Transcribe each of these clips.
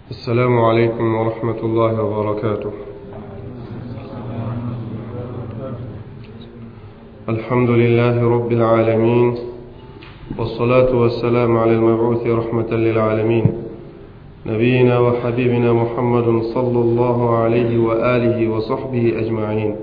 السلام عليكم ورحمة الله وبركاته. الحمد لله رب العالمين، والصلاة والسلام على المبعوث رحمة للعالمين نبينا وحبيبنا محمد صلى الله عليه وآله وصحبه أجمعين.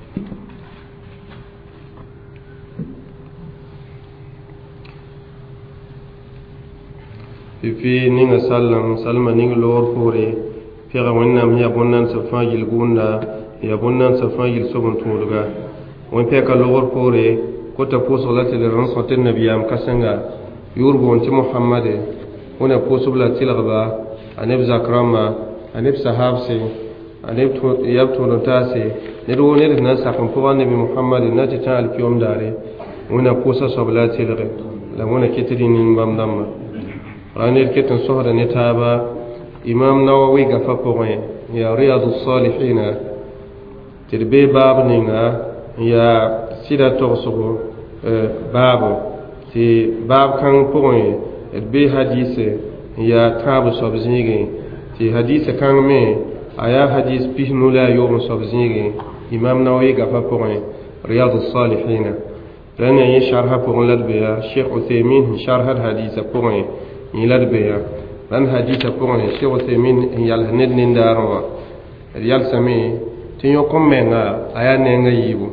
في نيغا سلم نيغ لور فوري فيغا ونام هي بونان سفاجل غوندا يا بونان سفاجل سبن تولغا وين فيكا لور فوري كوتا بوصلات للرنصة النبي ام كسنغا يورغو انت محمد هنا بوصبلا تلغبا انب زكرما انب صحابسي انب يبتو نتاسي ندو نير نسا فنفوان نبي محمد ناتي تال فيوم داري هنا بوصا صبلا تلغي لمونا كترين بامدام رانير كتن صهر نتابا إمام نووي غفا يا رياض الصالحين تربي باب نينا يا سيدة توصو باب تي باب كان بوين تربي حديث يا تاب صبزيغي تي حديث كان مي آيا حديث بيهنو لا يوم صبزيغي إمام نووي غفا رياض الصالحين لأن يشارها بوين لدبيا شيخ عثيمين شارها الحديث بوين يلاد بيا لان حديث قرآن الشيخ عثيمين يال هند نداروا يال سمي تيوكم منا ايا نينغا ييبو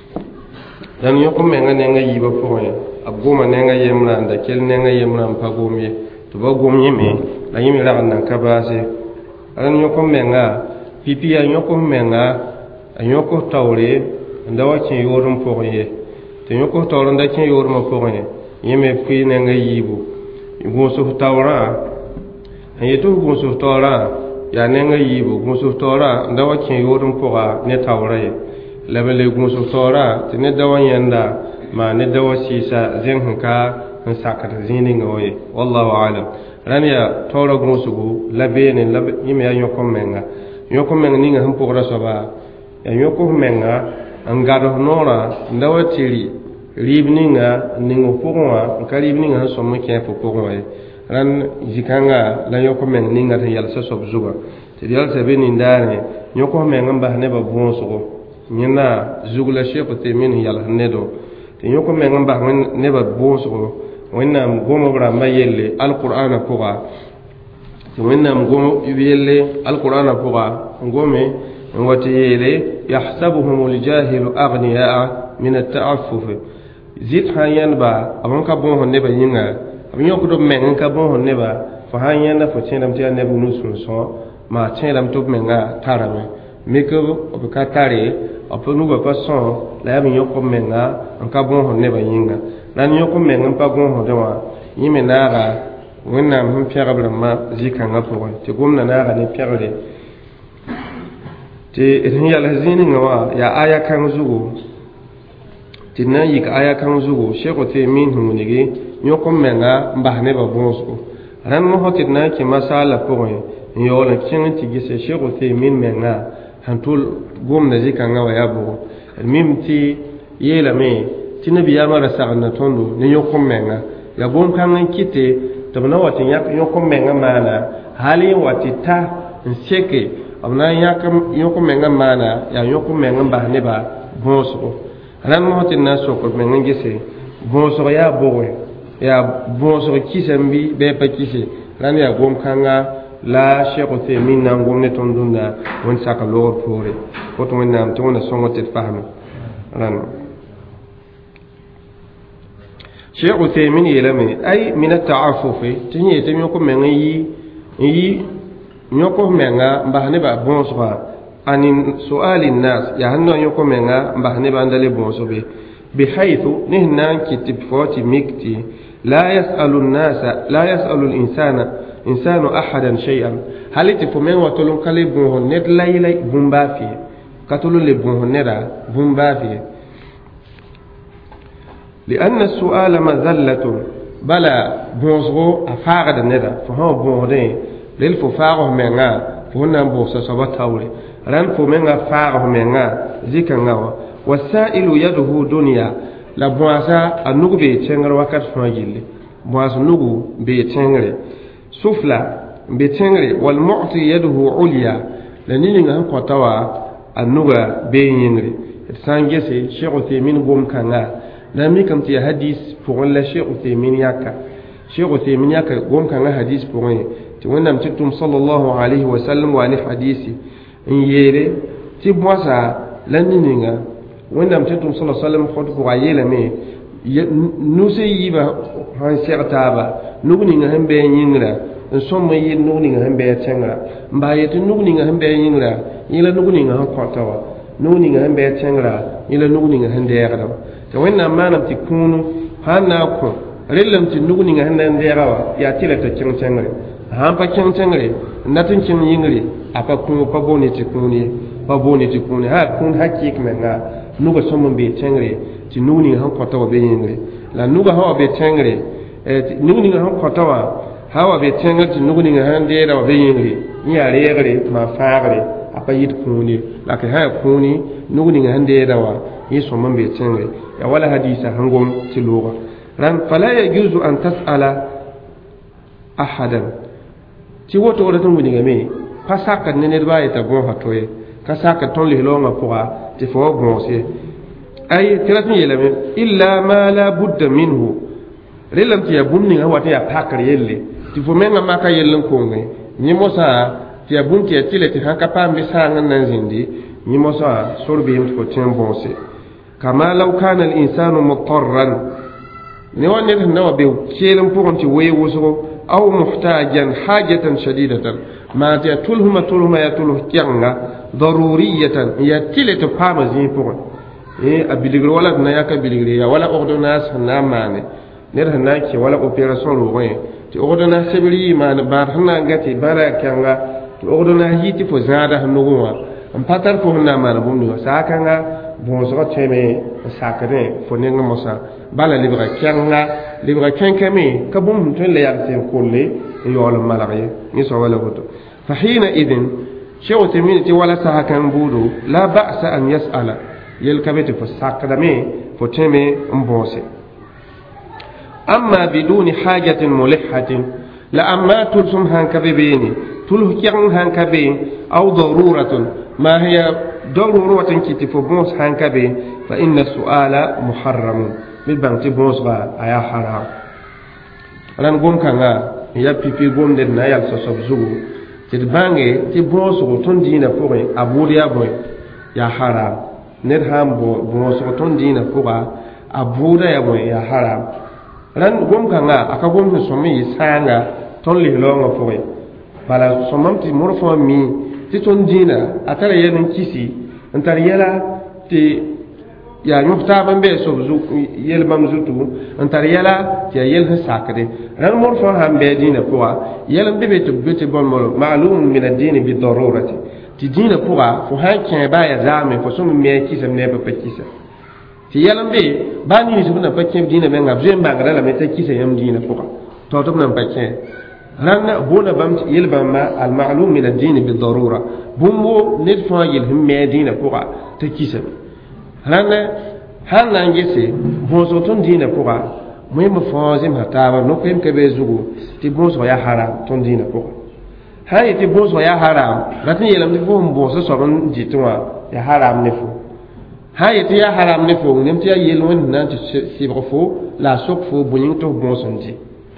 لان يوكم منا نينغا ييبو فوين ابغوما نينغا يمران دا كيل نينغا يمران باغومي تبا غومي مي لا يمي لا نان كباسي لان يوكم منا بيبيا يوكم منا يوكو تاوري ndawa kin yorum foye tيوكو tawro nda kin yorum foye yeme fi nينغا ييبو gunsu tawra yetu gunsu tawra ya nenga yibu gunsu tawra ndawa kin yorum poga ne tawra ye labele gunsu tawra tine dawan yanda ma ne dawa sisa zen hanka han sakata zini ngoye wallahu alam rania tawra gunsu gu labene lab yime ya yokom menga ninga han pogra soba ya yokom menga angado nora ndawa tiri ribninga ningo pogwa kalibninga so mo ke pogwa ran jikanga la yoko men ninga tan yalsa sob zuga te yalsa be ni ndane yoko men ngamba ne ba bonso nyina zugula sheikh temin yal hanedo te yoko men ngamba ne ba bonso wonna gomo bra mayelle alqur'ana poga te wonna gomo yelle alqur'ana poga ngome ngoti yele yahsabuhumul jahilu aghniya min at-ta'affuf zit hayan ba abon ka bon honne ba yinga abon yokudo men ka bon honne ba fa hayan na fo tendam tiya ne bu nusun so ma tendam to menga tarame meko obo ka tare opo nu ba son la ya yoko menga an ka bon honne ba yinga nan yoko menga pa bon honne wa yime naga wonna mun fiara ma zikanga fo te gomna naga ne fiare te ya lazini ngawa ya aya kan zugo tinna yik aya kan zugo sheikh Uthaymeen hunige nyokom menga mbahne ba bonso ran mo hotinna ki masala poin yola kin ti gise sheikh Uthaymeen menga hantul gomna zikanga wa yabo mimti yela me tinabi ya mara sa'na tondo ne nyokom menga ya gom kan kite tabna watin yak nyokom menga mana hali watita nseke abna yakam nyokom menga mana ya nyokom menga mbahne ba bonso ran mo tin na so ko men ngese bonso ya bowe ya bonso kisambi be pa kisi ran ya gom kanga la sheikh Uthaymeen na gom ne ton dunda won saka lor fore ko to men nam to na songo tet fahmi ran sheikh Uthaymeen yelame ay min at-ta'affuf tinye te mi ko men yi nyoko menga mbahne ba bonso anin su'ali nas ya hanno yoko menga mbahne bandale bonso be bihaythu nihnan kitib foti mikti la yas'alu an-nasa la yas'alu al-insanu ahadan shay'an haliti fo men watolon kale bon net laylay bumba fi katolo le bon nera bumba fi لأن السؤال مذلة بلا بونزو أفارد ندا فهو بوندين للففاره منها فهنا بوسا سبتاولي ran fo menga faaro menga zikanga wasailu yaduhu dunya la boasa anugo be tengre wakat fo gille boasa nugo be tengre sufla بتنغري والمعطي يده عليا لنين هن قطوا النغا بين ينغري سانجسي شيخ عثيمين قوم كانا لم يكن تي حديث فوق لا شيخ عثيمين ياكا شيخ عثيمين ياكا قوم كانا حديث فوق تي ونم تتم صلى الله عليه وسلم وعن حديثي ان يري تي بواسا لنينغا ونم تتم صلى الله عليه وسلم خد فوق يلمي نوسي يبا هان سيرتابا نغنيغا هم بين ينغرا nsomma yi nugninga hambe ya tengra mba yeti nugninga hambe yingra yila nugninga ha kwatawa nugninga hambe ya tengra yila nugninga hande ya gada to wenna manam ti kunu hana ko relam ti nugninga hande ya gawa ya tila ta kin tengre han pa kin tengre natin kin yingri apa kunu pa boni ti kuni ha kun hakik menga nuga somma be tengre ti nugninga han kwatawa be yingri la nuga ha be tengre nugninga han kwatawa hawa be tenga ti nugni nga hande da be yingri ya regre ma faagre apa yit kuni la ka ha kuni nugni nga hande da wa yi so man be tengre ya wala hadisa hangom ti lugha ran fala yajuzu an tasala ahadan ti woto wala tun ngi me pasaka ne ba ita bon hatoye ka saka ton li longa poa ti fo bon se ay tiratni yelame illa ma la budda minhu relam ti ya bumni nga wata ya pakar yelle ti fo menga maka yellen konge ni mosa ti ya bunti ya tile ti hanka pa mi sanga nan zindi ni mosa sorbi yim ko tembonse kama law kana al insanu mutarran ni wonne na wa be kelen pour ti weye woso aw muhtajan hajatan shadidatan ma ta tulhuma ya tulhu kyanga daruriyatan ya tile to pama zin pour abiligro wala na yaka biligri ya wala ordonnance na mane ner hana ke wala operation roin ti ordona sebri man bar hana gati bara kanga ti ordona hiti fo zada hanuwa am patar fo na man bumni sakanga bon so teme sakane fo nenga mosa bala libra kankame kabum tun le yakte kolle yol malari ni so wala goto fa hina idin shaw temin ti wala sahakan budu la ba'sa an yas'ala yel kabete fo sakadame fo teme mbose أما بدون حاجة ملحة لأما تلسم هنكبين تلهكين هنكبين أو ضرورة ما هي ضرورة كتف بونس هنكبين فإن السؤال محرم بالبنت بونس أيا حرام ران قوم كانا يا بيبي قوم دنا يا سوسبزو تدبانغي تبونس وتندينا فوقي أبوريا بوي يا حرام نرهم بونس وتندينا فوقا أبوريا بوي يا حرام ran gom kanga aka gom ne somi sanga ton li longa foy bala somamti morfo mi ti ton dina atara yenen kisi antar yela ti ya nyufta bambe so yel mamzutu antar yela ti yel sakade ran morfo hambe dina poa yel bebe to bete bon molo ma'lum min ad-din bi darurati ti dina poa fo hanke ba ya zame fo somi me kisa ne ba kisa ti yalambe bani ni subna pakken dina men ngabje mbangara la meta kisa yam dina fuqa to to nan pakken ranna bona bam yelbam ma al ma'lum min ad-din bi darura bumbo nidfa yel himme dina fuqa ta kisa ranna hanna ngese bozo ton dina fuqa moy mo fozim hataba no kem ke bezugo ti bozo ya haram ton dina fuqa hay ti bozo ya haram ratni yelam ni fo mboso so ban jitwa ya haram ne fu hayati ya haram ne fo nem ti ya yelwon na ti sibro fo la sok fo bunin to bon sonti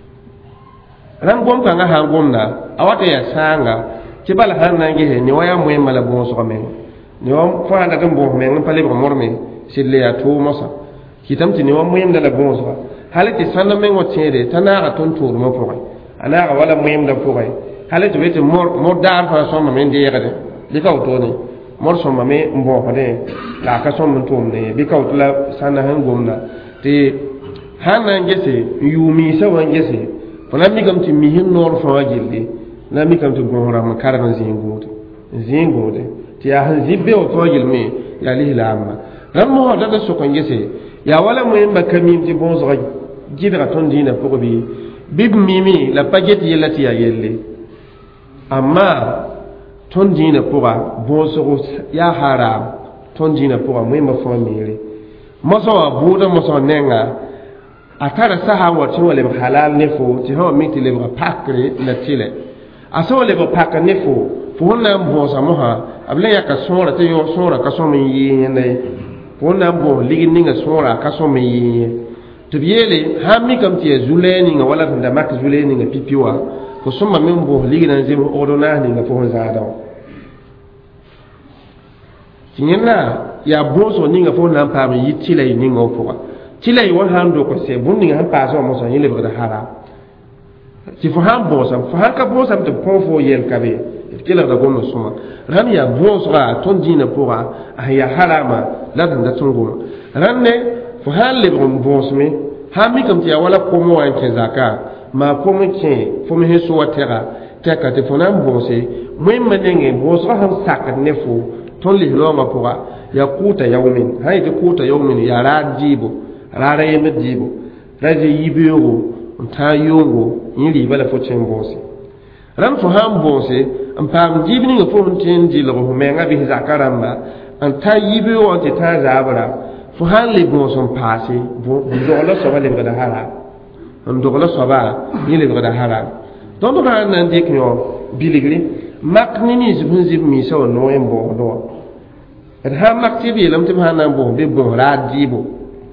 ran gom ka nga ha gom na awata ya sanga ti bala han na nge ni waya moy mala bon so men ni wam fa na dum bon men pale bro morme sille ya to mosa kitam ti ni wam moy ndala bon so halati sanna men wo tiede tana aton tour mo fo ana ga wala moy ndam fo bay halati wete mor dar fa so men de yagade di ka to ni mor so mame mbo hade la ka son mun tum ne bi kawtula sana han gomna te hanan gese yumi sa wan gese fana mi kam ti mi hin nor fa wajilde na mi kam to gora ma karan zingode ti ya han zibbe o to gilme ya li la amma ram mo da so kon gese ya wala mo yamba kamim ti bon so jidra ton dina pour bi bib mimi la paget yelati ya yelle amma ton dina pourra bonso ya haram ton dina pourra moi ma famille moso abuda moso nenga atara saha wati wala halal ne fo ti ho miti le pakre la tile asole bo paka ne fo na bo sa mo ha abla ya ka sora te yo sora ka so min yi ne fo na bo ligi ninga sora ka so min yi to biele ha mi kam ti zuleni nga wala nda mak zuleni nga pipiwa ko summa min bo ligi na zim odona ni nga fo za da tinyana ya boso ni nga fo na pa mi yi tilai ni nga fo tila yi wan hando ko se bunni han pa so mo so yele bada hara ti fo han bosa fo han ka bosa te pon fo yel kabe kila da gonno suma ran ya bosa ton dina pora ya harama la da tungo ran ne fo han le bon bosme ha mi kam ti wala ko mo an ke zaka ma ko mo ke fo mi heso watera ta ka te fo nan bose mo menenge bosa han sakat ne fo ton li lo ma pora ya kuta yawmin hay te kuta yawmin ya rajibo rara yeme dibo raje yibego ta yongo yiri bala fo chen bosi ram fo ham bosi am pam dibni ngo fo chen dilo ko menga bi zakaramba an ta yibego on te ta zabara fo han le bon son passé bo do so ba le gada hala on do so ba ni le gada hala don do nan dik nyo biligri makni ni zibun zib mi so no en bo do et ha maktibi lam tim hanan bo be bo ra dibo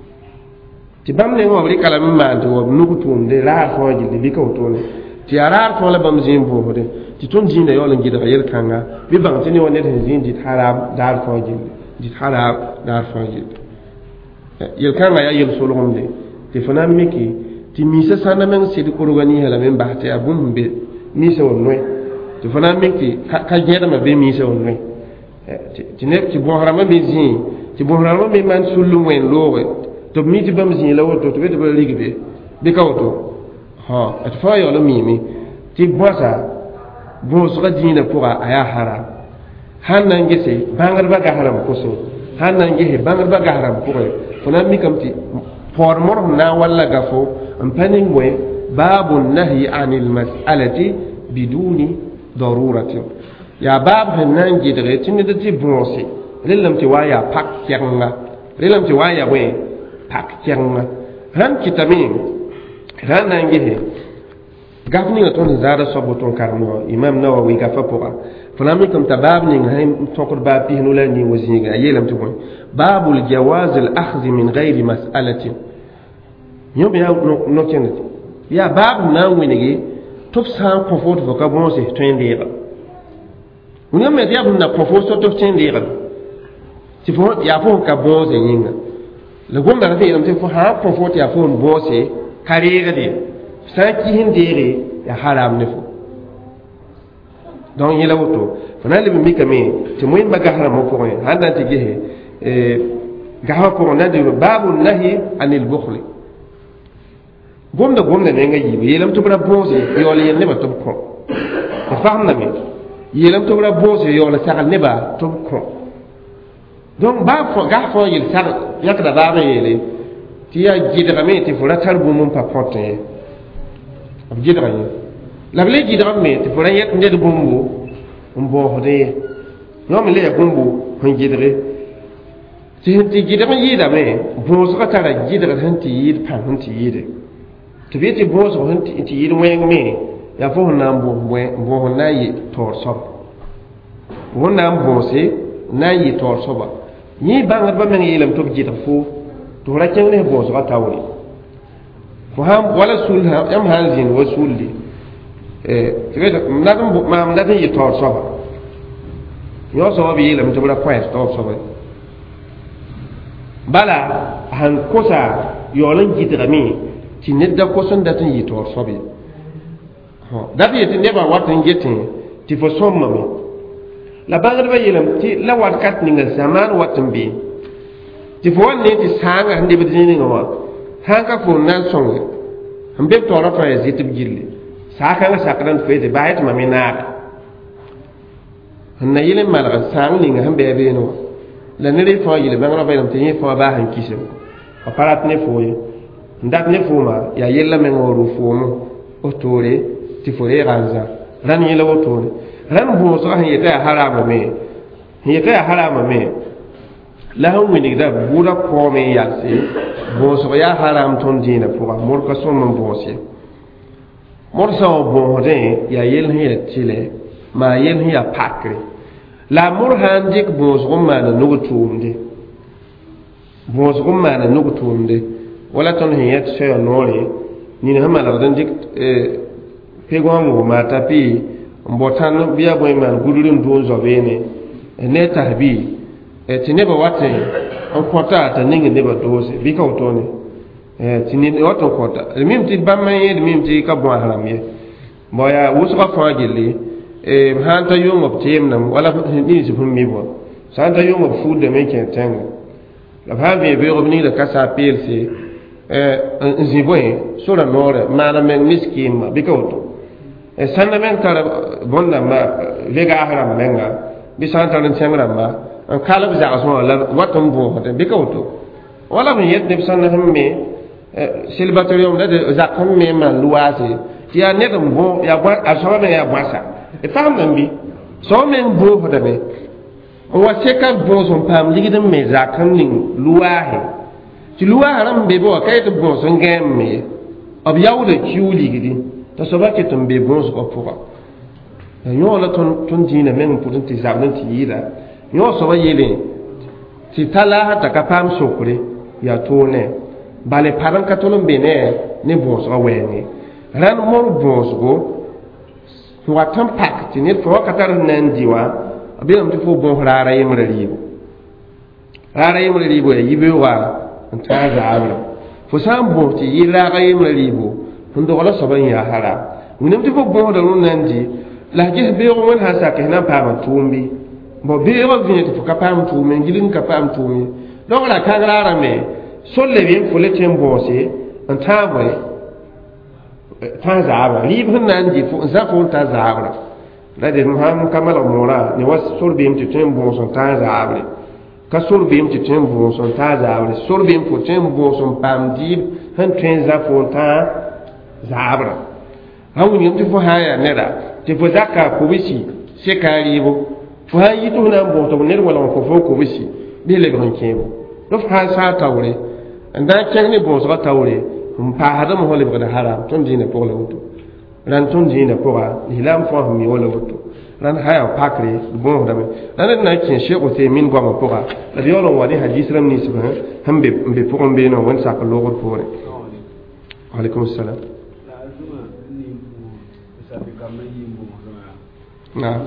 ti bam ne ngom kala mi ma to nugu tum de la fo ji de ko to ne ti ara to la bam zin bo de ti ton jin da yo lan gida yel kanga bi bang ti ne wonne de jin di haram dar fo ji di haram dar fo ji yel kanga ya yel solo ngom de ti fana miki ti mi sa sana men se di ko rogani hala men ba te abun be mi se won noy ti fana miki ka jeda ma be mi se won noy ti ne ti bo harama be zin ti bo harama be man sulu wen lowe to mi ti bam zin la woto to be to ligbe be ka woto ha at fa yo lo mimi ti bosa bo so ga dina pura aya haram hanan gese bangal ba ga haram ko so hanan gehe bangal ba ga haram ko fona mi kam ti for mor na walla gafo am panin boy babu nahyi anil mas'alati biduni darurati ya bab hanan gidre tin de ti bonse lelam ti waya pak kyanga lelam ti waya we pak kyanga ran kitamin ran nangihe gafni ga ton zara soboton karno imam nawawi gafa pora fulami kam tabab ni ngai tokor ba pi no la ni wazinga yelam to babul jawaz al akhdh min ghairi mas'alati nyobe ya no kenati ya bab na winigi top sa comfort fo ka bon se twendira unya me dia na comfort so top twendira ti fo ya fo ka bon se yinga le gonda na te fo ha comfort ya fo bon se kariga de saki hindere ya haram ne fo donc yela woto fana le mi kame te moyin baga haram mo ko handa te gehe gaha ko na de babu nahi anil bukhli gomda ne nga yibe yelam to bra bose yole yen ne ba to ko faham na mi yelam to bra bose yole sagal ne ba to ko donc ba fo ga fo yel sagal yakda ba ba yele ti ya jidra me ti fo la tarbu mum pa pote ab jidra ni la ble jidra me ti fo la yet nde bumbu mbo hode no me le ya bumbu hon jidre ti jidra yida me bo so ka tara jidra han ti yid pa han ti yide to be ti bo so han ti yid wen me ya fo na mbo na yi tor so wona mbo se na yi tor so ba ni banga ba men yelam to jidra fo to ra ken ne bo so ka tawri fo ham wala sul am halzin wa sulli tibeta nadum ma nadum yi tor so ba yo so bi yelam to bra quest tor so ba bala han kosa yolan jidra mi ti nedda ko son datin yi tor so bi ho dabi ti neba watin getin ti fo somma mi la bagar ba yelam ti la wat kat ni ngal zaman watin bi ti fo ne ti sanga hande bi ni ngawa hanga fo nan songa hambe to ra fa yazit bi gilli saka nga sakran fe de bayat ma mina hanna yelam malaga sang ni nga hambe be no la ne fo yele bangra ba yelam ti fo ba han kisem aparat ne fo ye ndat ne fo ma ya yella men woru fo mo otore ti fo re ranza ran yela otore ran bo so han yeta harama me la hu ni da bura ko me yalse bo so ya haram ton dina pour mor ka son mon bosse morsa bon hode ya yel hiya tile ma yel hiya pakre la murhan dik bos gumma na nugutumde bos gumma na nugutumde wala ton hiya tse nore ni na mala dan dik pegongo mata pi mbotan biya boy man gudurin don zobene ne tahbi tineba wate on kota ta ningi neba dose bi ka utone tini wato kota mim ti bamma ye mim ti ka bo haram ye boya wusuka fa gilli hanta yong op tem nam wala ni si fun mi bo santa yong op food de me ken tengo la ha be be robni de kasa pelsi ziboy sura nore mana men miskin bi ka uto sanna men tara bonna ma vega haram menga bi santa ran tengra ma an kalab za so la watum bo de bi ka uto wala mi yet de sanna me célibataire da zakam me man luwase ya ne dum bo ya ba aso me ya basa e fam nan bi so men bo ho da be o wa se ka bo so pam ligidin me zakam nin luwahe ti luwa ram be bo kay to bo so ngem me ob yawde kiuli gidi to so ba ke tum be bo so ko yo la ton dina men pour ti zabnan ti yida yo so ba yele ti tala ta ka pam sokure ya tone bale paran katolon bene ne bos ga weni ran mor bos go wa tan pak ti ne fo katar nan diwa abiyam ti fo bon rara yimre ribo e yibe wa anta za abra fo sam bo ti yira ga yimre ribo hundo wala soban ya hara munem ti fo bon da nan di la je be o won hasa ke na pa ma tumbi bo be o vini ti fo ka pa ma tumbi ngilin ka pa ma tumbi donc la kangrara me solle bien fole tembose en tabre tazabra libn nandi fu zafo tazabra la de muham kamal umura ni was sorbim ti tembose en tazabra ka sorbim ti tembose en tazabra sorbim fu tembose en pamdib han tenzafo tazabra hawu ni ti fu haya neda ti fu zakka ko bisi sekaribo fu hayi to na mbo to ner wala ko fo ko bisi bele ban kebo do fa sa tawre nda kegni bo so tawre pa hada mo hole bada haram ton dina po la wuto ran ton dina po ga hilam fo mi wala wuto ran haya pakre bo da me ran na kin sheko te min gwa po ga da yoro wadi hadis ram ni subhan hambe be po ombe no won sa ko logo po re alaikum assalam na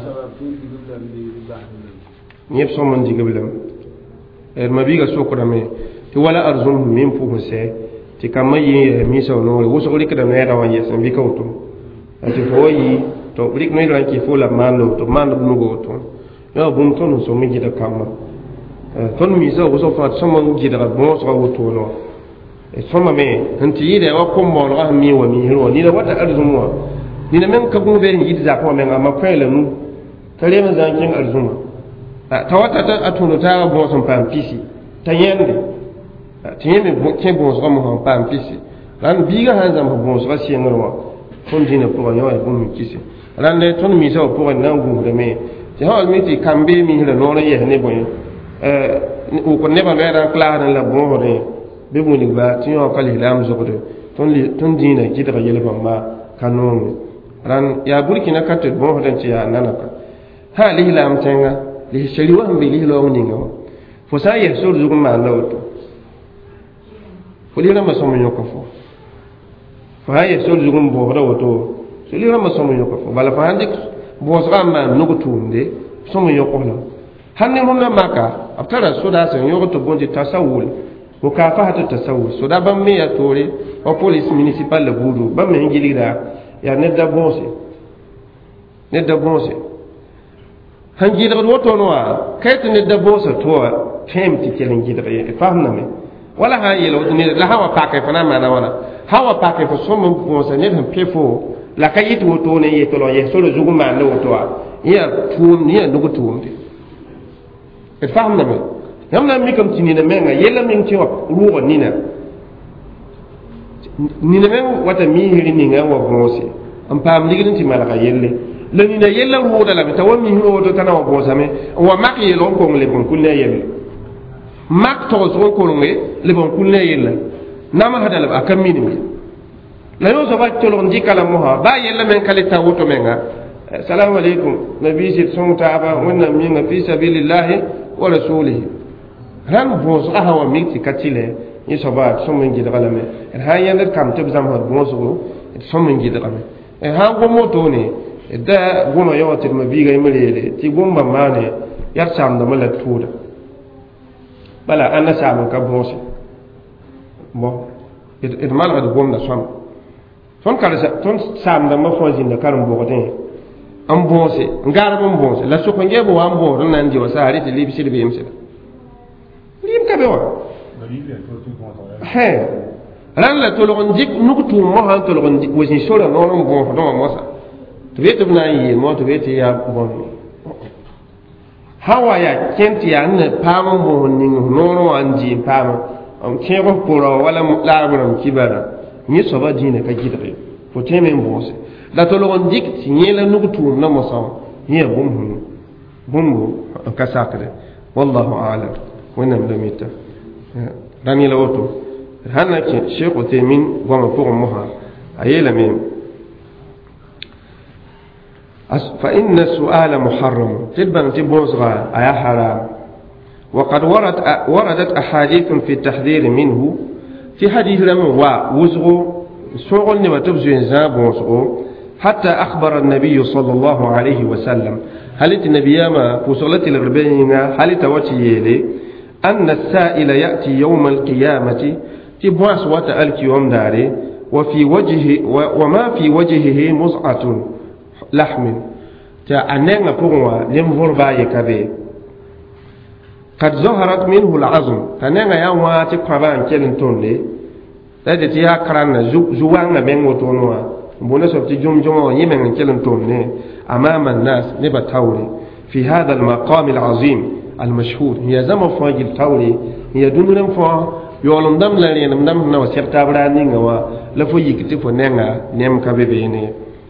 nyep so man diga bilam mabiga sokora me ti wala arzum min fu se ti kamayi mi so no wo so lik da ne da wanye sen bi kawto ati foyi to lik no ran ki fu la mando to mando no go to yo bum ton so mi gida kamma ton mi so wo so fa so mo gida bo so go to no e so ma me hanti yide wa ko mo no mi wa mi hiro ni da wata arzum wa ni na men ka go be ni gida ko men amma fa la nu tare men zan kin arzuma ta wata ta atuno ta bo son pam pisi ta yende tiɲɛ bɛ kɛ bɔnsɔgɔ mu hɔn paan pisi ran biiga han zan bɔnsɔgɔ siɛŋɛ wa fon dina pɔgɔ yɔ ya bɔn mi kisi ran de ton mi sa pɔgɔ na gu de me ti hɔl mi ti kambe mi hira nɔɔrɔ yɛ ne bɔn o ko ne ba mɛ ran kla han la bɔn hɔre be mu ni ba ti yɔ kali lam zɔgɔ ton dina ki daga yɛlɛ ban ba kanɔŋ ran ya burkina ka te bɔn hɔre ti ya nana ka ha li lam tɛŋa li shari wa bi li lɔŋ ni ŋa fo sa yɛ so zugu ma la o folira masomo yoko fo fa ye sol jugum bo da woto folira masomo yoko fo bala fa hande bo so amma nugo tunde somo yoko la hanne mun na maka aptara soda sen yoko to bonje tasawul ko ka fa hata tasawul soda bam me ya tore o police municipal le budu bam me ngilira ya nedda bonse hangi da woto no kayta nedda bonse to temti kelen gidra e famna me wala ha yelo ni la hawa pake fana mana wala hawa pake fo somo ko sa ne tan pefo la kayit woto ne yeto lo ye solo zugu ma ne woto ya tum ni ndugo tum e famna me yamna mi kam tini na menga yela min ci wa ruwa nina men wata mi hiri ni nga wa bonse am pam ligin ti mala ka yelle le ni na yella ruwa la ta wa mi hiro woto tan wa bonsa me wa maki yelo ko le bon kunne yelle mak to so ko ngi le bon kunne yella nama hadal ba kam minimi la yo soba tolon dikala moha ba yella men kalita woto menga assalamu alaikum nabi sit sonta aba wonna minga fi sabilillah wa rasulihi ran bo so hawa miti katile ni soba so men gidala me ha yanda kam te bizam ha bo so so men gidala me ha go moto ne da gono yawati mabiga imele ti gomba mane yar sam da mala tuda bala anna sam ka bo so bon it malga de gomna som ton kala ton sam da ma fonji da karam bo den am bonse ngar bo bonse la so ko ngebo am bo nan di wasari te libi silbi imse lim ka be wa he ran la to lo ndik nuktu mo han to lo ndik wajin shora no no bo do mo sa to be to na yi mo to be te ya bon hawa ya kenti ya ne pamo mo ningu no no anji pamo am kero poro wala laabram kibara ni soba dine ka gidre fo teme mbose la to lo ndik ti ni la nugtu na mo sa ni bumbu ka sakre wallahu a'lam wa nam lamita rani la woto hanna ke shekhu temin wa ma ko moha ayela mem fa inna su'ala muharram tilban tibuzra aya haram وقد وردت أحاديث في التحذير منه في حديث لم وزغو سوغل نما تبزو إنزاب وزغو حتى أخبر النبي صلى الله عليه وسلم هل النبي ما فصلت الربين هل توتيلي أن السائل يأتي يوم القيامة تبواس وتألك يوم داري وفي وجهه وما في وجهه مزعة لحم تأنينا بغوا لمفر باي كذي قد ظهرت منه العظم تنين يا واتي قبان كلن تونلي تدي يا كران زوان من وتونوا بونا سبتي جوم يمن كلن تونلي امام الناس نبا تاوري في هذا المقام العظيم المشهور هي زم فاجل تاوري هي دونن فا يولم دم لا ينم دم نو سيرتا براني وا لا فو يكتي فو نينغا نيم كبيبيني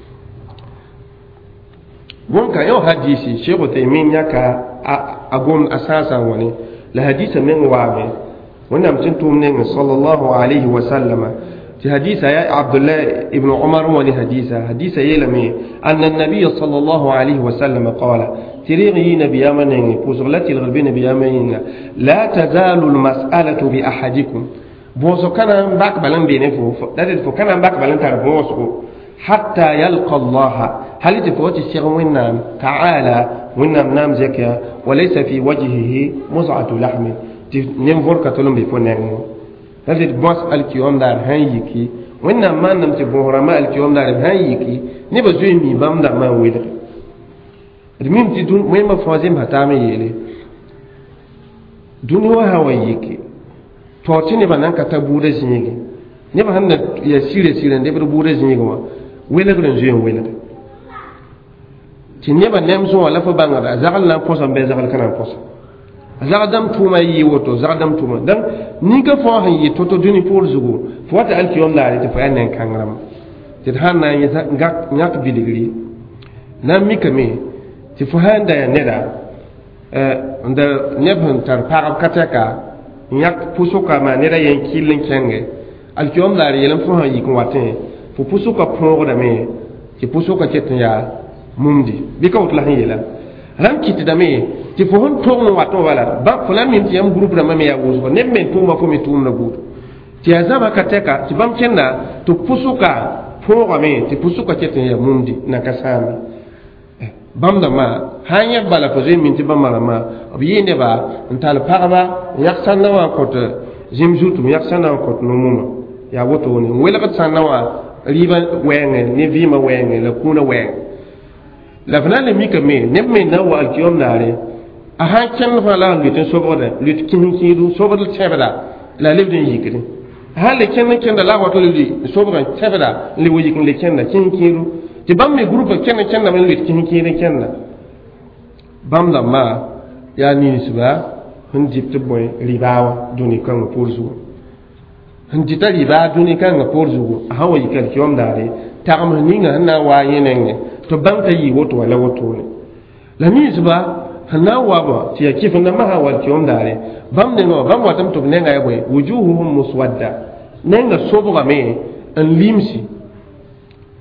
بونكا يو حديثي شيخ تيمين يكا أقوم أساسا وني لحديث من وابي ونعم تنتم من صلى الله عليه وسلم في حديث يا عبد الله ابن عمر وني حديث يلمي أن النبي صلى الله عليه وسلم قال تريغي نبي أمنين فوزغلتي الغربين نبي أمنين لا تزال المسألة بأحدكم بوسو كان باك بلن بينفو فو كان باك بلن تربوسو حتى يلقى الله هل تفوت الشيخ ونام تعالى ونام نام زكا وليس في وجهه مزعة لحم نمفر كتلم بفنان هل تبوس الكيوم دار هايكي ونام ما نم تبوهر ما الكيوم دار هايكي نبزوي مي بام دار ما ويدر المهم تدون وين ما فازم هتعمل يلي دنيا هوايكي توتيني بنان كتبودة زيني نبى هن يسير نبى بودة زيني ويلغرن زين ويلغ تي نيبا نيمزو ولا فبانغا زغل لا بوسا بي زغل كان بوسا زغدم توما يوتو زغدم توما دان نيغا فو هان يتوتو دوني بول زغو فوات الكيوم داري تفا نين كانغرام تي هانا نياك بيدغري نام ميكامي تي فهاندا يا نيدا عند نيبن تار باغ كاتاكا نياك بوسوكا ما نيدا ين كيلين كانغي الكيوم داري يلم فو هان يكون واتين fo pusuka pongda me ti pusuka ketnya mumdi bika utla hiyela ram kitida me ti fo hon tongno wato wala ba fulan min ti am groupe na me ya wuzo ne men tuma fo mi tumna gudu ti azama kateka ti bam kenna to pusuka ponga me ti pusuka ketnya mumdi na kasami bam da ma hanya bala fo min ti bam ma obiyende ba ntal paraba yaksanna wa kot jimjutu yaksanna wa kot no muma ya woto ni wela kat sanna wa riba wenge ni vima wenge la kuna wenge la fana le mika me ne me na wa alkiyom nare a ha ken fa la lutin soboda lut kin kidu soboda tebada la lebdin yikri ha le ken da la wato li soboda tebada li wuji kin le ken da kin kidu ti bam me groupe ken da me lut kin kidu ken da bam da ma ya ni suba hun jipte boy ribawa duni kan purzu ndita riba duni kan ga porzugo hawa yikal kiyom dare tagam ninga na wa yenenge to banka yi woto wala woto ne la mi zuba hana wa ba ti yakifin na maha wal kiyom dare bam ne no bam watam to nenga yabwe wujuhuhum muswadda nenga sobo ga me an limsi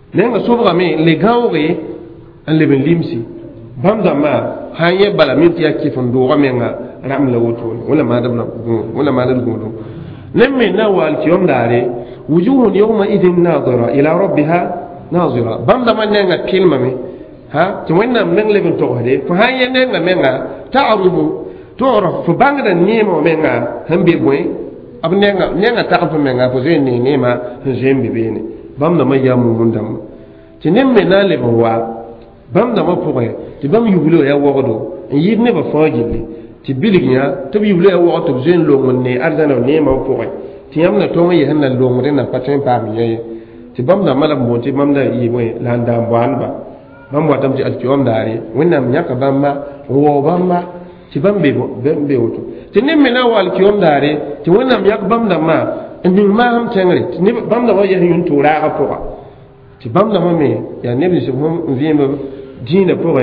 nenga sobga me le gawre an le ben limsi bam dama hanye bala minti yakki fon do menga ram la woto wala madam na wala madam godo nemme na wal kiyom dare wujuhun yawma idin nadira ila rabbiha nazira bam dama nenga kilma me ha ti wenna men le ben to hade fa hanye nenga menga ta'rubu toro fo bangda nimo menga hambe boy ab nenga ta'rubu menga fo zeni nima zembe bene bam dama yamu mundam ti nemme na le wa bam dama pʋgẽ tɩ bãmb yuglo yaa wogdo n yɩɩd nebã fãa gilli tɩ bilg yã tɩ b yuglo yaa wogd tɩ b zoe n longd ne arzãna neemã pʋgẽ tɩ yãmb na tõog n yɩsẽ n na longd n na pa tõe n paam yã ye tɩ bãmb dãmbã la b moon tɩ bãmb da yɩ bõe la n daan boanba bãmb watame tɩ alkiom daare wẽnnaam yãka bãmba n wao bãmba tɩ bãmb be woto tɩ neb me na n wa alkiom daare tɩ wẽnnaam yãk bãmb dãmbã n ning maasem tẽngre tɩ bãmb dãmbã yɛs yũn tʋʋ raagã pʋga tɩ bãmb dãmbã me yaa neb ninsb n vẽemb dĩinã pʋgẽ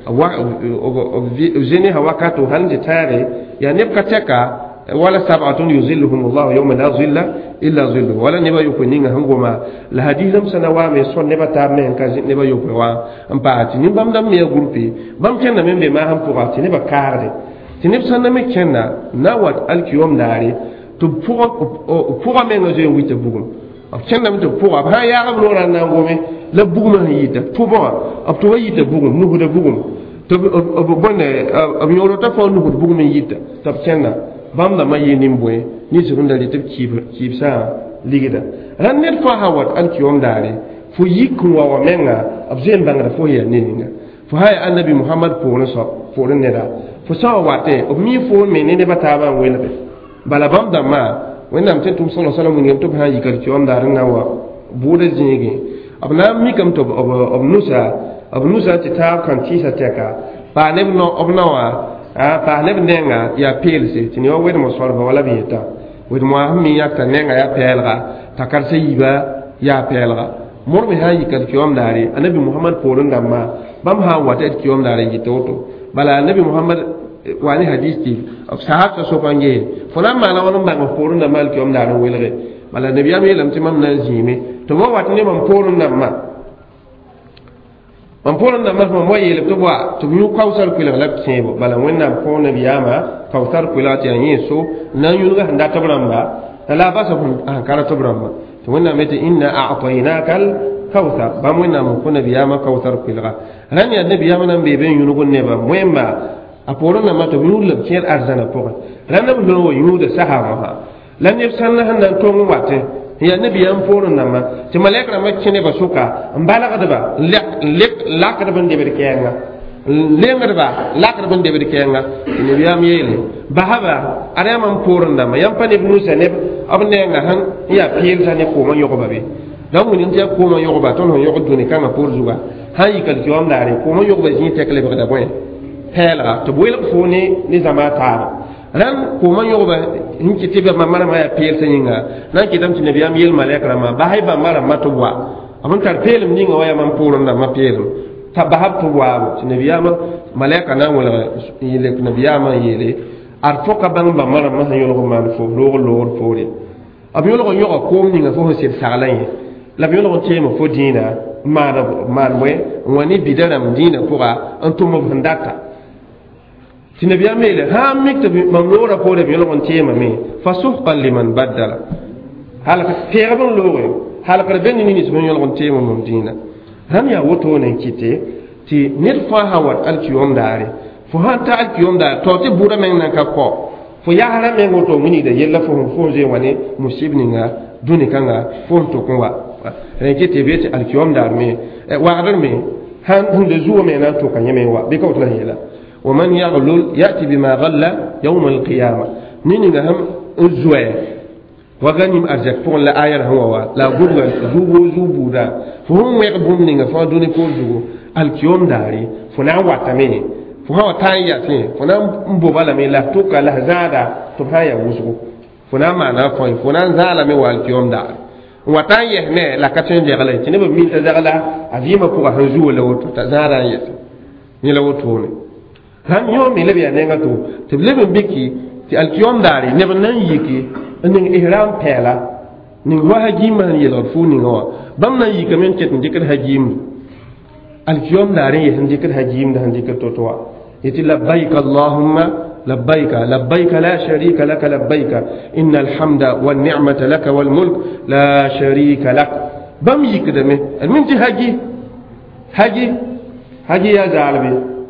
zene ha wakato hal de tare ya neb ka teka wala sab'atun yuzilluhum Allah yawma la zilla illa zilluhu wala neba yukuninga hangoma la haditham sanawa me son neba ta men ka neba yukwa ampati ni bam dam me groupe bam kenna men be ma ham pour ati neba karde ti neb sanna me kenna na wat alkiyom dare to pour men ngoje wite bugum kenna me to pour ha ya gam lo ran na ngome la bugum yita pour ab to yita bugum nuhu de bugum to bonne ab yoro ta fo nuhu bugum yita tab kenna bam da mayi nimboy ni zurunda li tib kibsa ligida ran net fa hawat alkiyom dare fu yikun wa menga abzen bangara fo ya ninga fu hay annabi muhammad ko no so fo ne da fu sa wate o mi fo me ne bata ba wena be bala bam da ma wẽnnaam tɩ tʋm sala salam wingame tɩ b sã n yikr kɩ wãmdaar n na n wa bʋʋda zĩigẽ b na n mikame tɩ b nusa tɩ taab kãn tɩɩsa tɛka paa neb b na wã paa neb nenga yaa peelse tɩ ne wa wedmã soalba wala b yeta wedmã sẽn me yãk t'a nenga yaa pɛɛlga t'a karsa yiba yaa pɛɛlga mõr me sã n yikr kɩ wãmdaare anabi mohamad poorẽ dãmbã bãmb sã n wa tɩ d kɩ wãmdaare yɩta woto bala anabi mohamad wani hadis ti sahab ta so pange fona mala wona mbang porun na mal ki om daaro welge bala nabi am yelam ti mam na jime to mo wat ne mam porun na ma mo yele to wa to ñu kawsar ku la tsebo bala wonna ko nabi ama kawsar ku la ti yeso na ñu nga nda tabramba la ba sa kun an kala tabramba to wonna meti inna a'tainakal kawsar ba mo na mo ko nabi ama kawsar ku la ran ya nabi ama nan be ben ñu ngun ne ba moyemba aporo na mato yul kier arzana poka lana bulo yuda sahaba ha lan yefsanna handan to ngwate ya nabi am poro na ma ti malaka ma kine ba suka mbala kada ba lek lakada ban de berkenga lenga ba lakada ban de berkenga ni biam yele bahaba are man poro na ma yam pani ibn saneb abne nga han ya pil tane ko man yoko babe dan mun inta ko man yoko ba ton ho yoko duni kanga por zuga hayi kal ki wam dare ko man yoko ba jin tekle ba da boy pɛɛlga tɩ b welg fʋʋne ne zãma taaba rãmb kooma yõgba n kɩ tɩ bãmba rãmbã yaa peelsã yĩnga na n kɩtame tɩ nabiyaam yel malɛk rãmbã basy bãmba rãmbã tɩ b wa b n tar peelem ninga wa yaa mam pʋʋrẽ rãmbã peelem t'a basb tɩ b waabo tɩ nabiyaamã malɛka na n welg yɩlk nabiyaamã n yeele ad fõka bãng bãmba rãmbã sẽn yõlg n maan fo loogr poore b yõlg n yõga koom ninga fo sẽn sɩd saglã yẽ la b yõlg n teema fo dĩinã n maan bõe n wa ne bida rãmb dĩinã pʋga n tʋm b sẽn data tɩ nabiyaam yeele sã n mik tɩ mam loogrã poore b yõlg n teemame fa sʋfkan liman badala halk pɛɛgb n looge halkr be ne ninis bn yõlg n teema mam dĩinã rãmb yaa wotone n kɩte tɩ ned fãa sã wat alkiyom daare fo sã n ta alkiyom daare tao tɩ bʋʋda meng nan ka kɔ fo yaasrã meng woto winigda yella fo n zee wa ne musib ninga dũni kãnga fo n tʋk n wa rẽ kɩte be tɩ alkiyom daar me wagdr me sẽn da zuwa me na n tʋka yẽ me wa bɩ ka wot la yeela ومن يغلل يأتي بما غل يوم القيامة نينغا هم زوي وغنيم أرزق فون لا آية هو لا غرغ زوبو دا فهم يقبون نينغا فادوني كوزو الكيوم داري فنا واتامي فها تايا تي فنا مبوبالا مي لا توكا لا زادا تبهايا وزو فنا معنا فون فنا زالا مي والكيوم دار واتايا نه لا كاتين جغلا تني بمي تزغلا ازيما كو هنزو لو تزارا يت ني لو توني han yo mi lebi anenga to te lebe biki ti alkiyom dari ne ban nan yiki nin ihram pela nin wahaji man yelo fu ni ngo bam na yi kamen ket ndikr hajim al-yawm darin ya ndikr hajim da ndikr totowa yati labbaik allahumma labbaik labbaik la sharika lak labbaik innal hamda wan ni'mata lak wal mulk la sharika lak bam yikdame min ti haji ya zalbe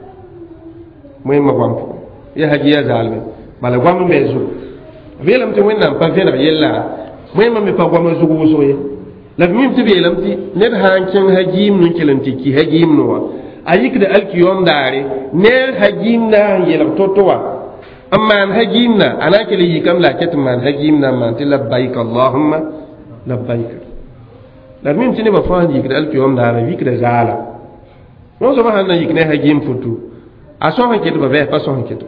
moy ma bam ya haji ya zalbe bala gwam bezu velam ti wennam pa vena yella moy ma me pa gwam zugu soye la mim ti velam ti net hankin hajim nun kelanti ki hajim no ayikda alkiyom dare ne hajim na yelam totowa amma hajim na anake li kam la ket man hajim na man ti labbaik allahumma labbaik la mim ti ne ba fa yikda alkiyom dare wikda zala no so ma na yikne hajim futu aso han ket ba be pa so han ket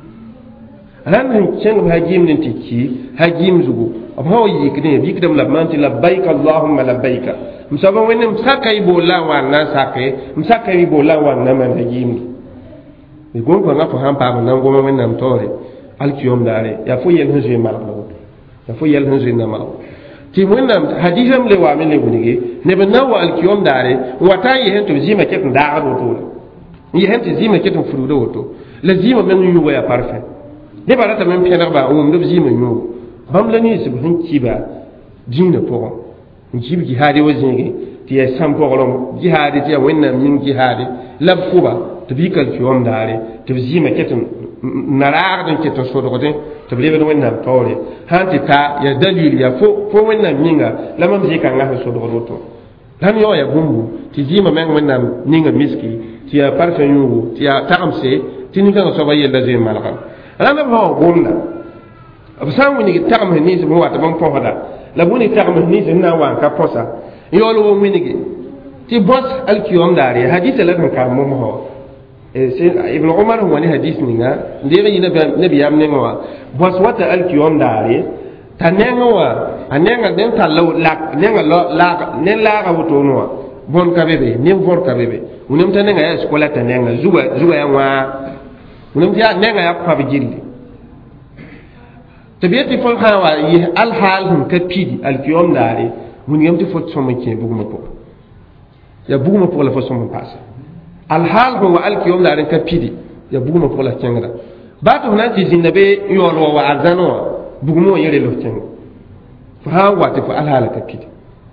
ran han chen hajim nin ti ki hajim zugo abawo yikne yikdam labmanti labbaik allahumma labbaik msaba wenne msaka ibola wa na sake msaka ibola wa na man hajim ni gongo na fa han pa na ngoma men nam tore alkiyom dare ya fo yel hunje mal ya fo yel hunje na mal ti wennam haditham le wa men le gunige ne ben na wa alkiyom dare wata yi hen to zima ket ndaga do to yi hen to zima ket furu do to la zima men yu ya parfait de barata men piana ba o ndo zima yu bam la ni subhan kiba dina po njibi jihadi wazingi ti ya sampo golom jihadi ti ya wennam min jihadi lab kuba to bi kal kiyom dare to zima ket narar den ket so do goten to lebe wennam tawre hanti ta ya dalil ya fo wennam minga lamam zika nga so do goto lan yo ya gumbu ti zima men wennam ninga miski ti ya parfait yu ti ya taamse ti ninga so ba yella zin malaka ana ba gumna absan woni taam ni so wata bam fohada la buni taam ni so na wa ka posa yolo wo minigi ti bos alkiyom dare hadith la kan ka mo ibn umar wani hadith ninga ndire yina nabi yam nenga bos wata alkiyom dare tanenga wa anenga den talaw lak nenga la nen la ga wuto no bon ka bebe nen vor ka bebe unem tanenga ya skola tanenga zuga ya wa unem ya nenga ya pa bijilli tabiyati fo hawa yi al hal hum ka pidi alkiyom dare mun yamti fo somo ke buguma po ya buguma po la fo somo passe al hal hum wa alkiyom dare ka pidi ya buguma po la kengra bato na ti zinnabe yolo wa azano bugumo yere lo tengo fa wati fa alhala ka kiti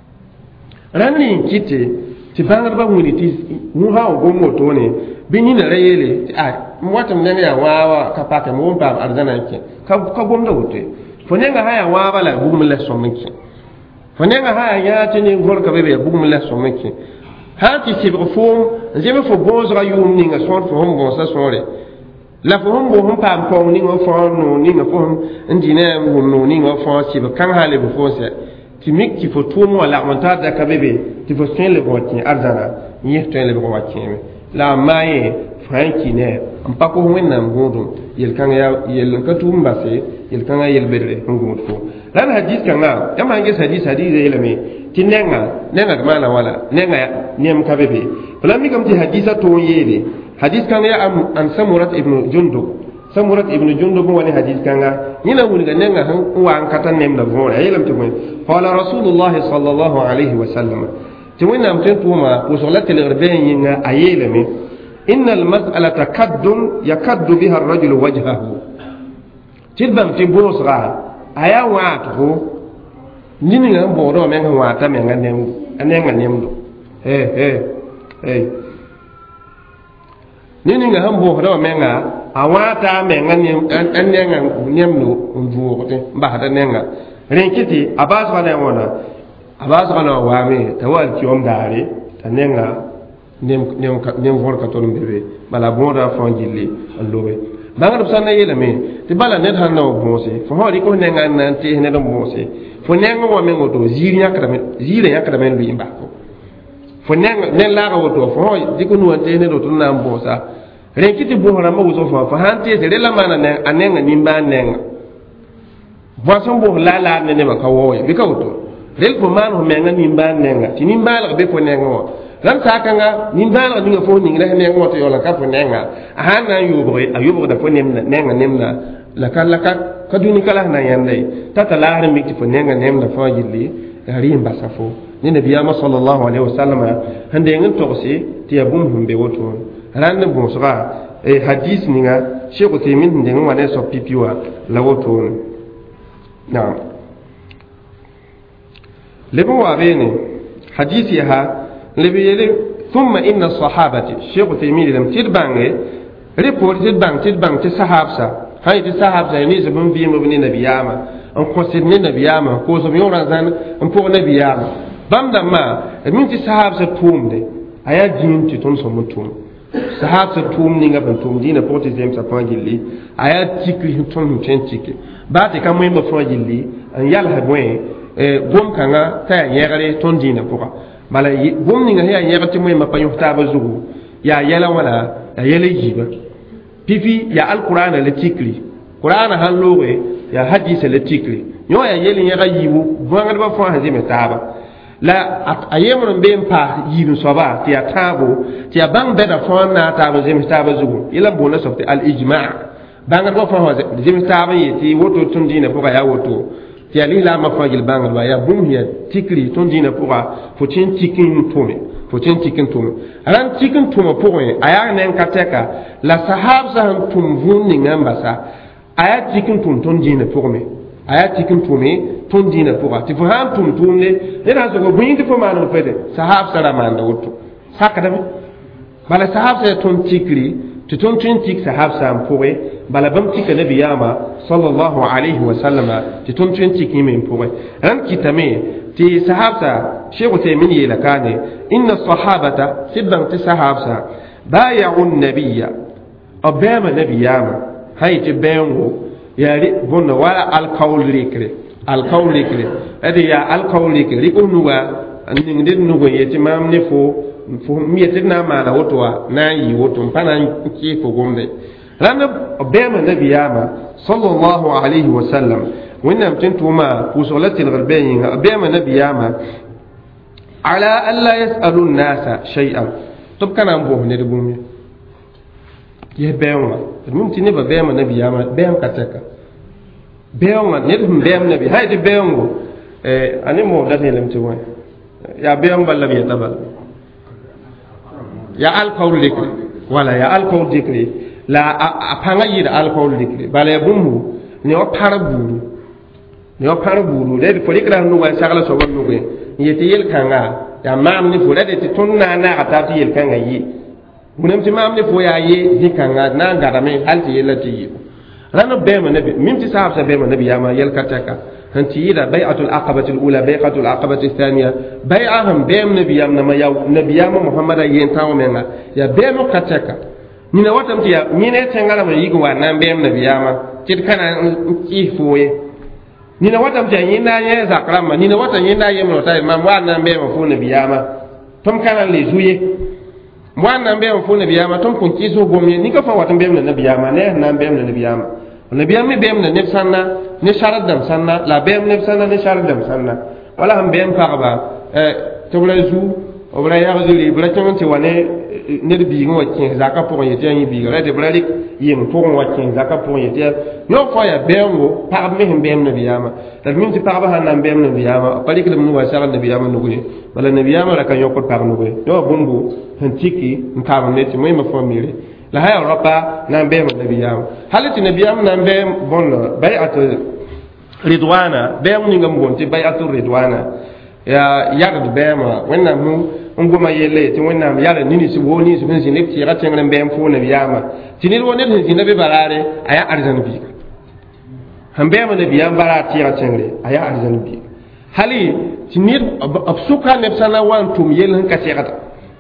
ranni kiti ti bangar ba woni ti mu ha go moto ne bini na rayele watam ne ya wawa ka pata mu ba arzana ke ka gomda wote fo ne ga haya wa bala bugum le somiki fo ne ga haya ya tini gor ka bebe bugum le somiki ha ti ti fo zeme fo bozra yum ni nga son fo hom bon sa sore la fo hom bo hom pam ko ni ngo fo no ni ngo fo ndine no ni ngo fo si kan hale bo fo se ti mik ti fo to mo la monta da ka bebe ti fo sen le bo ti arzana ni to le bo wa ti la maye franki ne am pa ko wenna ngodo yel kan ya yel ka tumba se yel kan ya yel bedre ngodo fo lan hadith kan na am hange hadith yel me ti nenga mana wala nenga nem ka bebe fala mi kam ti haditha to yele hadith kan ya an samurat ibn jundub wani hadith kan ga nina wuni ga nenga han wa an katan nem da vora yelam to mo qala rasulullah sallallahu alaihi wasallam ti wina am tin tuma ko so latel irben yinga ayele me innal mas'alata kaddun yakaddu biha ar-rajul wajhahu tilbam ti bosra aya waatu nini nga mboro menga waata menga nem anenga nemdo nini nga mboro menga awata menga nem anenga nemno mvuote mbahada nenga renkiti abasana wame tawal kiom dare tanenga nem vorka ton bebe bala bonda fangili allobe bangar sanna yelame ti bala net hanna bonse fo hori ko nenga nanti ne do bonse fo nenga wa mengo to ziri yakra men bi imba ko fo nenga nen la ga woto fo hori diko nu ante ne do to na bonsa renkiti bo hora mo so fa hante te rela mana ne anenga nimba nenga boson bo la ne ma ka woy bi ka woto rel ko man ho menga nimba nenga ti nimba la be fo nenga wo lam sakanga nimba la dinga fo ninga ne nenga woto yo la ka fo nenga ahana ayubo da fo nenga la kaduni kala na yandai tata la har mikti fo nenga nem na fajili rimba safo ni nabiyama sallallahu alaihi wasallam hande ngin togsi ti ya bum humbe woto ran ne bon sura hadith ninga sheko te min hande ngwa ne so pipiwa la woto na lebo wa bene hadith ya ha lebe yele thumma inna sahabati sheko te min lam tidbange report tidbang ti sahabsa hay ti sahabsa ni zabun bi mo ni nabiyama on considère ne nabiyama ko so mi ora zan on pour nabiyama bamda ma min ti sahabsa tumde aya din ti ton so mutum sahabsa tum ni ngaban tum dina porti zem sa pangili aya tikri ton chen tikri ba te kam mo fangili an yal ha bwen gom kanga ta yegare ton dina poka mala gom ni nga ya yegati mo ma panyo taba zugu ya yala wala ya yala yiba pipi ya alqur'ana le tikri qur'ana hallowe ya hadith le tikri yo ya yeli ya yibu bonga ba fa hazime taba la ayemon be mpa yibu soba ti atabo ti abang beda fa na taba zime taba zugu ila bona softi al ijma' banga ba fa zime taba yiti woto tundina poka ya woto ti ali la ma fa gil banga ba ya bum ya tikri tundina poka fo tin tikin tome fo tin tikin tome ran tikin tome poka aya nen kateka la sahabza han tum vunni ngamba sa aya tikin tum ton dina pour me aya tikin tume ton dina pour ti fo han tum tumne ina so go buindi fo manu pede sahab sara manda woto sakada me bala sahab sa ton tikri to ton tin tik sahab sa pour bala bam tik nabi yama sallallahu alayhi wa sallam ti ton tin tik ni pour ran kitame ti sahab sa sheikh taymin yela kane inna sahabata sibban ti sahab sa bay'u an-nabiyya abama nabi yama hay ti bengo yari bonna wala alqawl likre adi ya alqawl likre ko nuwa ning den nugo yeti mamne fo miyete na mala woto wa na yi woto pana ki fo gombe randa bema nabiyama sallallahu alayhi wa sallam wannan tintuma usulatil gharbayn bema nabiyama ala alla yasalu an-nasa shay'an to kana mbo ne de bumi ye bewa mum tini ba bewa nabi yama bewa kataka bewa ne dum bewa nabi hayde bewa ani mo dane lemti wa ya bewa balla bi tabal ya alqawl dikri wala ya alqawl dikri la apanga yida alqawl dikri bala bumu ni o paraburu de fo dikra no wa sagala so wonno ko yeti yel kanga ya mam ni fo de ti tunna na atati yel kanga yi munem ti mam ne fo ya ye dikanga na garame halti yelati yi rano bema nabi min ti sahab sa bema nabi yama yel kataka hanti ila bai'atul aqabati al-ula bai'atul aqabati ath-thaniya bai'ahum bem nabi yam nama ya nabi yama muhammad yen tawo menga ya bema kataka mina watam ti ya mine tengala ma yigo wa nan bem nabi yama tit kana ki foye nina watam ti yinda ye zakrama nina watam yinda ye mo tay mam wa nan bema fo nabi yama tom kana le zuye mwana mbe mfune biyama tom kun kizo gomye ni ka fa watan be na biyama ne na be na biyama na biyama be na ne sanna ne sharadam sanna la be na sanna ne sharadam sanna wala ham be fa ba to bla zu o bla ya zuli bla tonti wane ne bi ngo kin zaka pour yete yi bi re de bla lik yim pour ngo kin zaka pour yete yo fa ya be ngo pa me be na biyama da min ti pa ba han be na biyama palik le mu wa sharal na biyama no gudi wala na biyama la kan yokot par no gudi yo bumbu hantiki nkaba neti mo ma family la haya rapa na be ma nabiyam halati nabiyam na be bon bai'at ridwana be mun ngam gonti bai'atu ridwana ya yagd be ma wenna mu ngoma yele ti wenna yala nini si woni si bensi ne ti ratenga be fu nabiyama tinil wonet ni nabi barare aya arzan bi hambe ma nabiyam barati ratenga aya arzan bi hali tinir absuka ne sana wantum yel han katigata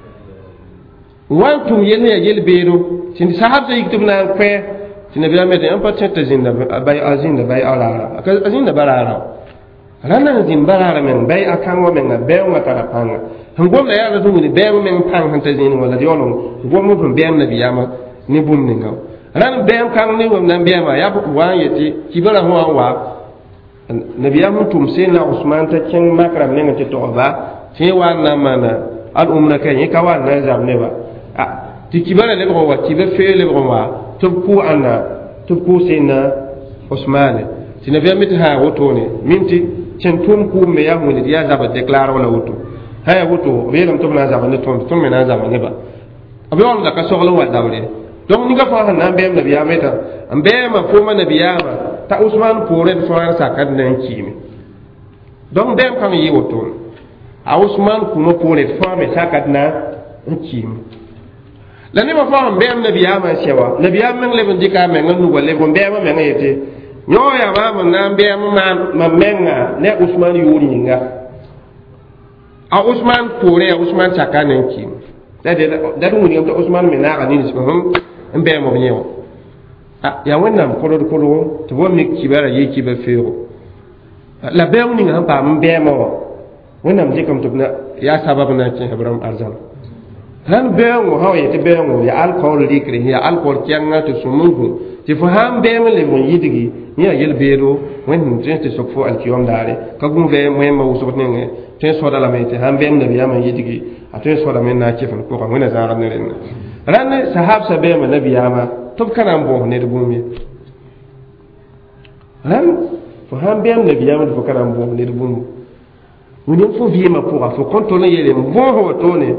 wantum yel ya yel beero tin sahab sa yiktub na pe tin nabi amede en patent zinda bay azinda bay ala ka azinda barara rana zin barara men bay akan wa men be wa tara panga ngom na yalla dum ni be men pang han tazini wala yolo ngom mo be nabi yama ni bum ni ngaw ran be kan ni wam nan be ma ya bu wa yeti kibara ho wa nabi yama tum sena usman ta ken makram ne ngati to ba ti wa na mana al umna kan yi ka wa na zam ne ba ti kibara le wa kibe fe le wa to ku ana to ku sena usman ti nabi yama ta ha woto ne minti chen tum ku me ya mu ni ya zaba declare wala woto haya woto belam to na zaman to me na zaman ne ba abi on da ka soglo wa dawre donc ni ga fa na bem nabiya meta mbema fo ma nabiya ma ta usman pore so an sakad nan kimi donc bem kam yi woto a usman kuma pore fo me sakad na kimi la ne ma fa bem nabiya ma shewa nabiya men le bindika men ngam wala bo bem men ngayete nyoya ma na bem ma menga ne usman yuri nga a usman pore a usman sakad nan kimi da dum ni usman me na ga ni sibam mbe mo nyewo ya wannan kodo to bo mi kibara yi kiba fero la be ni ngam pa mbe mo wannan je kam to na ya sabab na ci habram arzan han be ngo hawe te be ngo ya alcohol likri ya alcohol kyanga to sumungu ti fo han be mo le mo yidigi ni ya yel bero wen je te sokfo al kiyom dare ka gum be mo ma wuso ne te so dala mete han be mo ya ma yidigi ate so da men na ci fa ko ko na za ran ne ran sahab sabe ma nabiya ma to kana mbo ne du bumi ran fo han be am nabiya ma fo kana mbo ne du bumi woni fo vie ma pour fo contrôler yele mbo ho to ne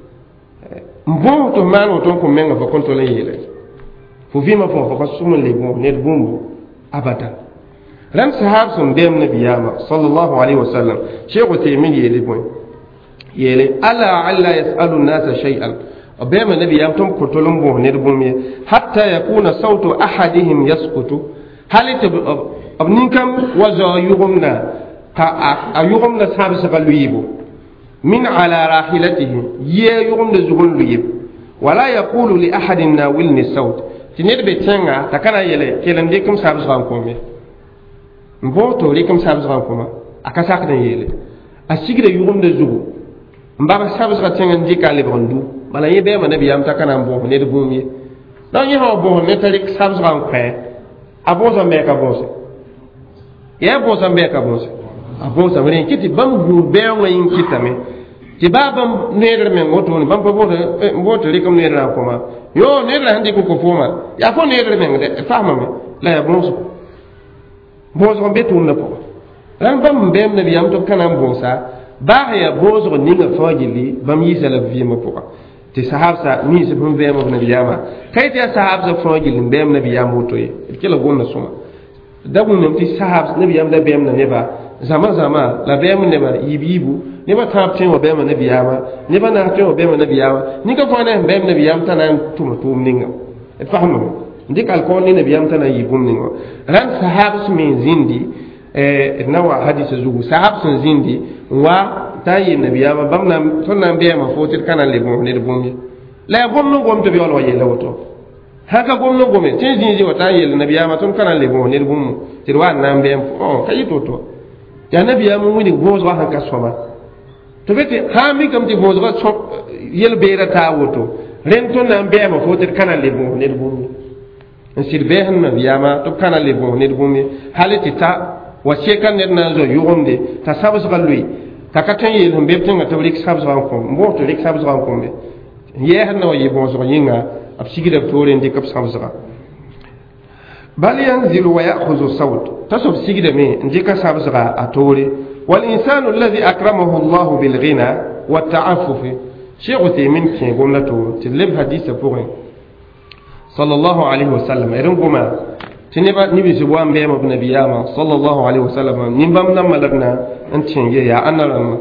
mbo to man to ko men fo contrôler yele fo vie ma fo ko sumun le bon ne du bumi abada ran sahab sun be am nabiya ma sallallahu alaihi wasallam sheikh taymin yele bon yele ala yasalu an-nasa shay'an abema nabi yam tom ko tolum bo ne dum mi hatta yakuna sautu ahadihim yasqutu halita abnin kam waza yughumna ta ayughumna sabu sagal yibu min ala rahilatihi ye yughumna zuhul yib wala yaqulu li ahadin nawilni saut tinir be tenga takana yele kelen de kum sabu sagal ko mi mboto li kum sabu sagal ko ma akasak den yele asigre yughumna zuhu mbaba sabu sagal tenga ndika le bondu bala yebe ma nabi yam takana mbo ne de bumi don yi ha bo ne talik sabs ran kwe aboza me ka bose ye boza me ka bose aboza woni kiti bam bu be ngayin kitame ti babam ne me ngoto ni bam bo mboto likam ne ra koma yo ne ra handi ko foma ya fo ne me ngade fahma me la ya bozo be tun na po ran bam be nabi yam to kana mbosa ba ya bozo ni nga fajili bam yisala vi ma po ti sahabsa ni se bum be mo nabi yama kay ti sahabsa froji lim be nabi yama to yi kila gonna suma dagun nem ti sahabs nabi yama da be na neba zama la be mo neba yibibu neba tapten wa be mo nabi yama neba na tapten wa be mo nabi yama ni ka fona be mo nabi yama tanan tum ninga et fahmu ndikal ko ni nabi yama tanan yibum ninga ran sahabs min zindi nawa hadisa zugu sahabs zindi wa tayi nabiya ma bamna tonna biya ma fotir kana le bon ne bon la gomno gom to bi wala yele woto haka gomno gome tin jinji wata yele nabiya ma ton kana le bon ne bon tirwa nan biya o kayi toto ya nabiya mu wini gozo haka soma to beti ha mi kam ti gozo so yele beera ta woto ren ton nan biya ma fotir kana le bon ne bon nsir be han nabiya ma to kana le bon ne bon haliti ta wa shekan ne nan zo yugomde ta sabu galui takatan yel hum bebten ga tabrik sabs ran ko mbo to rik sabs ran ko me ye hanno yi bon so yinga ab sigida tore ndi kap sabs ra bal yanzilu wa ya'khudhu sawt tasab sigida me ndi ka sabs ra atore wal insanu alladhi akramahu Allah bil ghina wa ta'affuf shaykh taymin ke gomnato tilib hadith pour sallallahu alaihi wasallam irin goma tineba nibi su wa mbe ma nabiyama sallallahu alaihi wasallam nimbam nam malarna antinge ya anaram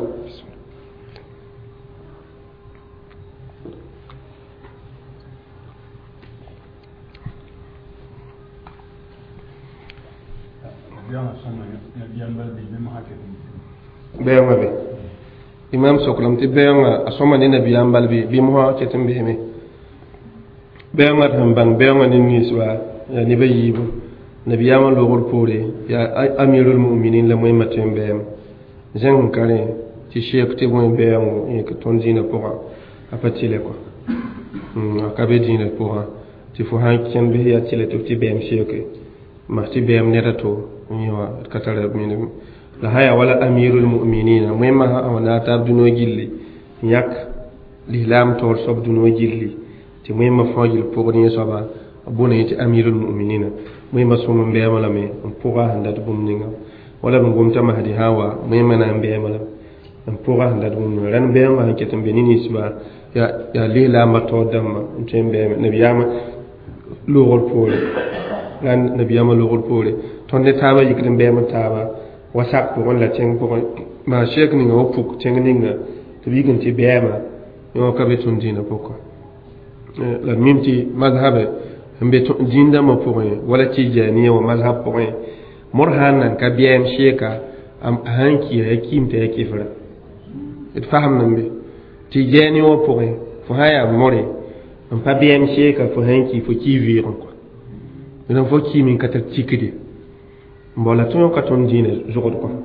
beyama be imam soklam ti beyama asoma ni nabiyam balbi bi mo ketem be me beyama tan ban beyama ni niswa ya ni bayibu nabiyama logol pore ya amirul mu'minin la moy matem beyam jeng kare ti sheikh ti moy beyam e ko ton dina pora apatile ko akabe dina pora ti fo han ken be ya tile to ti beyam sheikh ma ti beyam nerato ni wa katara min la haya wala amirul mu'minin moy ma wala tabduno gilli yak l'islam tor sobduno gilli ti moy ma fojil pour ni soba abuna yiti amirul mu'minin moy ma suma beyam la me pour handa to bum ninga wala bum gum tama hadi hawa moy mana beyam la en pora handa dum ran be ma hanketan benini isba ya lela matodam tembe nabiyama lugol pole ran nabiyama lugol pole tonde taba yikrim be mutaba wasak ko la teng ko ma shek ni ngo puk teng ni nga to bigin ti be ma yo ka be tun dina poko la mimti madhhabe mbe jinda ma poko wala ti janiya wa madhhab poko murhanan ka biyam sheka am hanki ya kimta ya kifra it faham nambe ti jeni wo poko fo haya more am pa biyam sheka fo hanki fo ki viron ko ina fo ki min katar tikide mbola to ka ton dine jogod ko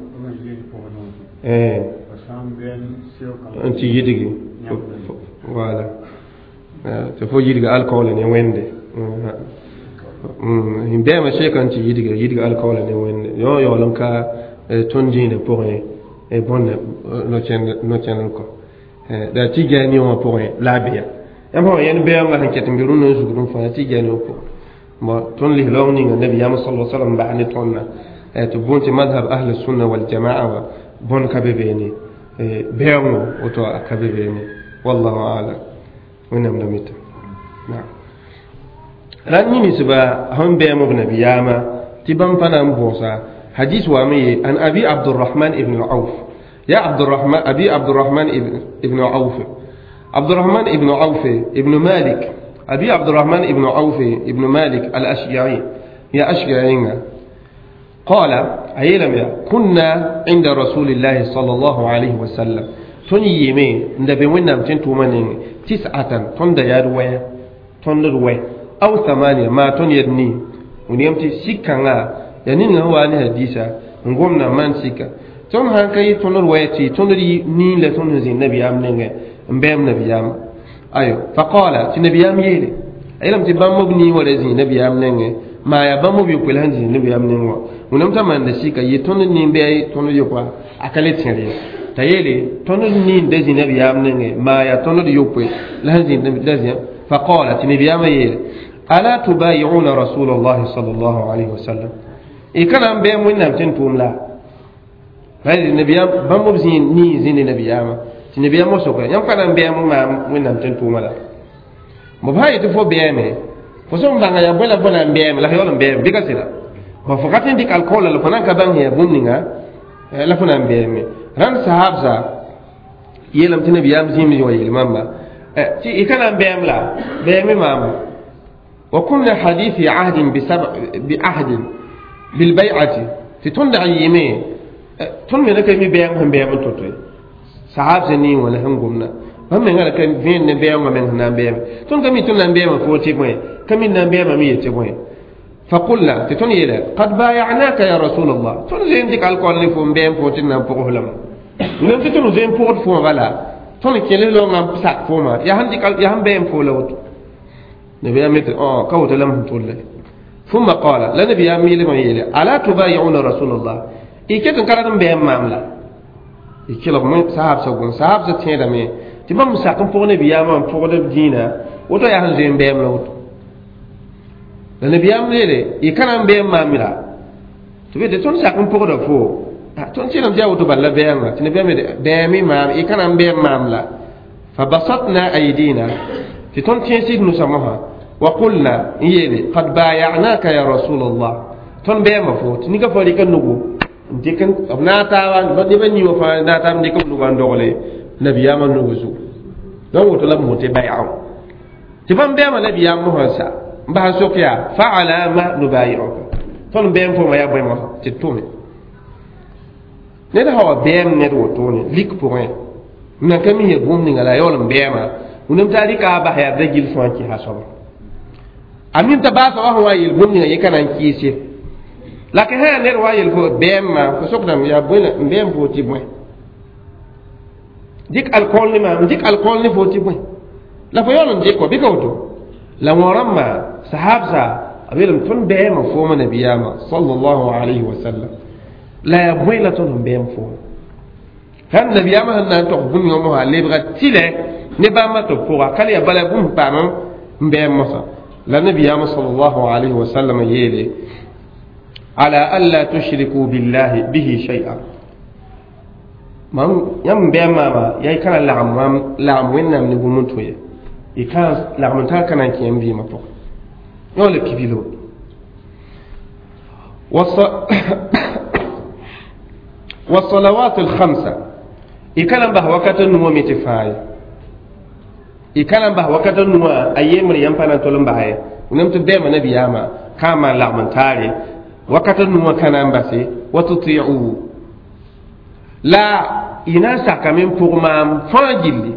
anti yidigi wala te fo yidiga alcool ne wende himbe ma sheka anti yidiga alcool ne wende yo lanka ton dine pour e bonne no channel ko da ti gani o pour labia am ho yen be nga hanket mbiru no zugrum fa ti gani o pour mo ton li lawni nga nabi sallallahu alaihi wasallam ba'ani tonna to bonti madhhab ahli sunna wal jamaa wa bon kabebeni beemu oto akabebeni wallahu a'lam wannan namita na ranni ni siba hon beemu nabiyama tiban fana mbosa hadith wa mi an abi abdurrahman ibn auf ya abdurrahman abi abdurrahman ibn auf abdurrahman ibn auf ibn malik abi abdurrahman ibn auf ibn malik al-ashja'i ya ashja'ina قال أيلم كنا عند رسول الله صلى الله عليه وسلم توني يمين ندبي وين نمتين تومانين 9 تون دياروي تون دروي أو 8 ما تون يدني ونيمتي سيكانا يعني هو على حديثا نقومنا من سيكا تون هنكاي تون دروي تون دي نين لا تون زين نبي أمنين مبام نبي أم أيو فقال تنبي أم يلي أيلم تبام مبني ولا زين نبي أمنين ما يبامو بيقول هنزي نبي أمنين ونمتا من دسيكا يتون نين بي تون يقوا أكلت سيري تيلي تون نين دزي نبي أمنين ما يتون يقوا لهنزي نبي دزي فقالت نبي أمنين ألا تبايعون رسول الله صلى الله عليه وسلم إيه كان أم بيام وين نمتين توم لا هذه النبي أم بامو بزين ني زين نبي أم نبي أم وسوكا يوم كان أم بيام وين نمتين توم لا مبهاي تفو بيامه فسون بانغا يا بولا بولا مبيام لا يولم بيام بيكاسيلا وفقاتين ديك الكول لو فنان كبان هي بونيغا لا فنان مبيام ران صحابزا يلم تنبي يام زيم ويل ماما تي كان مبيام لا بيام ماما وكنا حديث عهد بعهد بالبيعه تتندع يمين تنمي لك مي بيام هم بيام توتوي صحابزا ني ولا هم غمنا هم ngala kan vin ne beyam men na beyam ton kami ton na beyam fo ti moy kami na beyam mi ti moy فقلنا تتوني له قد بايعناك يا رسول الله تون زين ديك الكول ني فو بيم فو تي نام فو هلم نم تي تون زين فو فو غلا تون كيلي لو نام ساك فو ما يا هنديك يا هم بيم فو لوت نبي اميت كوت لم تقول ثم قال لا نبي امي لما يلي الا تبايعون رسول الله يكتن كلام بيم ماملا يكلم من صحاب سوغون صحاب زتين دمي تبام ساكن فو نبي يا مام فو دينا وتو يا هنزين بيم لوت la nabiyam lele e kana be mamira to be de ton sa kon pogo do fo ton ci nam jawu to balla be am ti nabiyam de mi mam e kana be mamla fa basatna aydina ti ton ci sid nu samaha wa qulna yele qad bay'anaka ya rasul allah ton be ma fo ni ka fari kan nugo dikan abna tawa ba de ban yiwo fa na tam dikan nugo ndogole nabiyam nugo su do woto lam mo te bay'aw ti fam be ma nabiyam mo sa mba sokya fa'ala ma nubayi'uka ton bem fo ma ya boy mo ti tumi ne da hawa bem ne do toni lik pour un na kami ye bum ni ngala yolum bema unum tari ka ba ya dagil fo ki hasoba amin ta ba so wa yil bum ni yekana ki se la ke ha ne wa yil fo bem ma ko sokna ya boy na bem fo ti boy dik alcool ni ma dik alcool ni fo ti boy la fo yolum dik ko bi ko to la warama sahabza abilam tun bema fo ma nabiyama sallallahu alaihi wasallam la yabwila tun bem fo kan nabiyama nan to bun yo mo ale bra tile ne ba ma to pour akali ya bala bum pa non mbem mosa la nabiyama sallallahu alaihi wasallam yele ala alla tushriku billahi bihi shay'an mam yam be mama yai kana la wennam ni gumun toye e kan la montar kana ki yam bi ma to yo le kibilo والصلوات الخمسة إكلم به وقت النوم متفاعل إكلم به وقت النوم أيام ينفعنا تلم به ونمت دائما نبي ياما كما لعمن تاري وقت النوم كان أنبسي وتطيعوا لا ينسى كمن فغمام فاجلي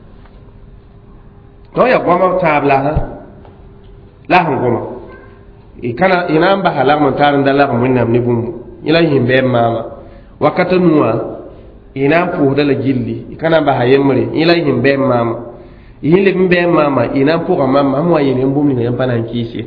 لو يقوم تابلها لا هم إكنا إنام به لعمن تاري دلهم ونام نبوم إلههم بهم ماما wakati nuwa ina puhda la gilli kana ba hayemre ila him be mama yile be mama ina puga mama amwa yene mbumi ne yampana kisi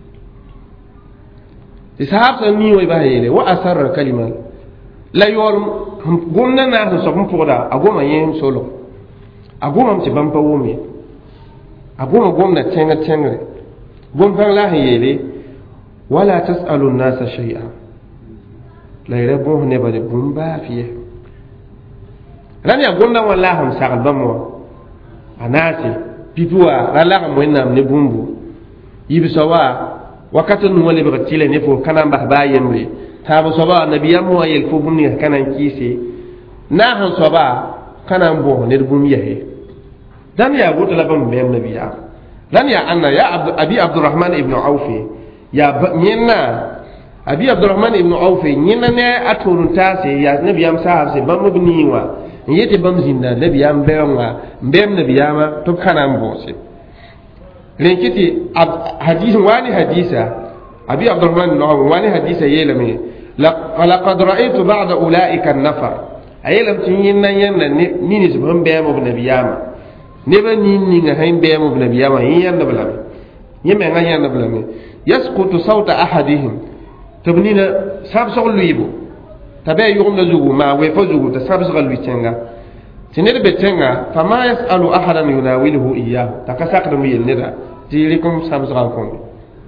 isahab ni way ba yele wa asarra kalima la yor gumna na so kum puga agoma yen solo agoma mti bampa womi agoma gomna tenga gomfa la yele wala tasalu an-nasa shay'an la yrebon ne ba de bumba fiye ran ya gonda wallahi sagal bammo anati pipua rala mo nam ne bumbu yibi sawa wakati nu wale ba tile ne fo kana ba ba yemre ta bo sawa nabiyam mo yel fo bumni kana kisi na han sawa kana mbo ne bum yahe dan ya goto la bam be nabiya dan ya anna ya abi abdurrahman ibn auf ya minna abi abdurrahman ibn auf nyina ne aturun tase ya nabiyam sahab se bam bniwa yete bam zinda nabiyam bewa mbem nabiyama to kana mbose lenkiti hadith wani hadisa abi abdurrahman ibn auf wani hadisa yelame laqad ra'aytu ba'da ulaika an-nafar ayelam tinyina yanna ni ni bam bewa nabiyama ne ba ni nga hain bewa nabiyama yanna balame yeme nga yanna balame yasqutu sawta ahadihim tobnina sab so luibo tabe yugum na zugu ma we fo zugu ta sab so luitenga tinere betenga fama yasalu ahadan yunawiluhu iyyahu takasakda mu yelneda tilikum sab so kon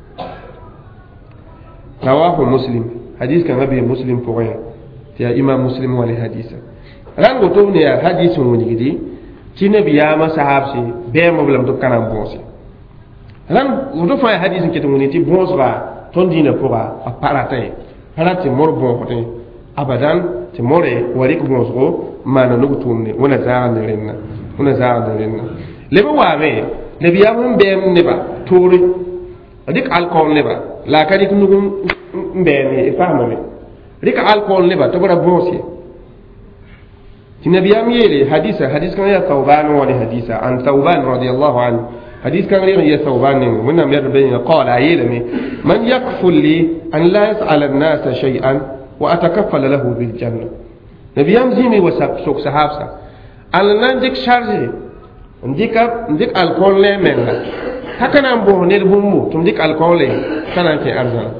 rawahu muslim hadith kan nabi muslim pour ya imam muslim wal hadith ran go to ne hadith woni gidi tinabi ya ma sahabsi be mo blam to kanam bonse ran go to fa hadith ke to woni ti bonsa ton dina pora a parate parate morbo hote abadan te more wari ko bonso mana no tumne wona zaande renna leba wawe le biya mun be ne ba tori dik alcool ne ba la kadi ko nugum mbene e famame dik alcool ne ba to bara bonsi tinabiyam yele hadisa kan ya tawban wa hadisa an tawban radiyallahu anhu حديث كان يا ثوبان من يربين قال عيلمي من يكفل لي أن لا يسأل الناس شيئا وأتكفل له بالجنة نبي يمزيني وسوق صحابسا أنا نندك شارجي نديك الكول لي منها هكذا نبوه نربومو تمديك الكول لي كان في أرزانا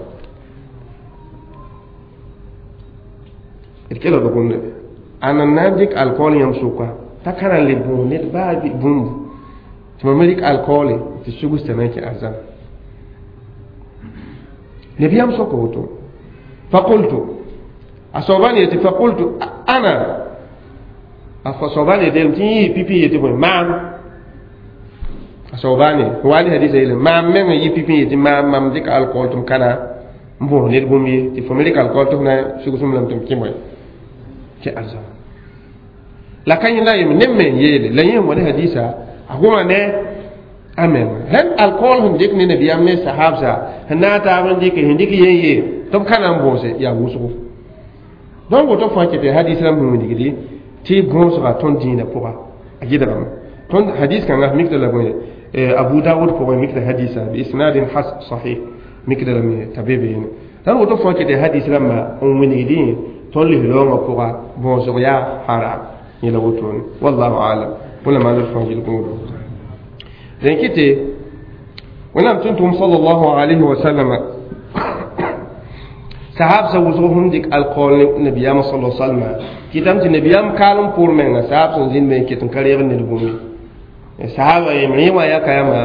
الكلام بقول أنا نندك الكول يمسوكا هكذا نبوه نربابي بومو تمامريك الكولي تشوغو استناك أرزان نبيام سوكوتو فقلت أصوباني يتي فقلت أنا أصوباني يتي بيبي يتي مام أصوباني واني هديث يلي مام مم يبيبي يتي مام ديك الكول تم كنا مبو نيربومي تي فمريك الكول تم نا شوغو سملم تم كيموي كي أرزان لكن لا يمنم يلي لا يم ولا حديثا agoma ne amen hen alcool hun dik ne nabiyam ne sahabsa hanata ban dik hin dik yeye to kana mbose ya wusu don go to fanke te hadith ram mun digidi ti gonso ba ton dina poa agida ram ton hadith kan ngah mikda la goye abu daud ko mikda haditha bi isnadin has sahih mikda lam tabibi dan go to fanke te hadith ram on mun digidi ton li lo poa bonso ya haram ni la wutun wallahu a'lam ولا ما نفهم في الأمور لأن كده ولم تنتم صلى الله عليه وسلم صحاب سوزوهم ديك القول النبي صلى الله عليه وسلم كتامت النبي كالم بور من صحاب سنزين بين كتن كارير النبومي صحاب يمني ويا كيما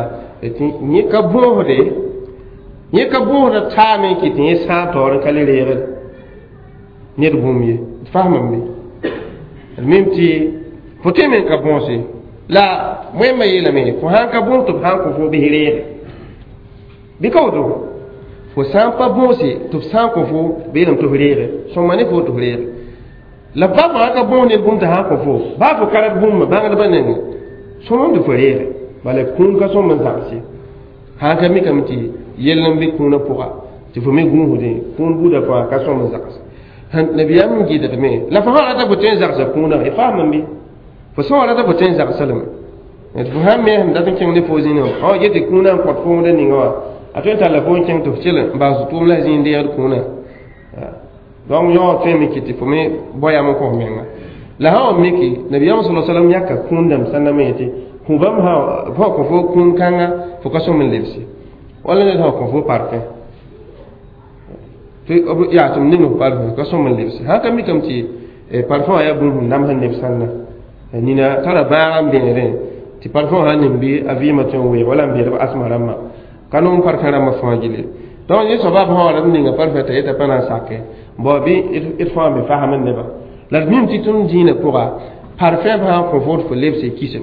نيكابوه تامي كتن يساتور كارير النبومي فهمني mimti fotemen ka bonse la moy mayela me fo han ka bon to han ko fo behire bi kawdo fo san pa bonse to san ko fo be lam to behire so mane fo to behire la ba ma ka bon ne bum ta han ko fo ba fo kala bum ba ngada banen so non de behire bale kun ka so man zakse ha ka mi kamti yelam bi kun na poa ti fo me gun hude kun buda fa ka so man zakse han nabiyam gi da me la fa ha ta boten zakse kun na e fa man bi fo so ala ta boten zakse salam et fo ha me han da tin ne fo zino o yete kun na ko fo de ni ngawa ato ta la fo kin to chele ba su tum la zin de yar kun na donc yo fe mi kiti fo me boya mo ko menga la ha o miki nabiyam sallallahu alaihi wasallam yakka kun dam sanna me yete ku bam ha ko fo kun kanga fo ka so men lefsi wala ne ha ko fo parfait fi ya tum ninu parfait ka so men lefsi ha kam mi kam ti parfait ya bu ndam han ne sanna ni na tara ba am be ne ti parfait han ne bi avima ton we wala bi ba asma ramma kanon parfait ramma fo jile donc ni so ba ha wala ni nga parfait ta eta pana saké bo bi il faut me fahamen ne ba la mim ti tun dina pourra parfait ba ko fo lefsi kisem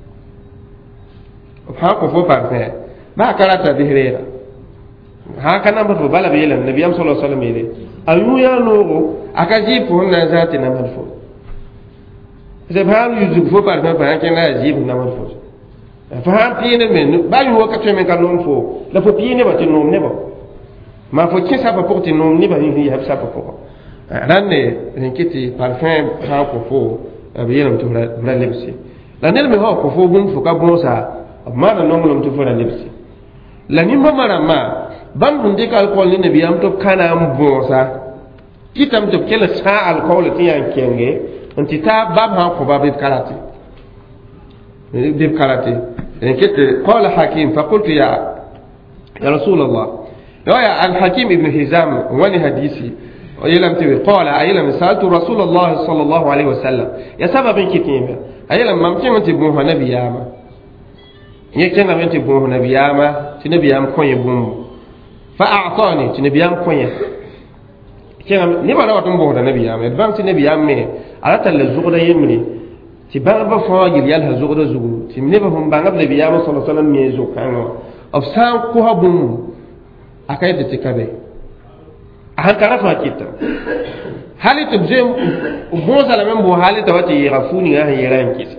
ha ko fo parfait ba karata bihrera ha kana ba bala be yelam nabiyam sallallahu alaihi wasallam ile ayu ya no akaji fo na zati na malfo ze ba yu fo parfait ba kana ajib na malfo fa ha pine men ba yu ka teme ka non fo la fo pine ba tin non ne ba ma fo kisa ba porti non ni ba ni ya sa ba fo ranne rinkiti parfait ha ko fo be yelam to bra lebsi la ne me ha ko fo bun fo ka bon sa ma na nongolom to fora lebsi la ni mama ma bam hunde ka alcool ni nabiyam to kana mbosa kitam to kela sa alcool ti yan kenge onti ta bab ha ko babib karate bib karate en kete qala hakim fa qultu ya rasul allah ya al hakim ibn hizam wani hadisi ayelam tibi qala ayelam saltu rasul allah sallallahu alaihi wasallam ya sababin kitimba ayelam mamkin ti bu nabiyama yake na menti bo nabiyama ti nabiyam konye bum fa a'tani ti nabiyam konye kenga ni ba rawatun bo da nabiyama ban ti nabiyam me alata la zuqda yemni ti ba ba fo yil yal ha zuqda zugu ti ne ba hum ba ngab nabiyama sallallahu alaihi wasallam me zo kanwa of san ko habum akai de tikabe an karafa kita hali tubje bo salamen bo hali tawati rafuni ga yiran kisa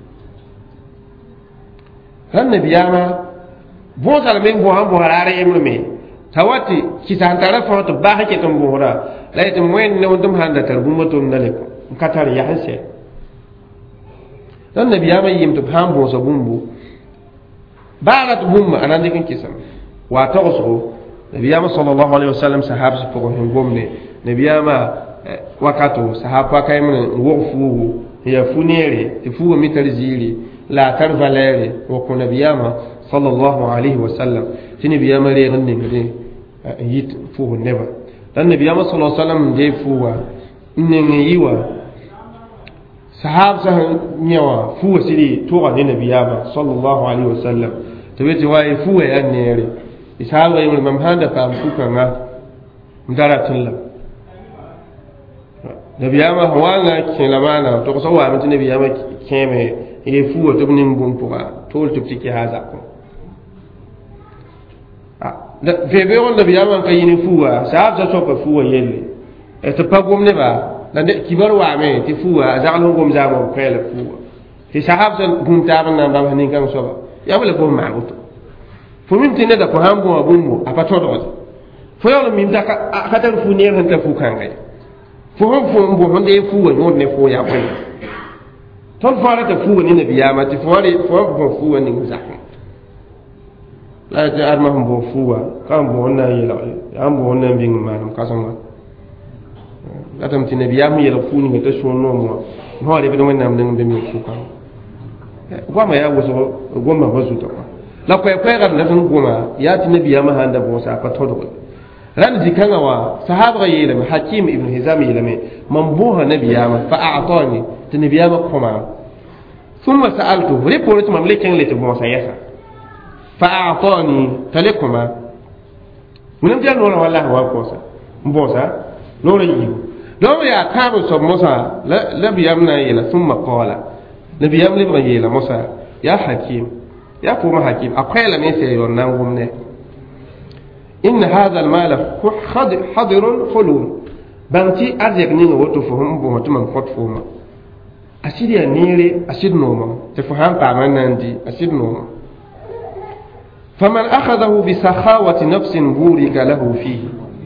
ran nabiyama bo salmen bo han bo harare emme tawati kisan tarafa to ba hake ton bo hora la ite moyen ne wondum handa tarbumo ton dale ko katar ya hanse ran nabiyama yim to han bo so bumbu barat bumma anan dikin kisan wa tawso nabiyama sallallahu alaihi wasallam sahabs ko hin gomne nabiyama wakato sahaba kay mun wofu ya funere ti fuwa mitarzili la tar valere wa ko nabiyama sallallahu alaihi wasallam tini biyama re ngande ngade yit fuwa neba dan nabiyama sallallahu alaihi wasallam de fuwa nne yiwa sahab sa nyawa fuwa siri to ga nabiyama sallallahu alaihi wasallam to beti wai fuwa ya nere ishawa yi mun handa fa fuka nga ndaratin la nabiyama hawanga kelamana to ko so wa mutune nabiyama keme e fuwa to nin bun puga tol to tiki haza ko da febe on nabiyama kay ni fuwa sahab sa to ko fuwa yelle e to pagum ne ba dan de kibar wa me ti fuwa zalo gom zamo kele fuwa ti sahab sa gum taban na ba ni kan so ba ya wala ko ma'uto fo min tine da ko hambo abumbo apatodo fo yo min da ka tan fu ne han ta fu kan gai fo mbo honde fu woni ne fo ya ko ton fara ta fu ni nabiyama ti fo fu ni ngzaka la ta arma mbo fuwa kan bo na yela ambo wonna bing manam kasama atam ti nabiyama yela fu ni ta shono mo no de be wonna nam be mi fu kan goma ya woso goma wasu ta la ko ko ga na tun goma ya ti nabiyama handa bo sa patodo ran zikanga wa sahaba yele hakim ibn hizam yele man buha nabiyama fa a'tani ti nabiyama kuma thumma sa'altu report mamlekin lete bo sa yasa fa a'tani talikuma munam jan wala wallahi wa ko sa mbosa lolo yi لو يا تاب صب موسى لا بيامنا يلا ثم قال نبيام لبغا يلا موسى يا حكيم يا فوما حكيم أقيل من سيرون نانغمنا إن هذا المال حضر خلون بانتي أرزق نيغا وتفهم بوهتو من قط فوما أسيد يا نيري أسيد نوما تفهم تعمل ناندي أسيد نوما فمن أخذه بسخاوة نفس بورك له فيه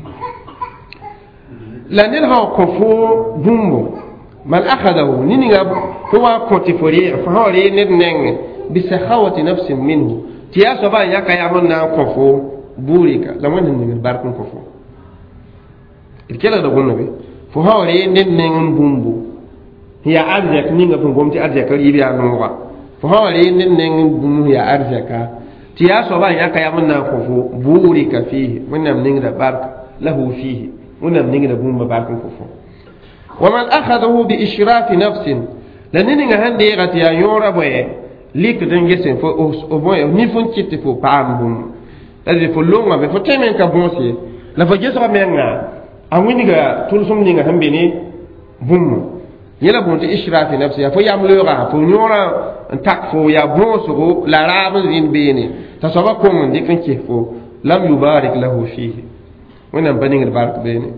la ned ha ko fo bumbo man akhadahu niniga ko wa ko ti fori fa hore ned neng bi sakhawati nafsin minhu ti ya so ba ya kaya man na ko fo burika la man ni barkun ko fo ikela da gonno be fo hore ned neng bumbo ya arjak ninga fo gomti arjak ribi ya no wa fo hore ned neng bumbo ya arjaka ti ya so ba ya kaya man na ko fo burika fihi wannan ninga barka lahu fihi ونم نيجي نقوم بباركم كفو ومن أخذه بإشراف نفس لأنني عندي غتي يورا بوي ليك دنجسن فو أبوي نيفون كيت فو بام بوم لازم فو لونغا بفو تيمين كابونسي لا فو جسر مينغا أوينيغا تولسوم نيغا هم بيني بوم يلا بونتي إشراف نفس فو ياملورا فو نورا انتاك فو يا بونسو لا رابن زين بيني تصبا كوم ديكن كيفو لم يبارك له فيه ونم بنين البارك بيني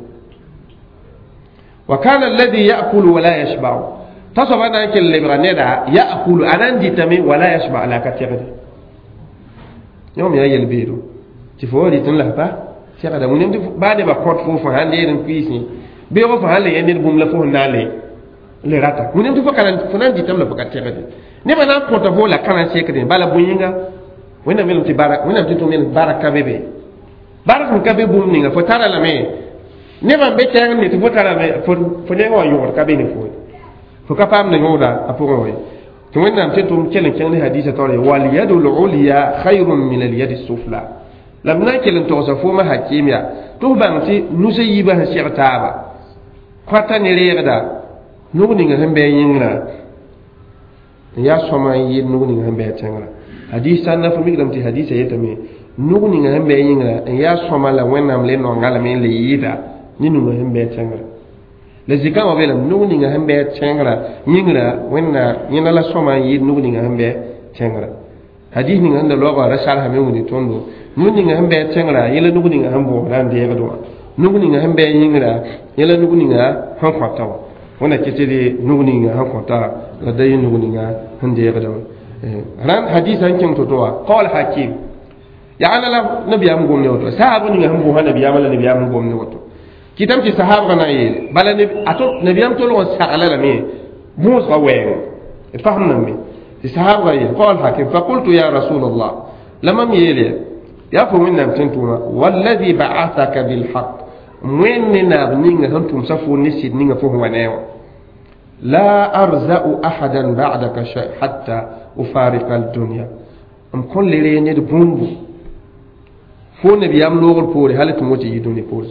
وكان الذي يأكل ولا يشبع تصب أنا كل اللي برنيدا يأكل أنا عندي تمي ولا يشبع لا كتير يوم يا يلبيرو تفوري تنله با تيرا ونم بعد ما قط فوف هندير كويسني بيرو فهالي يندير بوم لفوه نالي لراتا ونم تفكر فنان دي تمله بكتير نما نام قط فوه لا كان شيكرين بالا بوينغا وين ميلو تبارك وين تيتو ميل بارك كبيبي barak ka be bum ninga fo tara la me ne ba be tan ni to tara me fo ne wa yor ka be ni fo ka pam ne ngoda aporo we to wenna am tetum kelen kelen hadisa tore wal yadul ulya khairun min al yad sufla lamna kelen to sa fo ma hakimiya to banti nusayi ba shirtaba kwata ni reda nugu ninga hembe yingra ya soma yi nugu ninga hembe tangra hadisa na fo mi gramti hadisa yetame nugu ni ngambe yingra ya soma la wenam le no ngala men le yida ni nugu hembe tengra le zika wa bela nugu ni ngambe tengra yingra wenna yina la soma yi nugu ni ngambe tengra hadith ni nganda logo rasal ha mewuni tondo nugu ni ngambe tengra yila nugu ni ngambo ran de yado nugu ni ngambe yingra yila nugu ni nga han kwata wana kitede nugu ni nga han kwata la day nugu ni nga hande yado ran hadith an kin totowa qala hakim يعني لا نبي أم قوم نوتو صحابة نيجا هم بوها نبي أم لا نبي أم قوم نوتو كتاب في صحابة نايل بلا نبي أتو نبي أم تلو سألا لمي موس غوين فهمنا مي في صحابة نايل قال حكيم فقلت يا رسول الله لما ميلي يا فمنا متنتوما والذي بعثك بالحق وين نابنين هنتم سفو نسيد نيجا فهو نيو لا أرزق أحدا بعدك شيء حتى أفارق الدنيا أم كل لين يدبونبو fo nabiyam logol pore halat moti yiduni pore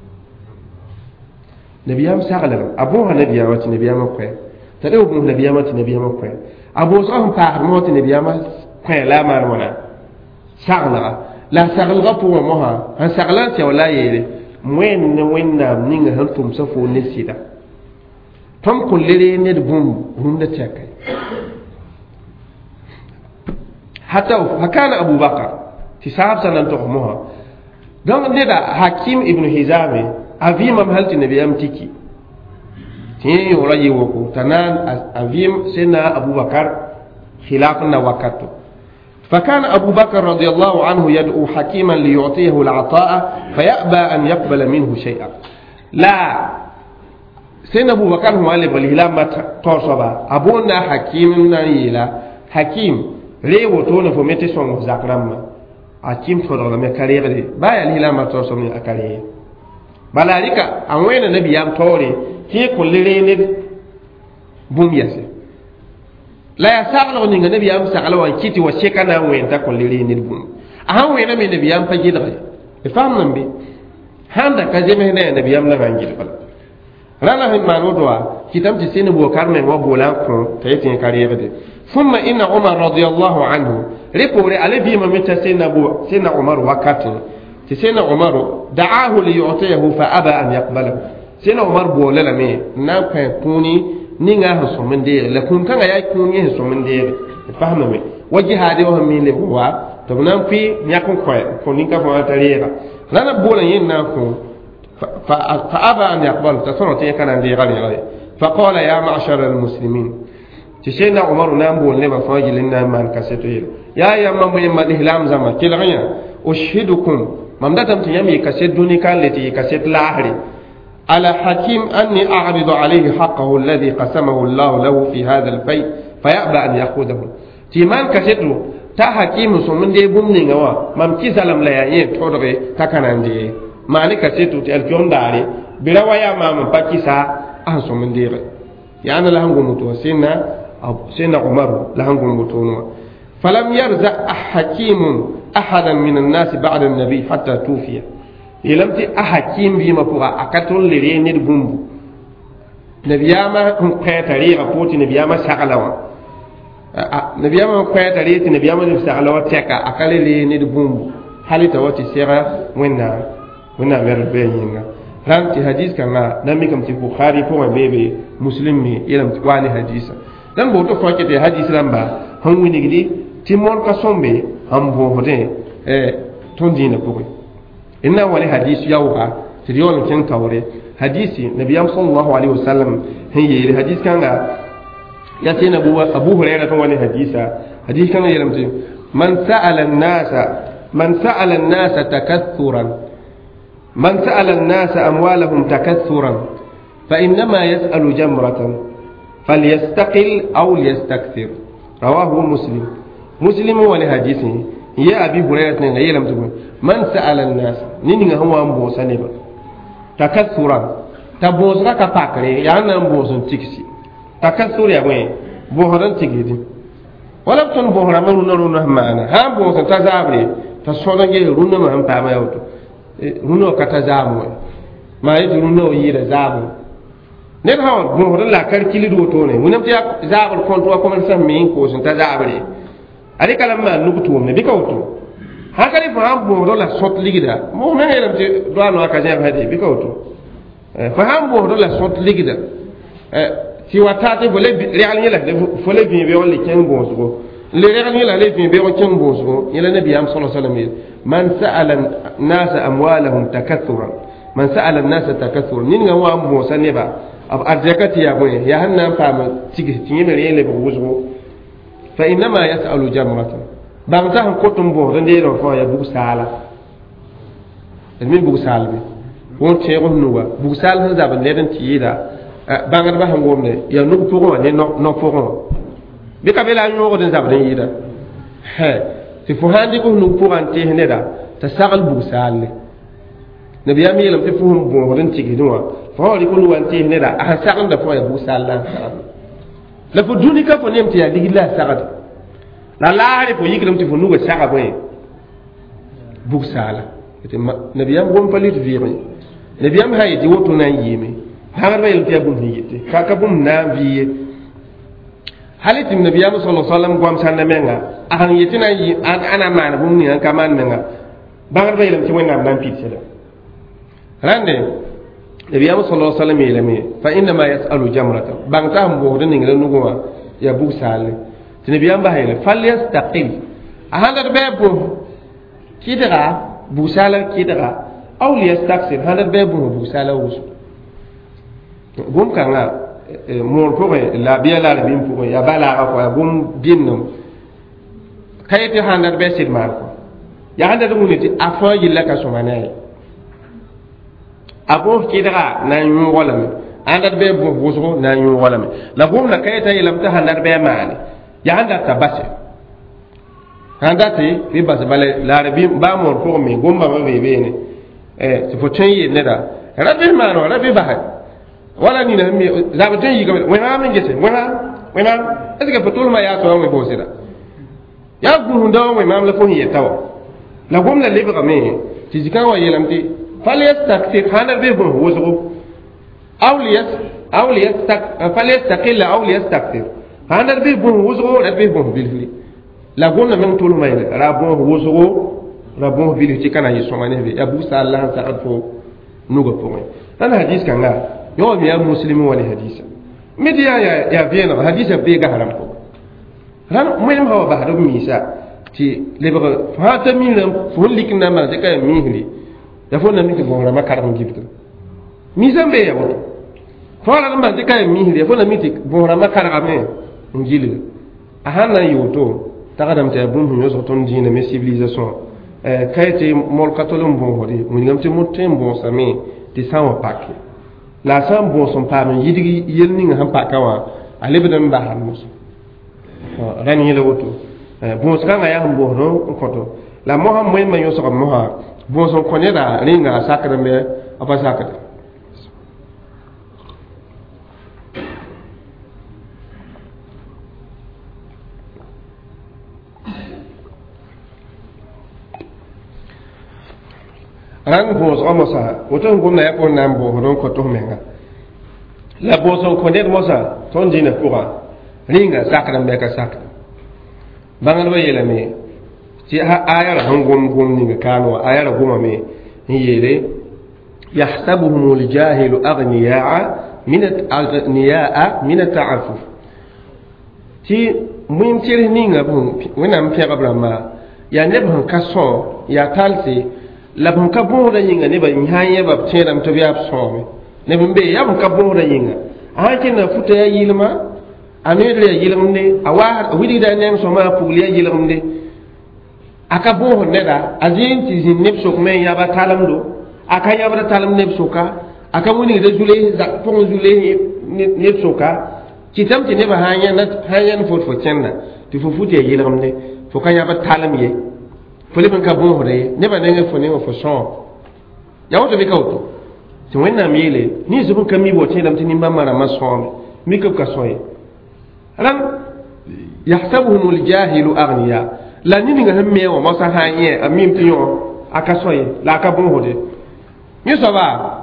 nabiyam sagala abo ha nabiyam wati nabiyam ko tade obu nabiyam wati nabiyam ko abo sahum pa moti nabiyam ko la mar wala sagala la sagala po mo ha han sagala ti wala yele mwen ne wenna ninga hantum safo ne sida tom kullere ne bum da takai hatta hakana abubakar ti sahab sanan to moha donc neda hakim ibn hizami avim am halti nabiyam tiki ti wala yiwoko tanan avim sena abubakar khilafna waqtu فكان أبو بكر رضي الله عنه يدعو حكيما ليعطيه العطاء فيأبى أن يقبل منه شيئا لا سين أبو بكر هو اللي بلهلا ما تصبا أبونا حكيم نايلا حكيم ليه وتونا فمتى سون زكرام حكيم فرغ ما كارير بايا لهلا ما تصبني أكاريه بلاريكا أوين النبي يام توري كي كل لين بوم يسي لا يسأل عن النبي يام سأل عن كيتي وشكنا وين تقول لين بوم أهم وين من النبي يام فجدها فهم نبي هذا كجمه هنا النبي يام لا ينجد فلا رانا هم ما نودوا كتاب تسين أبو بكر من أبو لانكم تيجي كارير ثم إن عمر رضي الله عنه ريبوري على بيما متى سين عمر وقت سين عمر دعاه ليعطيه فأبى أن يقبله sẽn Omar boole lame na n kõ kũuni ninga sẽn sõm n deege la kũun kãngã yaa kũun yẽ sẽn sõm n deege d paamame wa jihaade wa sẽn mi n leb wa tɩ b na n pɩ yãk n kõ nin-ka fãa t'a reega la na boolã yẽ na n kõ فأبى أن يقبل تصرت كان دي غير فقال يا معشر المسلمين تشينا عمر نامبو لما فاجل لنا من كسيتو يا من الإهلام زمان كلا أشهدكم ممدتم تيامي كسيت دوني كان التي كسيت لاهري على حكيم أني أعرض عليه حقه الذي قسمه الله له في هذا البيت فيأبى أن يأخذه تيمان كسيتو تا حكيم سمن دي بومني نوا مم كيسالم لا يين تودري تكناندي مالك سيتو تلكيون داري بلا ويا مام باكيسا أنسو من دير يعني لهنغو متو سينا عمر لهنغو متو فلم يرزق حكيم أحدا من الناس بعد النبي حتى توفي يلم تي أحكيم بما فوق أكتون لرين البومبو نبياما هم قيتري ربوتي نبياما ساقلوا نبياما هم قيتري نبياما ساقلوا تيكا أكالي لرين البومبو حالي تواتي سيرا ونا مربينينا رانتي حديث كما نمي كم في بخاري فما بيبي مسلم مي يلم تواني حديثا dan boto fake te hadis lamba han wini gidi timon ka sombe han bo hote ton dina ko inna wali hadis yawha tiyon ken kawre hadisi nabiyam sallallahu alaihi wasallam hiye hadis kanga ya ce na abu hurairah ton wani hadis kanga yelam te man sa'ala an-nasa takathuran من سأل الناس أموالهم تكثرا فإنما يسأل جمرة فليستقل أو ليستكثر رواه مسلم ولحديثه يا أبي هريرة يلم تقول من سأل الناس نين هو أمبوس نبا تكثرا تبوسك كفاكري يعني أمبوس تكسي تكثر يا وين بوهران تجدي ولم تكن بوهران من نرونه معنا هم بوس تزابري تصونجي رونا ما هم تعمل يوتو runo kata zamu ma yi runo yi da zamu ne ba mo hodo la kar kili do to ne munam tiya zabul konto ko man sam min ko sun ta zabre ari kala ma nubutu me bi kawto ha kali fa am bo la sot ligida mo me helam ti do no aka jam hadi bi kawto fa am bo la sot ligida ti watati bo le real ni la fo le bi be wala ken bo so le real ni la le bi be wala ken bo so ila nabi am sallallahu alaihi wasallam من سأل الناس أموالهم تكثرا من سأل الناس تكثرا نين هو أمو سنبا أب أرجكتي يا بوي يا هنا فهم تيجي تيجي اللي بوزو فإنما يسأل جمرة بعدها كتم بو رندي رفا يا بو سالا المين بو سالبي وون تيغو نوا بو سال هذا بندن تيدا بعد ما هنقوم ده يا نو فوقو نو فوقو بكابلا نو غدن زابدن يدا ها ti fo handi ko nu pour ante heneda ta sagal bu salle nabi yami lam ti fo bo hodan tigi duma fo holi ko nu ante heneda a sagal da fo ya bu salla la fo duni ka fo nemti ya digilla sagal la laare fo yiglam ti fo nu ga saga boy bu sala ti nabi yam gom palit viire nabi yam hayi di woto nan yimi hagar bayel ti abun hiyete ka bum na viye haliti nabi yam sallallahu alaihi wasallam gom sanna menga ahan yetina yi ana mana bum ni an kaman menga bangar baylam ci wonna nan pitse da rande nabi yam sallallahu alaihi wasallam yelame fa inna ma yasalu jamrata bangta mbo de ninga nuguma ya bu sale ti nabi yam bahayle fal yastaqim ahan da bebo kidra bu sala kidra aw liyastaksir hada bebo bu sala wusu gum kanga mon pour la bien la bim pour ya bala ko ya gum binno kayete handar be sid mar ko ya handar mun ti afa yilla ka sumane abo kidra na yu wala me handar be bo wuso na yu wala me la gum na kayete yilam ta handar be mane ya handar ta basse handati bi basse bale la rabi ba mon pour me gum ba be ne ti fo tayi ne da rabi mano rabi ba wala ni na mi zabatun yi gabe wena min gese wena ezga fatul ma ya to mai bosira ya gu ndo mai mam la fon yi taw la gum la libra me ti jika wa yelamti fal yastakthir hana be bo wuzu fal yastaqil aw yastakthir hana be bo wuzu la be bo bilfili la gum na min tul mai ra bo wuzu ra bo bilfili kana yi somane be abu sallallahu alaihi wasallam nuga pʋgẽ rãnd hadis kãnga yõ me yaa muslim wa ne hadisa me tɩ yaa vẽeneg hadisa beega haram pʋgẽ rãnd wẽnem sã wa basd b miisa tɩ lebg fãa ta miirã fo n lik n na n maan tɩ ka yaa miisri ya fo na mi tɩ bõorãmã karem gibdr miisã n bee ya woto fo ra n maan tɩ ka yaa miisri ya fo na mi tɩ bõorãmã kargame n gilg a sãn na n yɩ woto tagdame tɩ yaa bũmb sẽn yõsg tõnd dĩiname civilisation ka ye tɩ molka tol n bõosde wingame tɩ mot tõe n bõosame tɩ sã n wa pake la a sã n bõos n paam n yɩdg yel ninga sẽn paka wã a lebd n basd mos rãnd yẽla woto bõos kãngã yaa sẽn boosd n kõto la mosã moẽmbã yõsg mosã bõos n kõ neda rẽnga a sakdme a pa sakda rãng bõosgã mosã woto n gomda yaa pʋgẽ na n boosd n kõ tos-menga la bõos n kõ ned mosã tõnd dĩinã pʋgã rĩnga sakd n bɛka sakd bãngdbã yeelame tɩ aya ra sẽn gom ninga kaan wã aya ra gomame n yeele yaxsabuhum ljahilu agniyaa min ataafuf tɩ wẽn tɩrs ninga wẽnnaam pẽgb rãmbã yaa neb sẽn ka sõ yaa talse la bõn ka bõosda yĩnga nebã sã n yẽba b tẽedame tɩ b yaa b sõome neb n be yaa bõn ka bõosda yĩnga a sã n kẽnda futa yaa yɩlma a needr yaa yɩlgemde a wilgda a neng sõma a pugl yaa yɩlgemde a ka bõosd neda a zĩig tɩ zĩnd neb sokme n yaba talemdo a ka yabda talem neb soka a ka wilgda pʋgẽ zule neb soka kɩtame tɩ nebã sã n yãnd fot fo kẽnda tɩ fo fut yaa yɩlgemde fo ka yabd talem ye fo leb n ka bõosda ye nebã nengẽ fo nengẽ fo sõo yaa woto bɩ ka woto tɩ wẽnnaam yeele ninsb n ka mi bo tẽedame tɩ nimbãmbã rãmbã sõome mikb ka sõ ye rãnd yaxsabuhum ljahilu agniya la ninga sẽn me wã mosã sã n yẽ a mim tɩ yõ a ka sõ ye la a ka bõosde yẽ soaba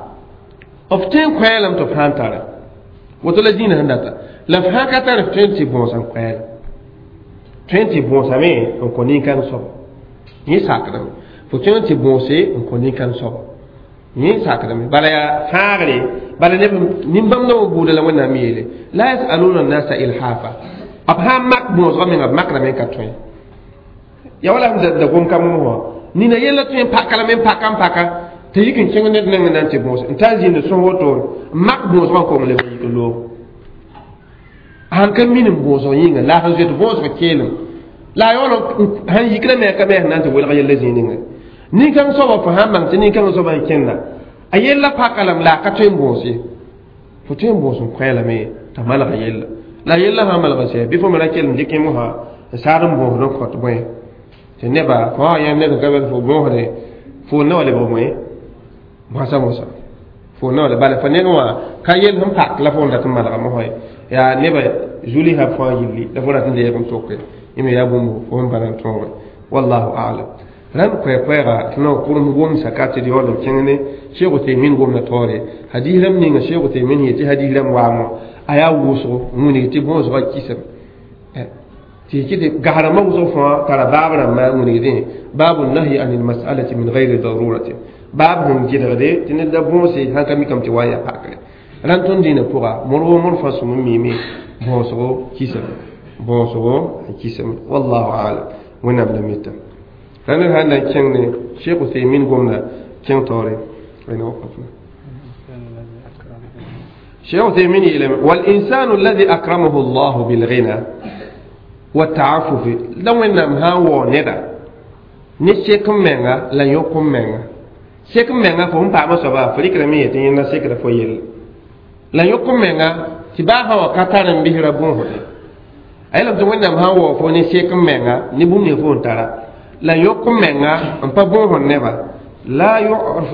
f tõe n koɛɛlame tɩ f sã n tara woto la dĩinã sẽn data la f sã n ka tar f tõe n tɩ bõos n koɛɛla tõe n tɩ bõosame n kõ nin-kãng soaba yẽ sakdame fo tõe n tɩ bõose n kõ nin-kãng soaba yẽ sakdame bala yaa fãagre bala neb nin-bãmb na wa buuda la wẽnnaam yeele la yasaluna nnasa ilhafa b sã n mak bõosgã menga b makrame n ka tõe ya wala sẽn da gom-kam mosã nina yella tõe n paka lame n paka n paka t'a yik n kẽng ned neng na n tɩ bõos n tar zĩnd sõs wotore n mak bõosgã n kong le fa yik n loog a sãn ka min n bõosg yĩnga la a sẽn zoet bõosg keelem la a yaool sãn yikra me ka me sẽn na n tɩ welg yella zĩig ninga nin-kãng soaba fo sãn bãng tɩ nin-kãng soaba n kẽnda a yella paka lame la a ka tõe n bõos ye fo tõe n bõos n koɛɛlame t'a malga yella la yella sã n malga sɛ bɩ fo me ra kell n dɩk yẽ mosã n saad n bõosd n kõt bõe tɩ neba fo sã yãnd ned n ka bel fo bõosde fo na wa lebg bõe moasa mosa fo na wa le bala fa ned wã ka yell sẽn pak la fo n dat n malga mosã ye yaa neba zuli sã fãa yilli la fo rat n deeg n toke yẽ me yaa bũmb fo n bala n tõoge wallahu alam rãnd koɛɛ-koɛɛga tɩ na kʋrem gomsa ka tɩ d yaool n kẽng ne sheikh utaymin gomna taoore hadis rãmb ninga sheikh utaymin yetɩ hadis rãmb waamo a yaa wʋsgo n wilg tɩ bõosgã kisem tɩ kɩtɩ gasrãmbã wʋsg fãa tara baab rãmbã wilgdẽ baabu nahi an lmasalati min gayri daruratin baab sẽn gɩdgde tɩ ned da bõose sãn ka mikame tɩ wa n ya pakre rãnd tõnd dĩinã pʋga mor wo mor fãa sũm n miime bõosgo kisame bõosgo a kisame wallahu alam wẽnnaam la mita rãnd d sãn da n kẽng ne sheikh utaymin gomda kẽng taoore شيخ عثيمين يقول والإنسان الذي أكرمه الله بالغنى والتعفف لو إنما هو ندا نشيكم منها لا يكم منها شيكم منها فهم بعمر سبا فريق رمية تيجي نسيك رفويل لا يكم منها تباها وكتار به ربونه أيلم تو إنما هو فوني شيكم منها نبوم يفون ترى لا يكم منها أم بابوه نبا لا يعرف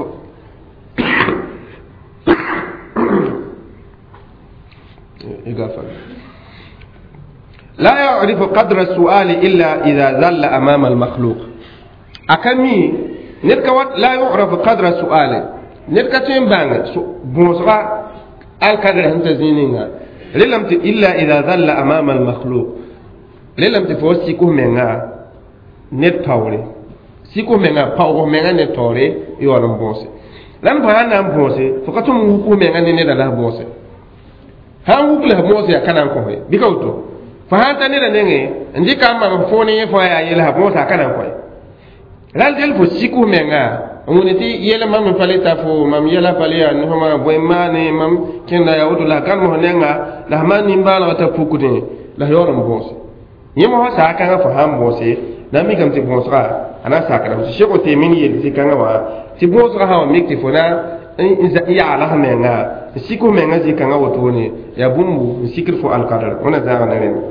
لا يعرف قدر السؤال إلا إذا ذل أمام المخلوق أكمي نركوت لا يعرف قدر السؤال نركتين بان بوصغا القدر أنت زينينا للم إلا إذا ذل أمام المخلوق للم تفوز سيكو منا نتاوري سيكو منا باو منا نتاوري يوالم بوصي lan fa na mbose fo ka tum ku me ngani ne da bose han ku le bose ya kana ko he bikauto fa hanta ne da nenge ndi kama foni fo ya yela bose kana ko ral del fo siku me nga amuniti yela mam faleta fo mam yela falia no ma boy mane mam kenda ya wudu la kan mo nenga la mani mbala ta fukude la yoro mbose yimo sa kan fa ham bose na mi kam ti bosra ana sa kan si sheko te mini yel ti kan wa ti bosra ha mi ti fona ya ala menga siku menga ji kan wa to ne ya bumbu sikir fo al qadar ona da na ren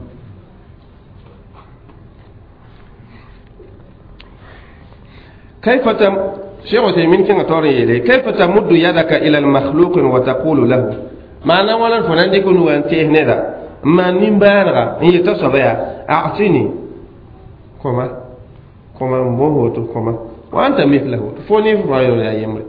كيف شيخ تيمين كان طوري كيف تمد يدك الى المخلوق وتقول له ما انا ولا فلان دي كن وانت هنا ما نمبارغا هي تصبيا اعطيني كما مبوتو كما وانت مثله فوني فرايو يا يمر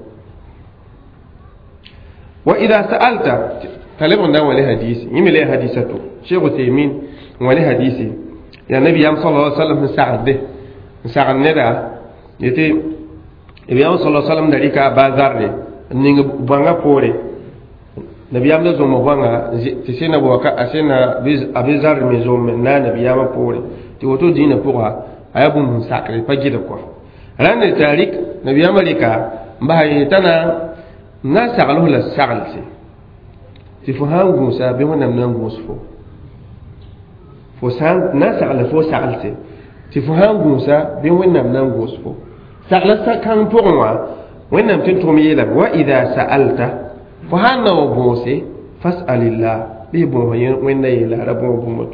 واذا سالت كلام ده ولا حديث يمي له حديثته شيخ تيمين ولا حديثي يا نبي صلى الله عليه وسلم ساعد ندا yete nabiyam sallallahu alaihi wasallam dari ka bazarre ninga banga pore nabiyam da zomo banga tisena boka asena abizar me zomo na nabiyam pore ti woto dina pourra ayabu mun sakre pagida ko ran tarik nabiyam alika mbaye tana na sagalu la sagalsi ti fo hangu sa be wonam nan gusfo fo san na sagala fo sagalsi ti fo hangu sa be wonam nan gusfo سألت كان بوروا وين تنتم يلا وإذا سألت فهنا وبوسي فاسأل الله بيبوه وين يلا ربو بموت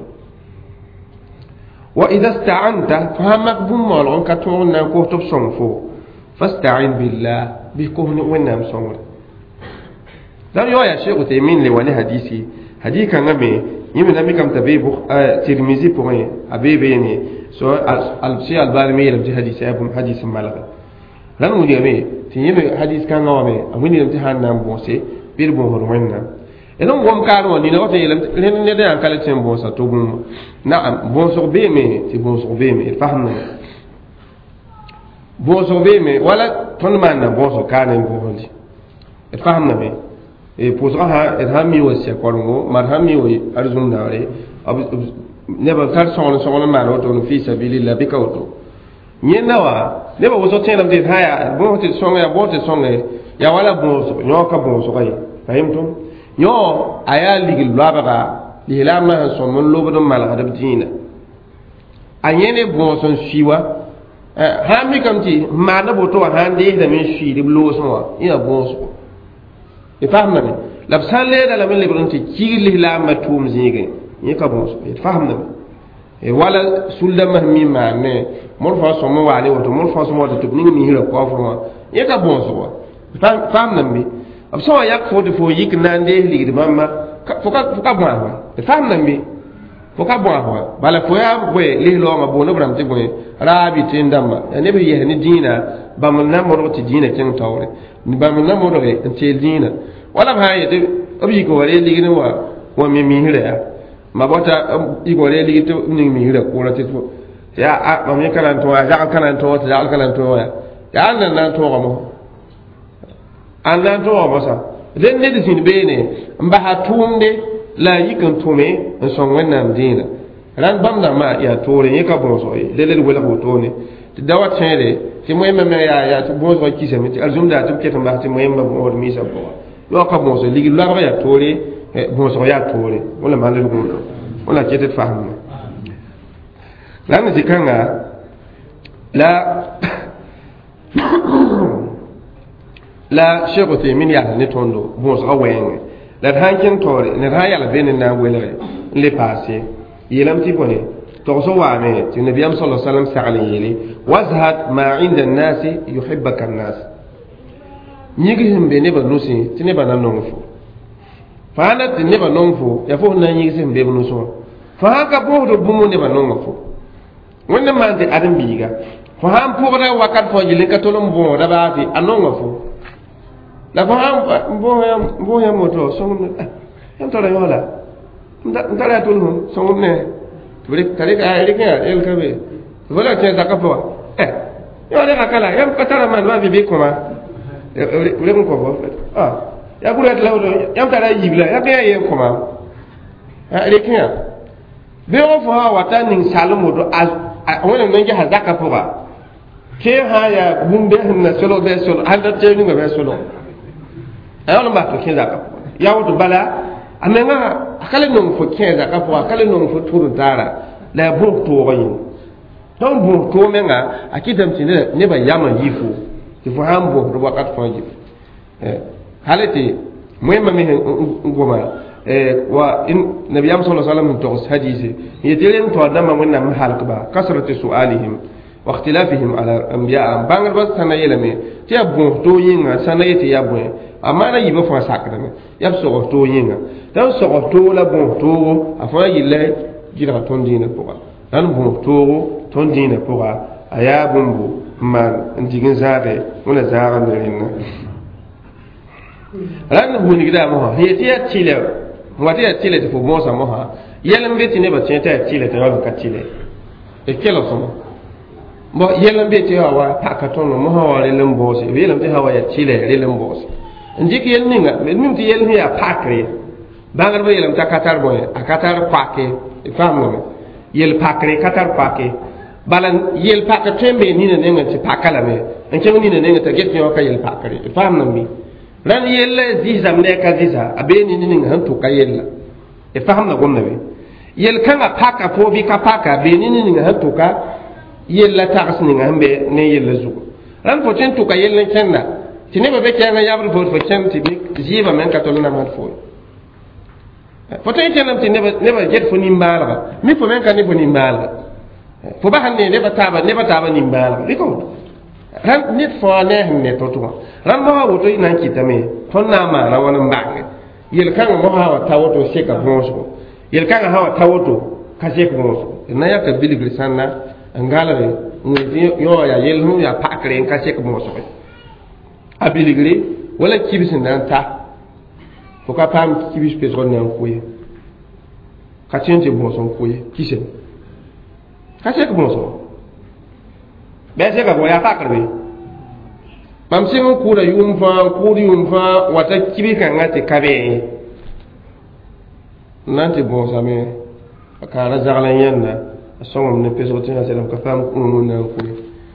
وإذا استعنت فهمك بمول أنك تقولنا كتب صنفو فاستعين بالله بيكون وين صنفو لم يويا شيخ تيمين لي ولا حديثي حديث كان نبي يمين نبي كم تبيبو ترمزي بوين أبيبيني so al-shi al-balmi lam hadith abum hadith malaga lan mu yeme ti yeme hadith kan ngawame amuni lam han nam bose bir bo horwenna enon gom karo ni no te len ne de an kala tem bosa to gum na'am boso be me ti boso be me fahmna boso be me wala ton man na boso kanen bo holi fahmna me e posra ha hami wasi korngo marhami wi arzun dawre neba tar son ma no to fi sabilillah bi kawto nyenda wa neba woso tena de haya bo te songa ya bo te songa ya wala bo so nyoka bo so kay fahimtum nyo aya ligil labaga lilama son mon lobo do mal hadab dina anyene bo son shiwa ha mi kamti ma na bo to hande da min shi diblo so wa ina bo so e fahmna ni labsan le da la min libronti kigli lama tum zige yeka bon fahmna e wala sulda mahmi ma ne mor fa so mo wali wato mor fa so mo to ni mi hira ko afro yeka bon so fahmna mi ab so yak fo de fo yik nande ligi mamma foka bon wa fahmna mi foka bon wa bala fo ya boy li lo ma bon bram te boy rabi tindama ne be yehni dina bam na mo ti dina ken tawre ni bam na mo re te dina wala ba yede obi ko wale ligi ne wa mi hira mabota igore ligi to ni mi hira ko rate to ya a mam yakalan to ya kalan to ya kalan to ya annan nan to mo annan to mo sa den ne disin bene mba hatunde la yikan tume son wannan dina ran bamna ma ya tore yaka bon so lele wala ko to ne dawa tede ti moyema me ya to bon so kise mi aljumda to ketan ba ti moyema bon mi sa bo yo ka bon so ligi la ya tore bon so ya tore wala man le ko wala kete fahamna lana jikanga la sheko te min ya ne tondo bon so awenge la hankin tore ne raya la benen na welere le passé yelam ti bone to so wa me ti nabiyam sallallahu alaihi wasallam sa'ali yeli wazhat ma 'inda an-nas yuhibbuka an-nas nyigi himbe ne ba nusi ti ne ba nan nonfo fana ti ne ba nonfo ya fo na nyigi sembe bu nuso fa ka bo do bumu ne ba nonfo wonna man ti adam biga fa ham pore wakat fo jilin ka tolum bo da ba fi anonfo la fa ham bo ya moto so yam to la yola ndara tolum so ne tore tare ka ri ka el ka be wala che da ka fo yo le ka kala yam ka tara man ba bi ko ma rem ko bo ya buret lawdo yam tara yibla ya kaya yen ko ma rekiya be o fo wata nin salmo do wona nangi hazaka poga ke ha ya bumbe na solo be solo handa te ni be solo ayo ba to ke zaka ya wuto bala amenga akale no fo ke zaka po akale no fo turu dara la bu to yin ton bu to menga akidam tine ne ba yama yifu ifo hambo do wakat fo yifu halati muhimma mi ngoma wa in nabiyam sallallahu alaihi wasallam to hadisi yetilen to dama wonna mahalak ba kasratu su'alihim wa ikhtilafihim ala anbiya bangal bas sana yelame ti abun to yinga sana yeti yabun amma na yibo fa sakra me yab so to yinga dan so to la bon to afa yille jira ton dina poka dan bon to ton dina poka aya bumbu man ndigin zaare wala zaara merenna ran bu ni gida mo yeti ya chile wati ya chile fo mo sa mo ha yelam beti ne ba tienta chile ta wa ka chile e kelo so mo yelam beti wa pa ka tono mo ha wa lem bosi yelam te ha wa ya chile lem bosi ndiki yel ninga mim ti yel ya pakre bangar ba yelam ta katar boy akatar pake e famno yel pakre katar pake balan yel paka tembe ni ne nga ti pakala me en ke ni ne nga ta get yo ka yel pakre e famno mi ran yel ziza me ka ziza abeni ni nga hantu ka yel e famna gomna be yel kanga paka fo bi ka paka be ni nga hantu ka yel la tax ni nga hambe ne yel la zu ran fo tentu ka yel ne kenna tine ba be kenna yabru fo kenti bi jiba men ka tolna mat fo foto kenna tine ba jet fo nimbala mi fo men ka ni fo nimbala fo ba hanne ne ba taba nimbala biko ran nit fo ne to ran mo ha woto ina kitame ton na ma na wona mbange yel kan mo ha wa tawoto sheka bonso yel kan ha wa tawoto ka sheka bonso na ya ka biligri sanna ngalabe ngi yo ya yel hu ya pakre ka sheka bonso abiligri wala kibis nan ta fo ka pam kibis pe zon nan kuye ka tente bonso kuye kisen ka sheka bonso be sheka bo ya pakre mam singo kura yumfa wata kibi kan ngate kabe nanti bon same akara zaglan yanda asongom ne peso tin selam ka fam mun na ko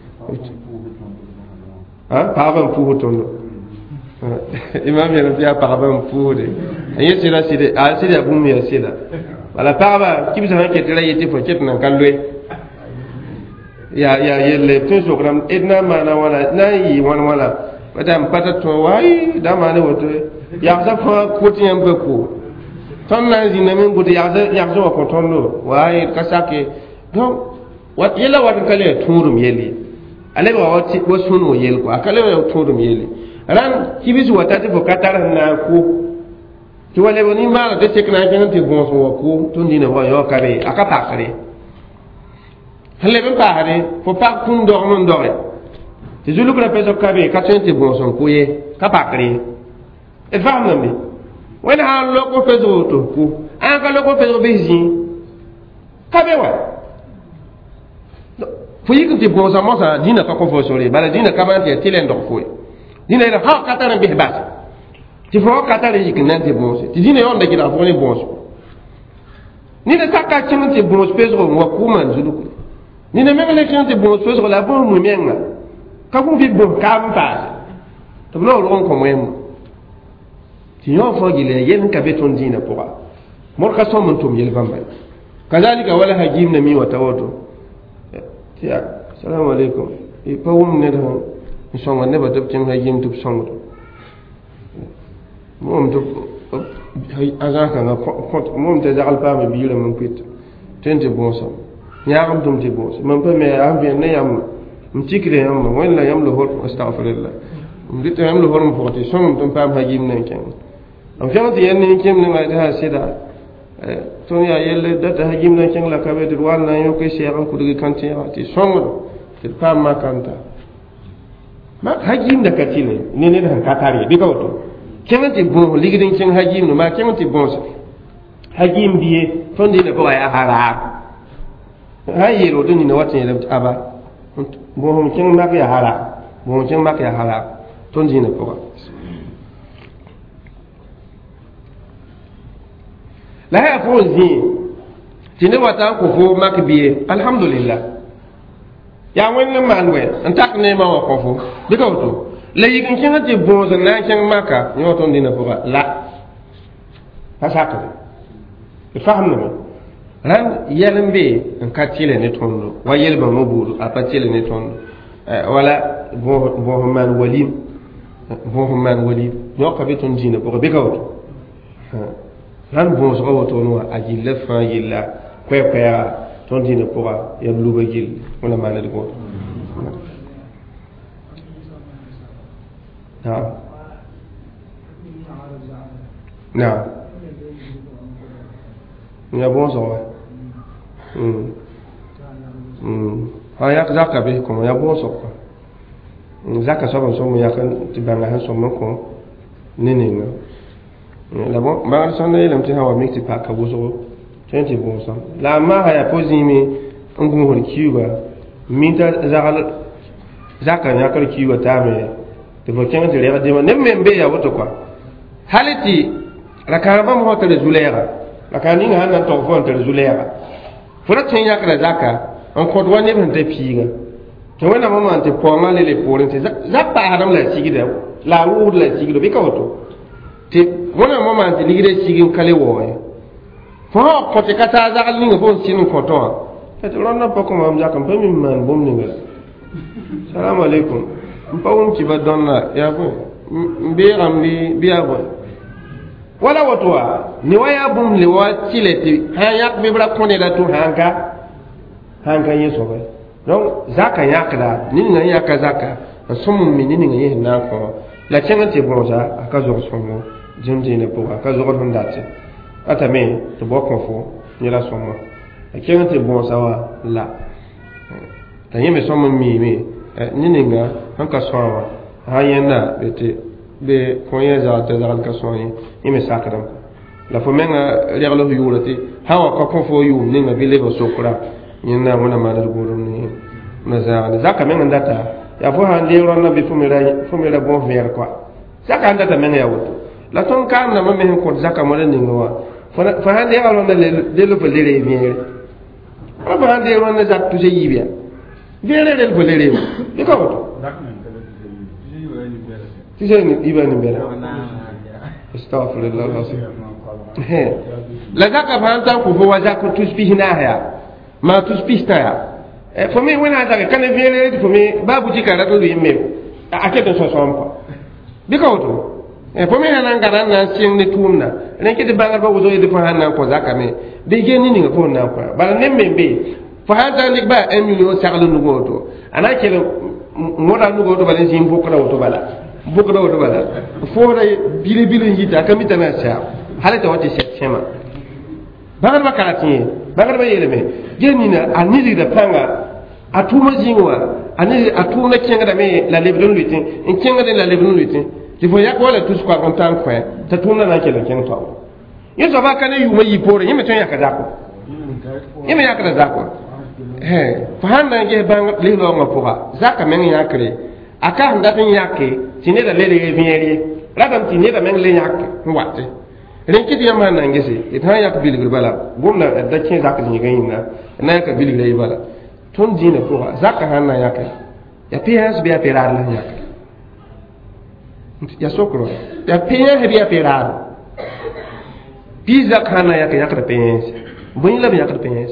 param fu tondo imam ya rabia param fu de ayi sila side a sida bum ya sida wala paraba kibi san ke tela yeti fo ket nan kalwe ya yelle to program edna mana wala nayi wala madam pata to wai da mana woto ya sa fa ko tiyan be ko ton na zina men gudi ya zo ko tondo wai kasake donc wat yela wat kale turum yeli ale ba wati ko sunu yel ko akale ba turum yeli ran kibisu watati fo katara na ko to wale boni mala de tekna kan te bon so ko to ndina wa yo kare akata kare halle ben paare fo pa kun do mon dore ti zulu ko peso kabe ka tente bon son kuye ka pakri e famna mi wala ha loko peso to ku an ka loko peso bezi kabe wa fo yiki ti bon sa mo sa dina ka ko fo sore bala dina ka man ti tilen do fo dina ila ha ka tan bi bas ti fo ka tan yiki nan ti bon ti dina yon da gida fo ni bon so ni da ka kin ti bon peso mo ku man zulu ni ne même les gens de bon chose la bon mumenga ka ko bi bon kam pa to no ron ko moyem ti yo fo gile yen ka beton dina poa mor ka som tum yel vamba kazalika wala hajim na mi wa tawoto ya assalamu alaikum e pawum ne do songa ne ba dab tin hajim tub songa mom to azaka na ko mom te jagal pa me biire mon pit tente bon som yaam dum ti bo man pa me am bien ne yam mtikre yam wala yam lo hol astaghfirullah dit yam lo hol mo foti som dum pa ma jim ne ken am fiam ti yen ni kem ne ma da sida to ya yelle data ha jim ne ken la ka be dir wal na yo ke cheikh ko dugi kanti ya ti som ti pa ma kanta ma ha jim da katine ne ne da katari bi ko to ken ti bo ligidin ken ha jim no ma ken ti bo ha jim biye to ndi ne ko ya hara hayero duni na watin da aba bo hum kin mak ya hara bo hum kin mak ya hara ton dina pora la ya fo zi tine wata ko fo makbiye alhamdulillah ya wani man we antak ne ma wa ko fo bika to la yikin kinga ti bonza na kin maka yo ton dina pora la pasaka faham na ran yelembe en katile ne tondo wa yelba mabulu apatile ne tondo wala bo man walim yo ka beton dina pora bika to ran bon so ko to no ajilla fa yilla kwekwa ton dina pora ya bluba gil wala mana de ko na ya bon so ha ya zaka be ko ya bon so ko zaka so bon so mo ya kan tibanga han so mo ko nene la bon ma son ne lam ti hawa mixi pa ka bozo tenti bon so la ma ha ya pozimi ngun hol kiwa minta zaka ya kar kiwa ta me te bo kenga te rega de ma nem membe ya woto kwa haliti la karaba mo hotel zulera la kaninga hanan to fon te zulera fura tin ya kala zaka on ko do ne ban te piga to wena mama ante ponga le porin te zakpa adam la sigida la wud la sigido be ka woto te wona mama ante ligide sigin kale woye fo ko te kata zagal ni ngo sinu ko to te ronna poko mam jakam be min man bom ni ngal salam alaikum mpawum ci ba donna ya bo mbe ambi biya bo wala wotwa ni waya bum le wa cileti ha yak be bra kone da to hanga yeso be donc zaka yakda ni nga yaka zaka sumum min ni nga yehna ko la cengante bonza aka zo somo jindi ne po aka zo ron date atame to bokko fo ni la somo cengante bonza wa la tanyeme somo mi ni nga hanka sowa ha yenda bete be koye za te dal ka soyi ime sakram la fo menga reglo yulati hawa ko fo yu ni nga bile bo sokra nyina wona madar golum ni na zaka menga ndata ya fo han de ron na be fo mera bon ver quoi zaka ndata menga ya woto la ton kan na me ko zaka mo ni ngwa fo han de ron na de lo le re bien fo han de ron na zak tu je yibia vere del ko le re bi ko woto تجيني يبان بيرا استغفر الله العظيم لا ذاك فانتا كو وذاك تسبيه نايا ما تسبيه تايا فمي وين هذا كان فيلي فمي بابو جي كان تو يمي اكيد سو سومبا بيكوتو فمي انا غاران نا سين ني تومنا نكي دي بانغار بابو زو يدي فانا كو ذاك مي دي جيني ني كو نا كو بال نيمبي فانتا ليك با 1 مليون ساغلو نغوتو انا كيلو مودا نغوتو بالين سين بوكو راوتو بالا boko do bala fora bile ngita kamita na sha halata wati sema bagar bakarati bagar ba yeleme jenina anili da panga atuma jingwa anili atuma kenga da me la lebron lutin en kenga de la lebron lutin il faut yak wala tous quoi content quoi ta tuna na kelo kenga to yeso ba kana yuma yipore yime ton yakada ko yime yakada zako fa hanna ge bang lelo ngapura zaka men yakre aka ndatin yake tine da lele vieri radam tine da men le yak watte ren kiti yamma na ngese itan yak biligir bala gomna da kin zaka ni gayina na yak biligir bala ton dina ko zaka hanna yake ya PS be aperar la yak ya sokro ya PS be aperar pizza kana yake yak da PS bon la be yak da PS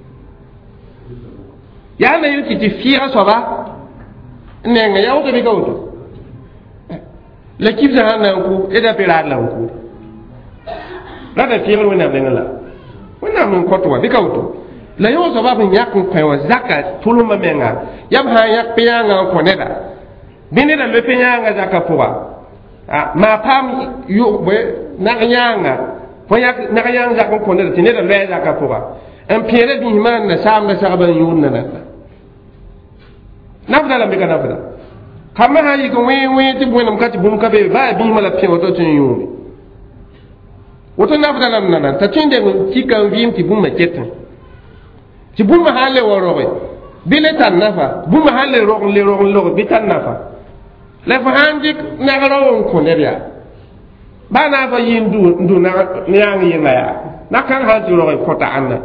ya na yuti ti fiira soba nenga ya wuto be gawto la kibza hanna ko eda perar la ko la da fiira wona bengala wona mun ko to be gawto la yo so ba bin yakko kai wa zakat tuluma menga yab ha yak piyanga ko neda binida le piyanga zakapuwa ma pam yu be na nyanga fo yak na nyanga zakon ko neda tineda le zakapuwa en piyere bi man na sam na saban yunna na nafda la meka nafda kama hayi ko we ti bu nam kati bum kabe ba bi mala pe wato tin yuni wato nafda lam nana ta tinde ti kan vim ti bum ma ketin ti bum ma hale woro be bile tan nafa bum ma hale ro le ro bi tan nafa la fa handik nagaro ko ne ya bana fa yindu na yang yinga ya na kan ha juro ko ta anna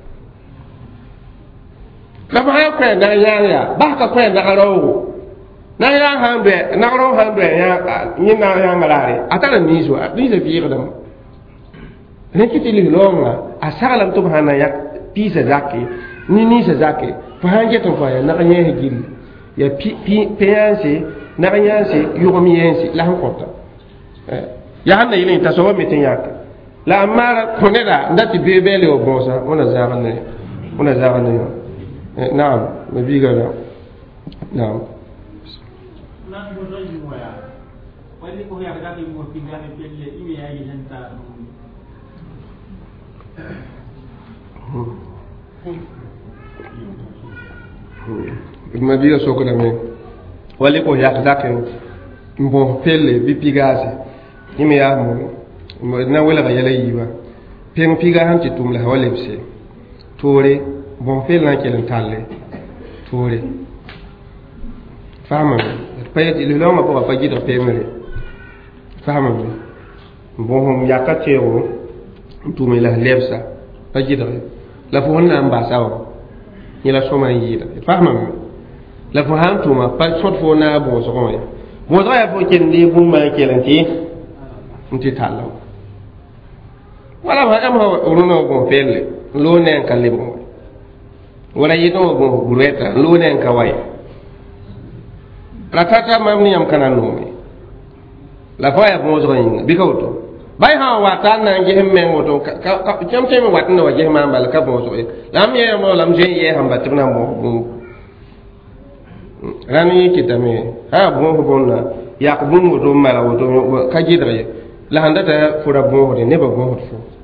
la fa ha ko na yang ya ba ka ko nagaro na ya hambe nagaro hambe ya yinga ya ngalare atala nizo ni se fi gadam ne kitili longa asalam to hana ya pisa zake ni se zake fa hanje to fa ya na nye gil ya piyanse na yanse yomi yanse la hokota ya hanna yini ta so metin yak la amara koneda ndati bebele o bonsa ona zaganne naam mabiga naam na mo do yi moya wali ko ya ga mo pinga ne pelle imi ya yi hanta mabiga soko da me wali ko ya ga mbo pelle bi pigase imi ya mo na wala ga yala yiwa pen piga han ci tum la wala bse tore bon fel na kelen talle tore fama payet ile lo ma ko fa jido pemere fama bon hom yakate o tum la lebsa fa jido la fo na ambasawo ni la soma yida fama la fo han tuma pa sot fo na bon so ko mo do ya fo kendi bu ma kelen ti nti tallo wala ma am ha uruno bon pelle lo nen kalimo wala yito bon bureta lo nen kawai ratata mamni am kana nomi la fa ya bon so yin bi kawto bay ha wata na nge men woto ka cham cham wat no waje ma mbal ka bon so lam ye mo lam je ye hamba tibna mo rani kitame ha bon na ya ko bon do mala woto ka jidre la handata fura bon de ne ba bon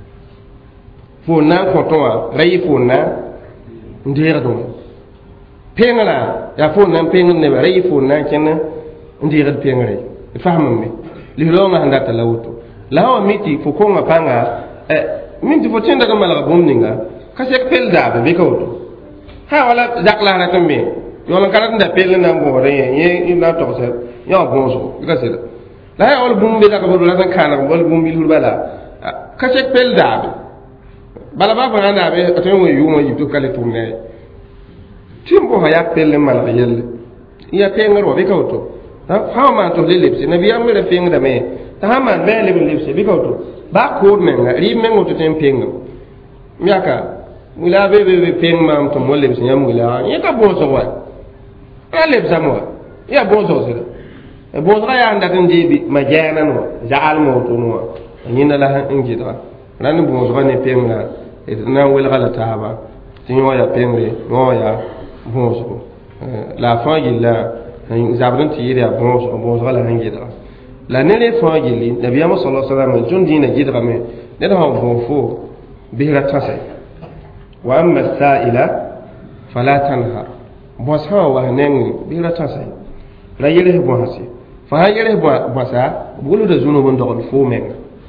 fo na ko to wa rai fo na ndira do pengala ya fo na pengal ne rai fo na ken ndira pengare fahamme li lo ma handata lawto lawa miti fo ko ma panga minti fo tenda ga mala bon ninga ka sek pel da be ko ha wala jakla na tambe yo la kala nda pel na mo re ye na to se yo bonso ga se la ya wal bumbi da ka bodu la kana wal bumbi lul bala ka sek pel da bala ba fa na be to mo yu mo yibto kale tumne timbo ha ya pel mal yel ya tengaro be kawto ha ma to le lepsi nabi amre feng da me ta ha ma me le lepsi be kawto ba ko men ga ri men to tem peng miaka mula be peng mam to mo lepsi nyam mula ya ka bonso wa ya lepsa mo ya bonso se e bonso ya anda tan jebi ma jana no jaal mo to no nyina la injita nan bonso ne peng na e na wel gala taba tinyo ya pengre no ya bonso la fangilla zabran tiyira bonso la hangida la nele fangili nabiyama sallallahu alaihi wasallam tun dina gidra me ne da bonfo bihra tase wa amma sa'ila fala tanhar bosa wa nen bihra tase la yele bonhasi fa yele bosa bulu da zunubun da fo men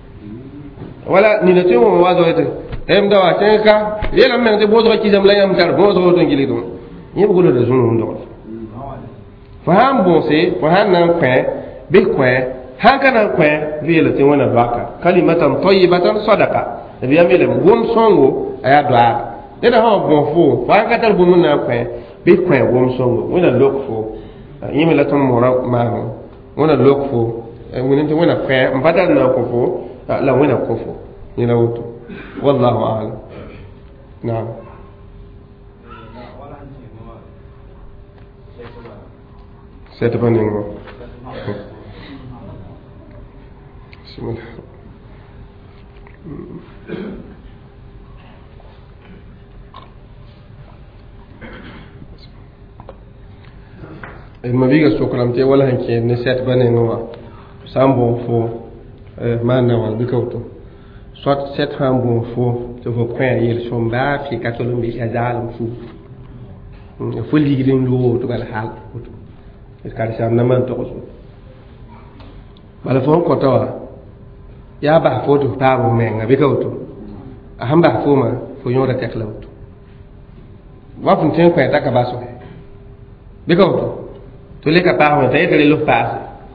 wala ni le timo wazo ete em da wa tenka yela men de bozo ki zam la yam tar bozo to ngili dum ni bulu da zunubun da fa ham bonse fa han nan kwe bi kwe han kana kwe vi le tin wana baka kalimatan tayyibatan sadaqa bi amele gum songo aya doa de da ha bonfo fa ka tar bu na kwe bi kwe gum songo wana lokfo yimi la ton mora ma wana lokfo wani tin wana kwe mbadal na kofo la wana kofo ni la wuto wallahu a'lam na'am c'est pas ningo bismillah el mabiga sokram te wala hanke ne c'est pas ningo sambo fo mana wal bikawto soit c'est hambo fo te vo point yel somba fi katolombi azal fu fo ligidin lo to gal hal kari sam na man to ko bala fo ko tawa ya ba fo to ta bo men ngabe ka to ahamba fo ma fo yora tek la to wa fun ten ko ta ka baso be ka to le ka pa ho ta yele lo pa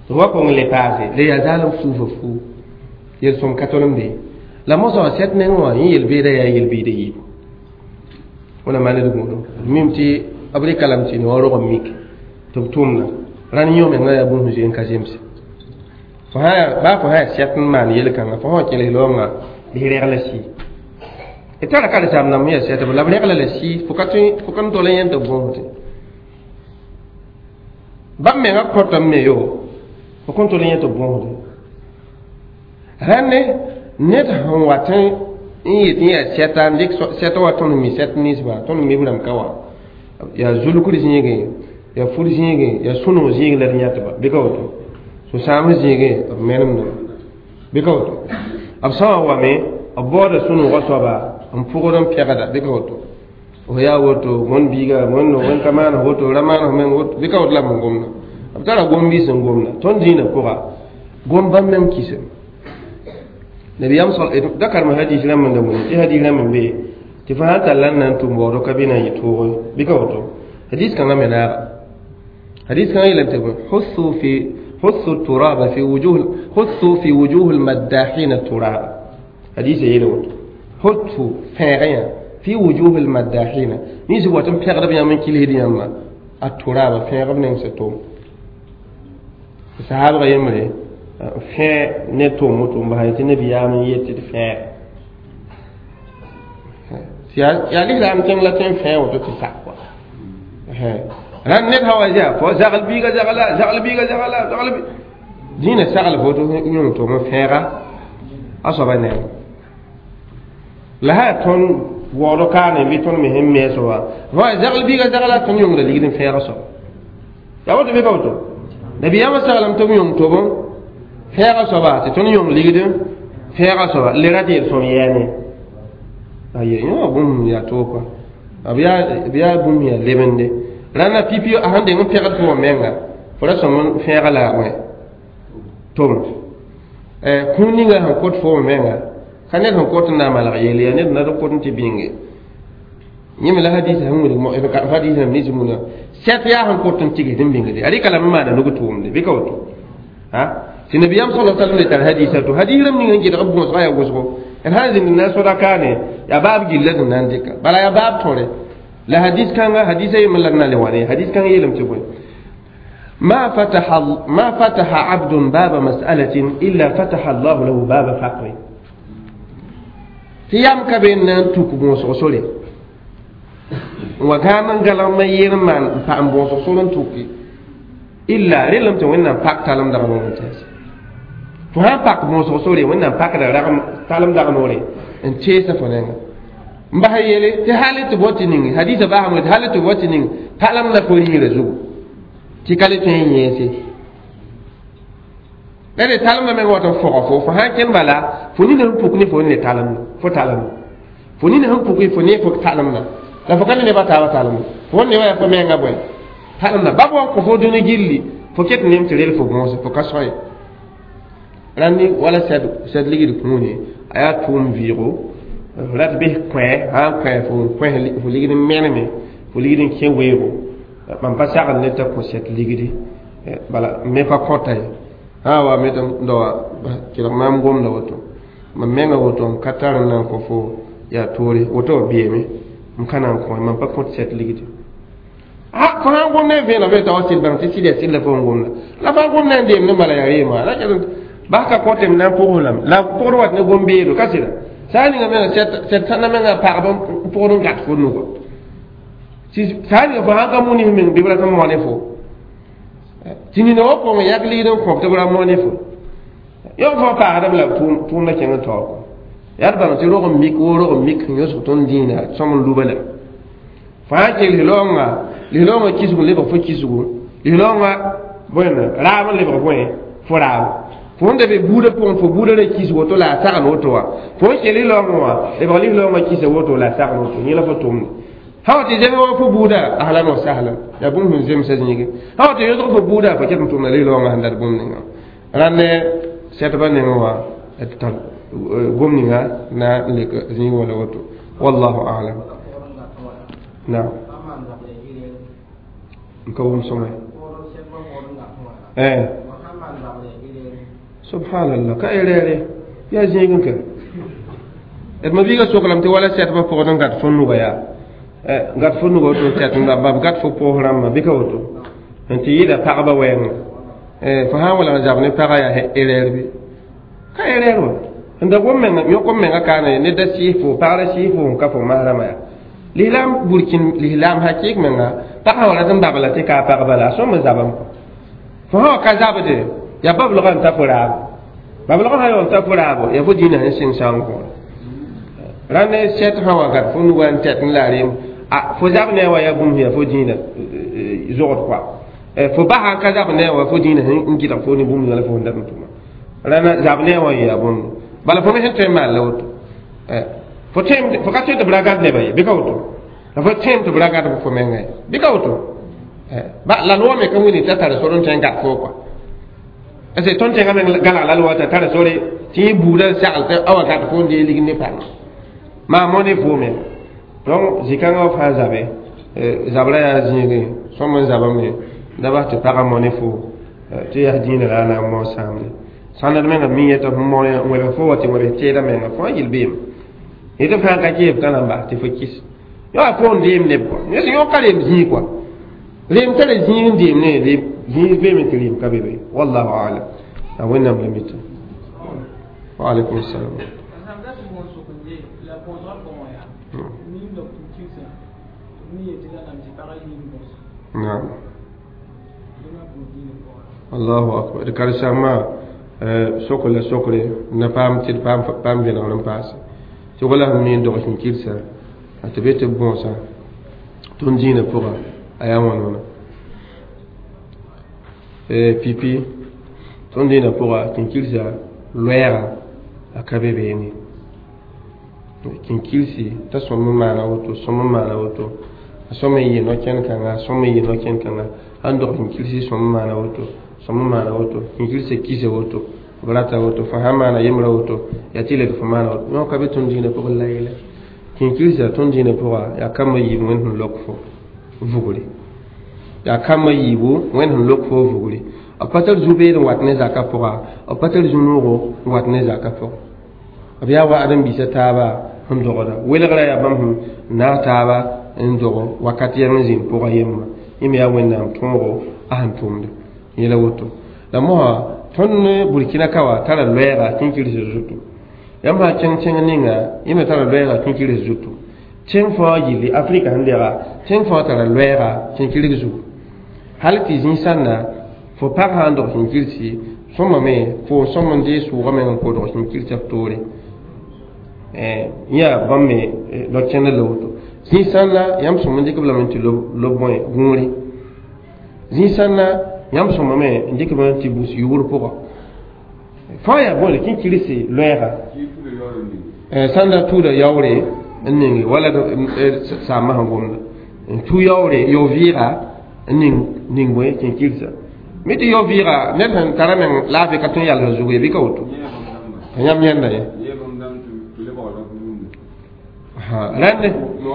wa ko le paase le ya zalam fu yel som katolum de la mo so set ne ngo yel be da ya yel be de yi wala mane de mo mimti abri kalam ci no ro mik tumna ran yo me ngaya bu mu jeen kajimsi fa ha set man yel kan fa ho kele lo nga bi re la si e tara kala sam na mi set ba la re la si fu kan to le yen to bonte ba me nga ko tam me yo fu kan to le yen to bonte ranne net han watin in setan dik setan waton mi set nisba ton mi buram kawa ya zulukuri zinge ya furi zinge ya sunu zinge la nyata ba bikawto so samu zinge menum no bikawto absa wa me aboda sunu wasaba am fugoram pegada bikawto o ya woto mon biga mon no won kamana woto ramana men woto bikawto la mon gomna abtara gombi sen gomna ton dina ko ga gombam mem kisem nabi yam sal dakar ma hadith lam man damu ti hadith lam be ti fa hata lan nan tu mboro kabina yito bi ka woto hadith kan amena hadith kan ila tabu husu turaba fi wujuh al maddahin turaba hadith yele woto hutu fa'aya fi wujuh al maddahin ni zu watam pegda bi yam kili hedi yamma at turaba fa'ga ben seto sahaba yamre fẽ ne to moto ba hay tene biya mun yeti de fẽ ya li lam tan la tan fẽ wato ti sakwa ran ne hawa ja fo zagal bi ga zagal bi dina sagal foto ñu to mo fẽra asaba ne la ha ton wodo kane bi ton mi hemme so wa zagal bi ga zagala ton ñu la ligin fẽra so ya wato be kawto nabiya sallam to ñu to bon fẽga soaba tɩ tõnd yõng ligd fẽga soaba le ra deel sõm yɛɛne aye yõ bũmb yaa toopa b yaa bũmb yaa lebende rãnna pipi a sãn deng n pɛgd fo wã menga fo ra sõm fẽga la wẽ tʋm kũu ninga sẽn kot fo wã menga ka ned sẽn kot n na n malg yeel yaa ned na d kot n tɩ bĩnge yẽme la hadisa sẽn wilg hadisa m nism wuna sɛt yaa sẽn kot n tigsd n bĩngde a rɩka lame n maana nug tʋʋmde bɩ ka woto ti nabiyam sallallahu alaihi wasallam tar hadisatu hadiram ni ngi da bu ya gusgo en hadin na so da kane ya bab gillat nan dika bala ya bab tore la hadis kan ga hadisai mallanna le wani hadis kan yelam ci boy ma fataha abdun baba mas'alatin illa fataha Allah lahu baba faqri tiyam ka ben nan tuku mo so sole wa ganan galam yirman pa ambo so solon tuki illa relam to wannan pak talam da mon tes to ha pak mo so sore wannan pak da rakam talam da nore en chesa fonenga mba yele te halit botining hadisa ba hamud halit botining talam na ko ni rezu ti kale to yesi dale talam na me woto fo ha ken bala fo ni na puk ni fo ni talam fo ni na puk ni fo ni fo talam na la fo kan ne ba talam fo ne wa fo me nga boy talam na babo ko fo duni gilli fo ket nem tirel fo mo fo ka soy rani wala sad ligi ko ni aya tum viro rat be fo ligi ni meneme fo ligi ni kewego man pa sa ne ta ko set ligi bala me fa kota wa me tam do kila mam gom la woto man menga woto katar na ko fo ya tori woto bieme mkana ko man pa ko set ligi ko han gom ne vela be taw sil ban ti sil la fo gom la fa gom ne ndem ne mala ya rema la ba ka ko tem nan pogolam la pogro wat ne gom be do kasira sani nga mena set sana menga pa ba pogro gat fo no ko si sani ko ha ka muni men be bla ko mo ne fo tini no ko nga yagli don ko to bla mo ne fo yo fo pa adam la tum na kenga to yar ba no ti ro ko mik yo so ton dina som lu bala fa ke lilonga kisugo le ba fo kisugo lilonga bona rama le ba fo fo rawo fo nde be buda fo buda le kisugo to la saka no to wa fo ke lilonga le ba lilonga kisugo to la saka no to ni la fo tum hawti je wa fo buda ahlan wa sahlan ya bum hun zem sa nyige hawti yo fo buda fa ke tum na lilonga handar bum ni ranne set ba ne wa etal bum ni na le ko ni wala wato wallahu a'lam na ko won somay subhanallah ka erere ya jingin ka et ma biga soklam te wala set ba ko don gat fonu ga ya gat fonu go to tet ngam bab gat fo program ma bika woto anti yida paaba wen fa ha wala jabne paga ya erere bi ka erere wa nda gomme yo komme ga kana ne da sifo para sifo ka fo mahrama ya lilam burkin lilam hakik menga ta wala dan babala te ka paga bala so ma zabam fa ha ka zabade ya bablo kan ta fura bablo kan hayo ta fura ya fo dina sin sang ko rane set hawa gat fo nu wan tet larim a fo zabne wa ya bum ya fo dina zot kwa fo ba ha ka zabne wa fo dina in kita fo ni bum la fo ndam tuma rana zabne wa ya bum bala fo me hen tema lawt fo tem fo ka te bragat ne bay bi kawto fo tem to bragat fo me ngay bi kawto ba la lo me ka woni ta tare soron ten gat fo kwa ese ton ten ga gala la lo ta tare sore ti buda sal ta awa gat fo ndi ligi ne pan ma moni fo me donc zikanga fa zabe zabla ya zingi somo zabame daba te para moni fo te ya dina la na mo samni sanad men mi yeta mo ya wala fo wati wala te da men fo yil bim ida fa ka ke tan ba te fo kis yo ko ndim ne ko ne yo kale zi quoi lim tele zi ndim ne de zi be me tilim ka bebe wallahu a'lam awena mlimita wa alaikum assalam نعم الله أكبر كارسا ما سوكل سوكل نفهم تد فهم بينا ولم باس تقول من دوغ كيلسا أتبيت بونسا تنجينا فوقا أيامنا بيبي تنجينا فوقا كيلسا لويرا أكابيبيني كيلسي تسمى معنا وتو سمى معنا وتو some yi no ken kanga some yi no ken kanga ando kinkilsi some mana woto kinkilse kise woto brata woto fahama na yemra woto yatile ko famana woto no kabe ton dina ko layla kinkilse ton dina ko ya kama yi wen lokfo vuguli ya kama yi bu wen lokfo vuguli apatal zube do watne zaka poa apatal junuro watne zaka po abiya wa adam bi sataba hum dogoda wela ya bam na taba ndogo wakati ya mzin pour yemma imi ya wennam tongo ahan tumde yela woto la mo tonne burkina kawa tara loera tinkiri zutu yamba cheng ninga imi tara loera tinkiri zutu cheng fo yili afrika handera cheng fo tara loera tinkiri zutu halti zin sanna fo par hando tinkiri soma me fo soma ndi su ramen ko do tinkiri taftori ya bamme lo chenne loto zinsana yam so mandi ko blamenti lo boy gumuri zinsana yam so mame ndike blamenti bus yuru poko faya bole kin kilisi loera sanda tuda yawre ningi wala sa ma hangomna tu yawre yo vira ningwe kin kilisa meti yo vira net karamen lafi katun yalla zugo bi kawto nyam nyanda ye rande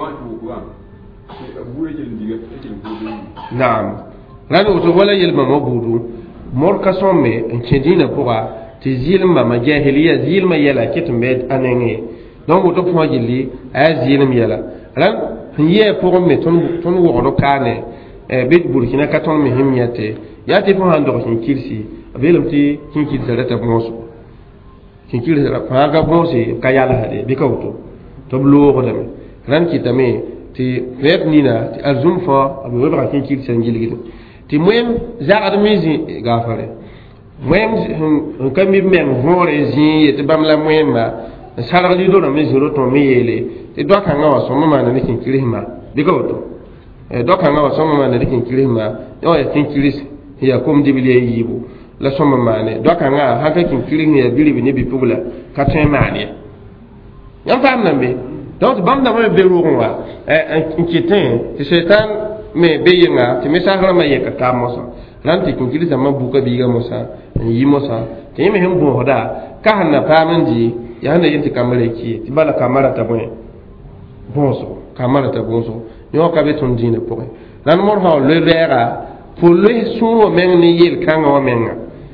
naam rande to wala yelma mabudu morka somme en cedina pourra te zilma ma jahiliya zilma yela kitme anenge donc to fo jilli a zilma yela ran hiye pour me ton wono kane bit burkina katon me himyate yati fo hando kin kirsi abelamti kin kirsi rata bonso kin kirsi fa ga bonsi kayala hade bikawto to blo ko dame ran kitame ti vet nina ti azum fa abu webra kin kirsi ngiligi ti moyem za admizi gafare moyem kambi men hore zi te bamla moyem ma sarali do na mezuro to meyele ti do kan ga waso mama na kin kirihima bikawto do kan ga waso mama na kin kirihima yo ya kin kirisi ya kom dibile yibu la soma mane do kan ga ha kin kirihi ya bilibi ne bi pugla katen mane yam fam nambe donc bam da me beru wa inquiétant ti setan me beyinga ti mesahra ma yeka kamosa nanti kin kirisa ma buka biga mosa yi mosa ti me hem bo hoda ka hanna pamanji ya hanna yinti kamare ki ti bala kamara ta bon bonso kamara ta bonso yo ka be ton dine pour nan mor ha le vera pour le suro men ni yel kanga o menga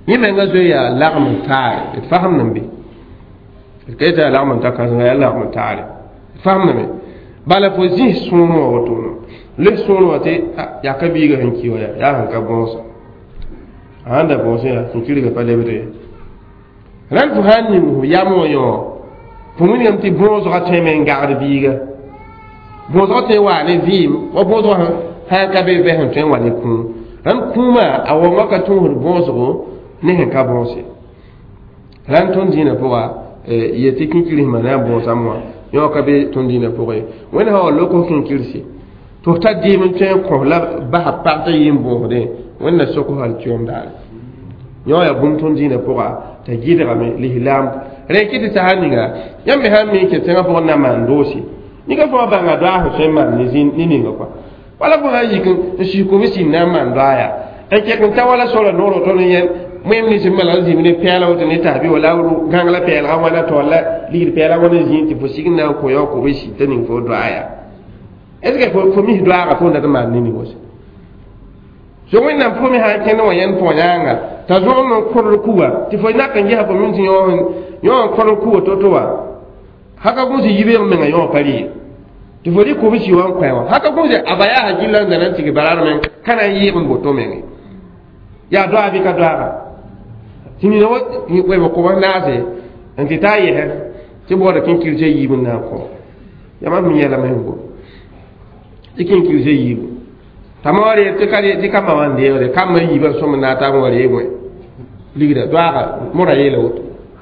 yẽme nga zoe yaa lagm n taare d fasem nan be d ka yeta lagm n ta kãsenga yaa lagm n taare d fasemdame bala fo zĩs sõor wã wotono le sõor wã tɩ yaa ka biiga sẽn ki wã yaa sẽn ka bõosa a sãn da bõos yaa sẽn kirga pa lebde rãnd fo sãn ning fo yam wã yõ fo wingame tɩ bõosga tõeme n gagd biiga bõosga tõe n waa ne vɩɩm wa bõosga sãn ka be vɛsẽn tõe n wa ne kũum rãnd kũumã a wãnga ka tũusd bõosgo ne sẽn ka bõose rãnd tõnd dĩinã pʋga yetɩ kĩnkirsmã na n bõosame wã yõ ka be tõnd dĩinã pʋgẽ wẽnd sã wa lokf kĩnkirse tɩ f tar deem n tõe n kõs la basa pag t'a yɩɩn bõosdẽ wẽnna sok hal tɩʋm daare yõ yaa bũmb tõnd dĩinã pʋga t'a gɩdgame lislaam rẽ kɩ tɩ sã ninga yãmb me sãn me n ket tẽngã pʋgẽ na maan doose nika fo bãnga doa fo tõe n maan ne ninga kɔa wala fo sã yik n sɩɩ sĩn na n maan doaya n kɛk n ta wala sola noor woto ne yẽn wẽm ne sẽn bala zĩm ne pɛɛla woto ne taabi wala gãng la pɛɛlgã wãna tɔr la ligd pɛɛlgã wãna zĩig tɩ fo sig n na n kõ yã kʋb sɩ t'a ning fo doaya est ce que fo mis doaaga fo dat n maan ne ning wase so wẽnnaam fo me sã n kẽnd wã yẽnd pʋgã yãnga t'a zõg n kõdr kuwa tɩ fo nak n gesa fo min tɩ yõ n kõdr kuwa to-to wã haka gũs yibeeg menga yõ pa rɩɩ tɩ fo rɩ kʋb sɩ wã n kõ wã haka gũs a ba yaa gilla n da na n tɩg baraar meng ka na n yɩɩg n boto menge yaa doa bɩ ka doaaga tɩ nina wɛb kʋba naase n tɩ taa yɛsɛ tɩ boodã kẽn-kirse yiib n na n kõ yãmã me yɛlame n go tɩ kẽn-kirse yiib t'a ma wa ree tɩ kambã wã n deegde kambã yiibã sõm n na n ta n wa ree wẽ ligda doaaga mora yeela woto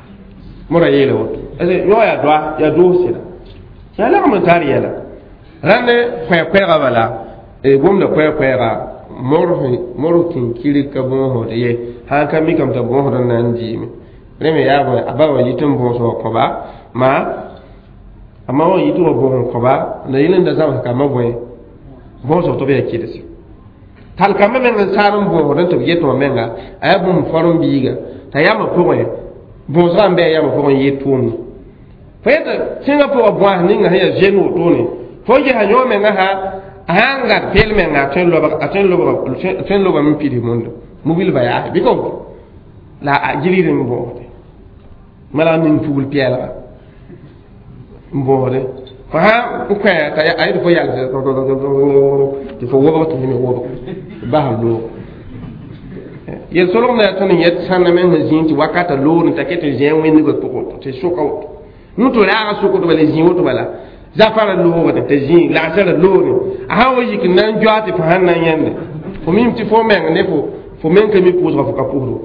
yõ yaa doa yaa doos sɩda yaa lagm n tar yɛla rãnd koɛɛ-koɛɛgã bala gomda koɛɛ-koɛɛga mor kĩnkir ka bõosd ye sãn ka mikame t'a bõosd n na n diime rẽme yaa bõe a ba wa yit n bõos wa kõba a ma wa yit wa bõos n kõba la yel n da zãms kambã bõe bõosg tɩ b yaa kɩds tall kambã meng n saar n bõosd n tɩ b get wã menga a yaa bũmb form biiga t'a yamã pʋgẽ bõosgã n bɩ a yamã pʋgẽ yɩ tʋʋmde fo yeta sẽngã pʋgã bõas ninga sẽn yaa zen wotone fo gesa yõ menga sã a sã n gat pel menga a tõe n lobame n pid mũnda mobilba yaa bɩ ka woto la a gilgd n bõosde mala ning pugl pɛɛlga n bõosde fo sã n kõ t'a a yet fo yals tɩ fo wobg tɩ me wobg basm loog yel solg na yaa tõnd n yet sãnna meng sẽn zĩig tɩ wakata loor t'a ket n zẽ wẽndgã pʋgẽ tɩ soka woto nuto raaga sokd bala zĩ woto bala zafara loogd t'a zĩ lagsara loore a sã wa yik n na n joa tɩ fo sãn na n yẽnde fo mim tɩ fo meng ne fo meng ka mi pʋʋsga fo ka pʋsd woto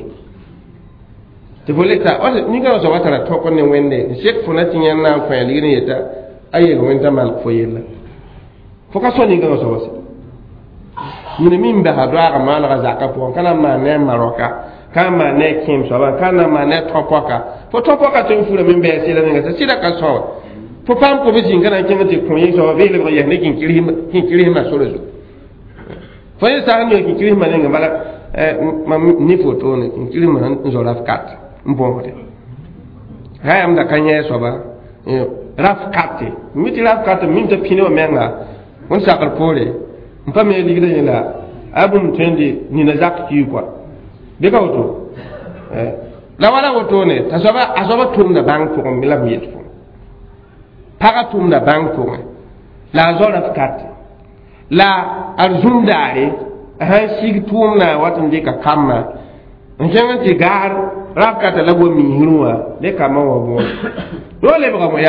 tɩ fo leta nika soaba tara tõk ne wẽnde n sek fo na tɩ yẽnd na n kõ ligd n yeta a yel wẽnd t'a malk fo yella fo ka sõ nika soaba se yĩne min basa doaaga maalga zakã pʋgẽ ka na n maan ne a maroka ka n maan ne a kẽem soaba ka na n maan ne a tõ-pɔka fo tõ-pɔka tõe n fura min bɛɛ sɩla menga t'a sɩda ka sõa fo paam ko bɩ ka na n kẽng tɩ kõ yẽ soaba beelg yɛs ne kĩnkirsemã sora zu fo yẽ sã n ne kĩnkirsemã nenga bala ne fotone kĩnkirsemã n zo rafkat n bõosde sã yãmb da ka yẽ soaba rafkate mi tɩ rafkat min t'a pĩne wã menga wẽn sakr poore n pa me ligda yẽla a bũmb tõende nina zak kii kɔa bɩ ka woto la wala wotone t'a a soaba tʋmda bãng pʋgẽ la m yet fo paga tʋmda bãng pʋgẽ la a zo rafkat la a zũm daare a sãn sig tʋʋmdã wat n dɩka kambã n kẽng n tɩ gaar rafkata la go miisrẽ wã de kambã wã bõos doo lebga mo yaa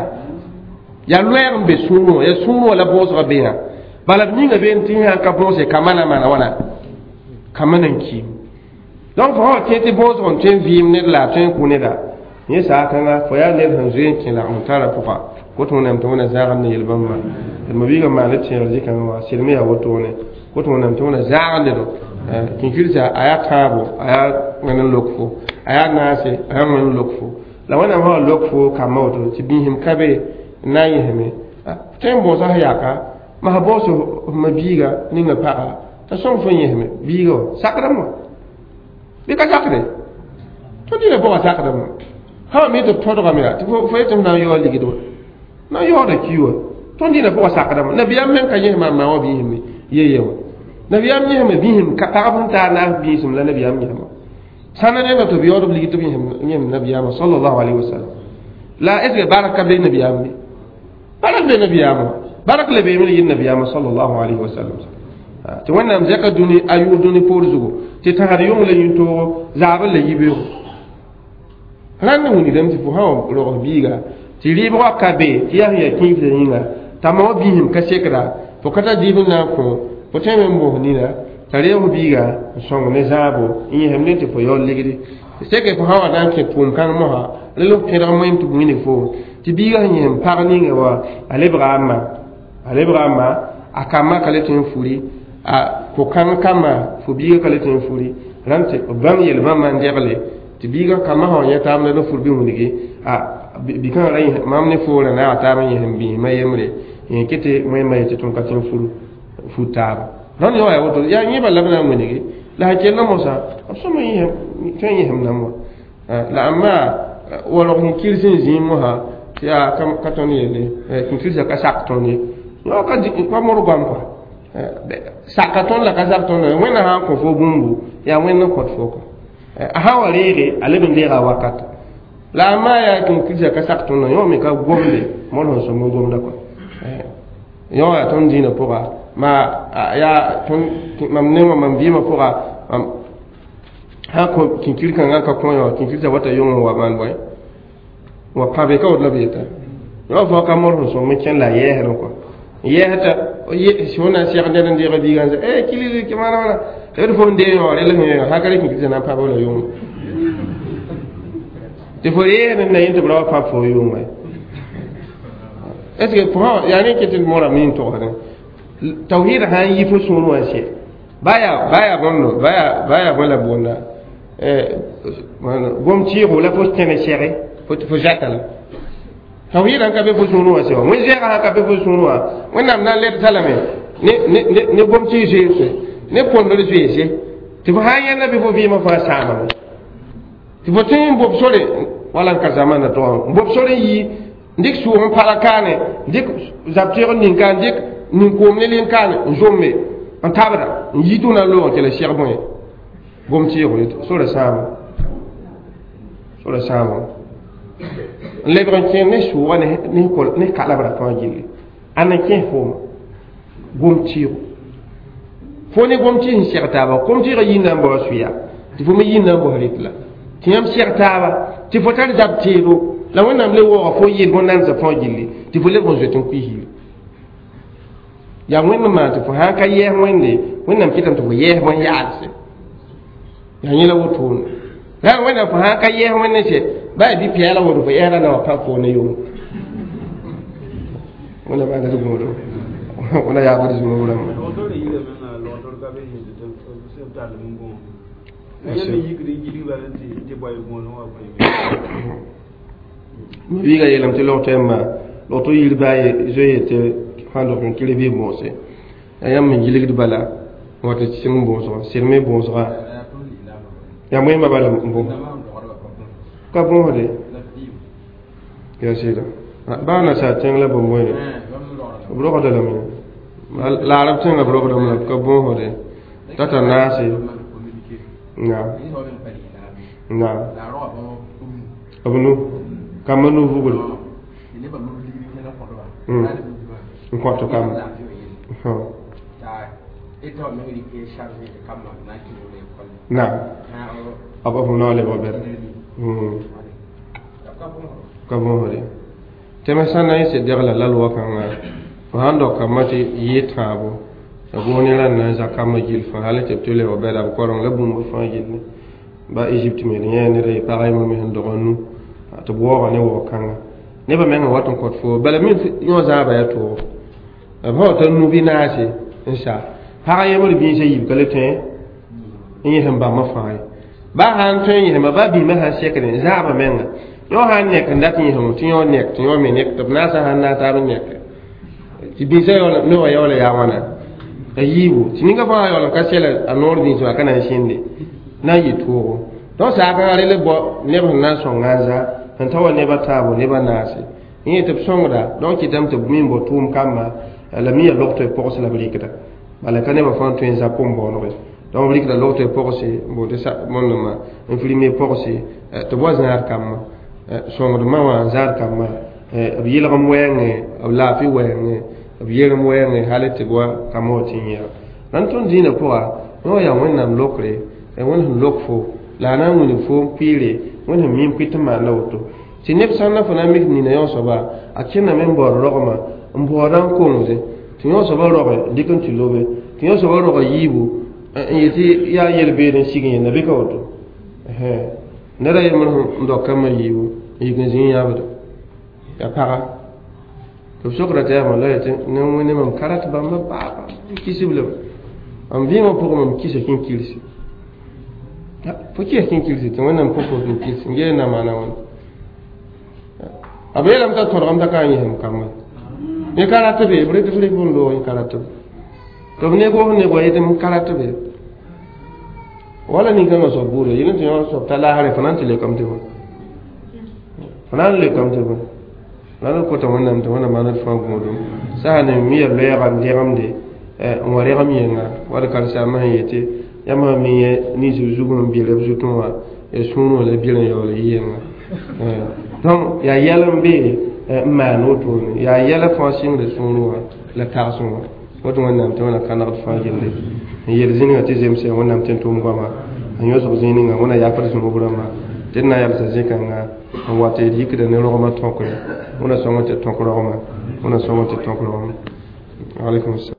loɛɛg n be sũurẽ wã yaa sũurẽ wã la bõosga beã bala b ninga be n tɩ sãn ka bõose kambã na mana wãna kambã nan kiim donc fo wa tẽ tɩ bõosg n tõe n vɩɩm ned la a tõe n kʋ neda yẽ saakãngã fo yaa ned sẽn zoe n kẽ la n tara pʋga kot wẽnnaam tɩ wẽna zãagd ne yel-bãmbã d mabiigã maan d tẽegr zĩ-kãngã wã sɩdme yaa wotone kot wẽnnaam tɩ wẽna zãagd nedo kĩnkirsa a yaa tãabo a yaa wẽn n lok fo a yaa naase a yaa wẽn n lok fo la wẽnnaam sã wa lok fo kambã woto tɩ bĩisem ka be n na n yẽsme tõe n bõosa sẽn yaka ma boos mabiiga ninga paga t'a sõng fo yẽsme biiga wã sakdame wã bɩ ka sakde tõnd dɩna pʋga sakdame wã sã mi tɩ b tõdgame yaa tɩ fo yetɩ f na n yaoa ligd wã na n yaoodã ki wã tõnd dɩna pʋga sakdame nabiyaam meng ka yẽsma n ma wã bĩisme yeye wã nabiyaam yẽsme bĩisem pagb sẽn taar naas bĩisem la nabiyaam yẽsma sana ne to biyo do ligito bi nyem nabiyama sallallahu alaihi wasallam la est baraka be nabiyama barak be nabiyama barak le be mi nabiyama sallallahu alaihi wasallam to wannan zaka duni ayu duni porzugo ti tahar yong le yunto zaaba le yibe ran ne woni dem ti fu hawo ro biga ti ribo ka be ti ya kin de yinga tamo bi him ka sekra to kata dibin na ko to teme mbo ni na tare mo biga songo ne zabo in hemne ti fo yol ligidi seke fu hawa dan ke pum kan mo ha le lo pera mo intu ngini fo ti biga nyem parni ngawa alebrama akama kale tin furi a ko kan kama fu biga kale tin furi rante bam yel bam man derle ti biga kama ho yata am no furbi munigi a bi kan ray mam ne fo na ata man yem bi mayemre en kete may ti ton katin furu futar non yo ya woto ya nyi balla na munigi la ke na mosa absoma yem tan yem na mo la amma wala ko kirsin zimu ha ya kam katoni yele kirsin ka saktoni yo ka di ko mo rubam ko sakaton la kazarton wena ha ko fo bumbu ya wena ko fo ko ha walere ale bin dira wakata la ma ya kin kija ka sakton yo me ka gombe mo no so mo gomda ko yo ya ton dina poka ma ya ton mam ne mam bima poka ha ko kin kirka ngaka ko yo kin kirja wata yo wa man boy wa pa be ka odla beta yo fo ka mo so me ken la ye he ko yehata shona cheikh den ndi ga diga kilili ke mana e fo nde yo le le ha kare ki tana pa bolo yum te fo ye na yinte bra pa fo yum est ce que pour yani ke tin mora min to ha tawhid ha yi fo sunu wa she baya bonno baya wala bonna gom ci ro la fo tene chere fo jakal tawhid an ka be fo sunu wa se mo jera ka be fo sunu wa wonam nan le salame ne bom ci je ne pondo le je ti fo ha yana be fo bi ma fa sama ti fo tin bob sole wala ka zamana to bob sole yi ndik su on parakane ndik zaptiro ninkan ndik nin komne len kan zomme an tabra yiduna lo ke le cheikh boy bom ci ro so le sama le bran ci ne su wane ni ko ne kala bra to jilli ana ke fo bom ci ro fo ne bom ci cheikh taba kom ci ro yinna mbo suya ti fo me yinna mbo ritla ti am cheikh taba ti fo tar zaptiro la wonam le wo fo yid bon nan sa fo jilli ti fo le bon jeton ku hi ya wẽnnaam maan tɩ fo sã n ka yɛs wẽnde wẽnnaam kɩtame tɩ fo yɛs bõn yaadse yaa yẽla wotone la wẽnnaam fo sã n ka yɛs wẽnde sɛ baa bɩ pɛɛla wodo fo yɛsra na wa pa foone yʋng wẽnna maana tɩ gũudo wẽna yaabd zũug rãmba wiiga yeelame tɩ log tɛɛmma log tɩ yir baa zoe tɩ hando kon kile bi bonse ayam min jilig bala wata sim bonso sirme bonso ya moy ma bala mbo ka bon hode ya sida ba na sa ten la bon moy bro ko dala min la arab ten la bro ko dala ka bon hode tata nasi na abunu kamanu vugul nkoto kam na aba huna le bober kabo hore tema sana ise derla lalwa kanga hando kamati yitabo agoni ran na zakama jil fa halate tole obera ko ron la bumbu fa jil ba egypte me rien re pareil mo mi hando gonu to bo ne wo kanga ne ba men waton ko fo bala min yo zaba ya to aba to nu bi naasi insha ha ya mo bi sey kale ten ni hem ba ma faay ba han ten yi ma ba bi ma ha shekere zaba men yo han ne kan dat ni hem ti yo nek ti yo me nek to na sa han na ta ro nek ti bi sey yo no ya wala ya wana ayibu ti ninga fa yo ka sele anor ni so kana shinde na yi to to sa ka le bo ne ba na so ngaza han tawa ne ba tabo ne ba nasi ni te psongra donc itam te bumimbo tum kama la miya lokto e pokos la brikata bala kane ba fon tuen za pombo no donc rikda lokte pogse bo de sa monma en filme pogse to waznar kam songo ma wa zar kam b yelgam wenge b lafi wenge b yelgam wenge halete gwa kamotinya nan ton dina poa no ya wonnam lokre e won lokfo la na woni fo pire won min pitma lawto ti neb sanna fo na mi ni na yo soba akina men bor rogma mboran konze ti yo soba robe dikon ti lobe ti yo soba robe yibu yiti ya yelbe den sigin na be kawto nera yelman ndo kama yibu yigin zin yabdo ya para to sokra ta ma la yete ne woni mam karat bamba ba kisiblo am vima pour mam kisa kin kilsi fo ki kin kilsi to wonam ko ko kin kilsi nge na mana won abelam ta toram ta kan yem kam ne karat be bre de fle bondo en karat to ne go yete mam karat be wala ni gama so bure yin to yo so tala hare fanan tele kam te won fanan le kam te won nan ko to wonam to wona manat fa ko dum sa ne mi ya le ram de ram de ngore ram yenga wala kal sa ma yete yama mi ni zugu mo bi le zuto wa e sunu le bi le yo le yenga donc ya yalam be ma no to ya yala fa sing de sunu wa la ta sunu ko to wonam to wona kanat fa jinde yel zini ati zemse wonam ten to ngoma anyo so zini nga wona ya par sunu burama tenna yal sa zeka nga wate yikde ne ro ma tonko wona so ngote tonko ro ma wona so ngote tonko ro ma alaikum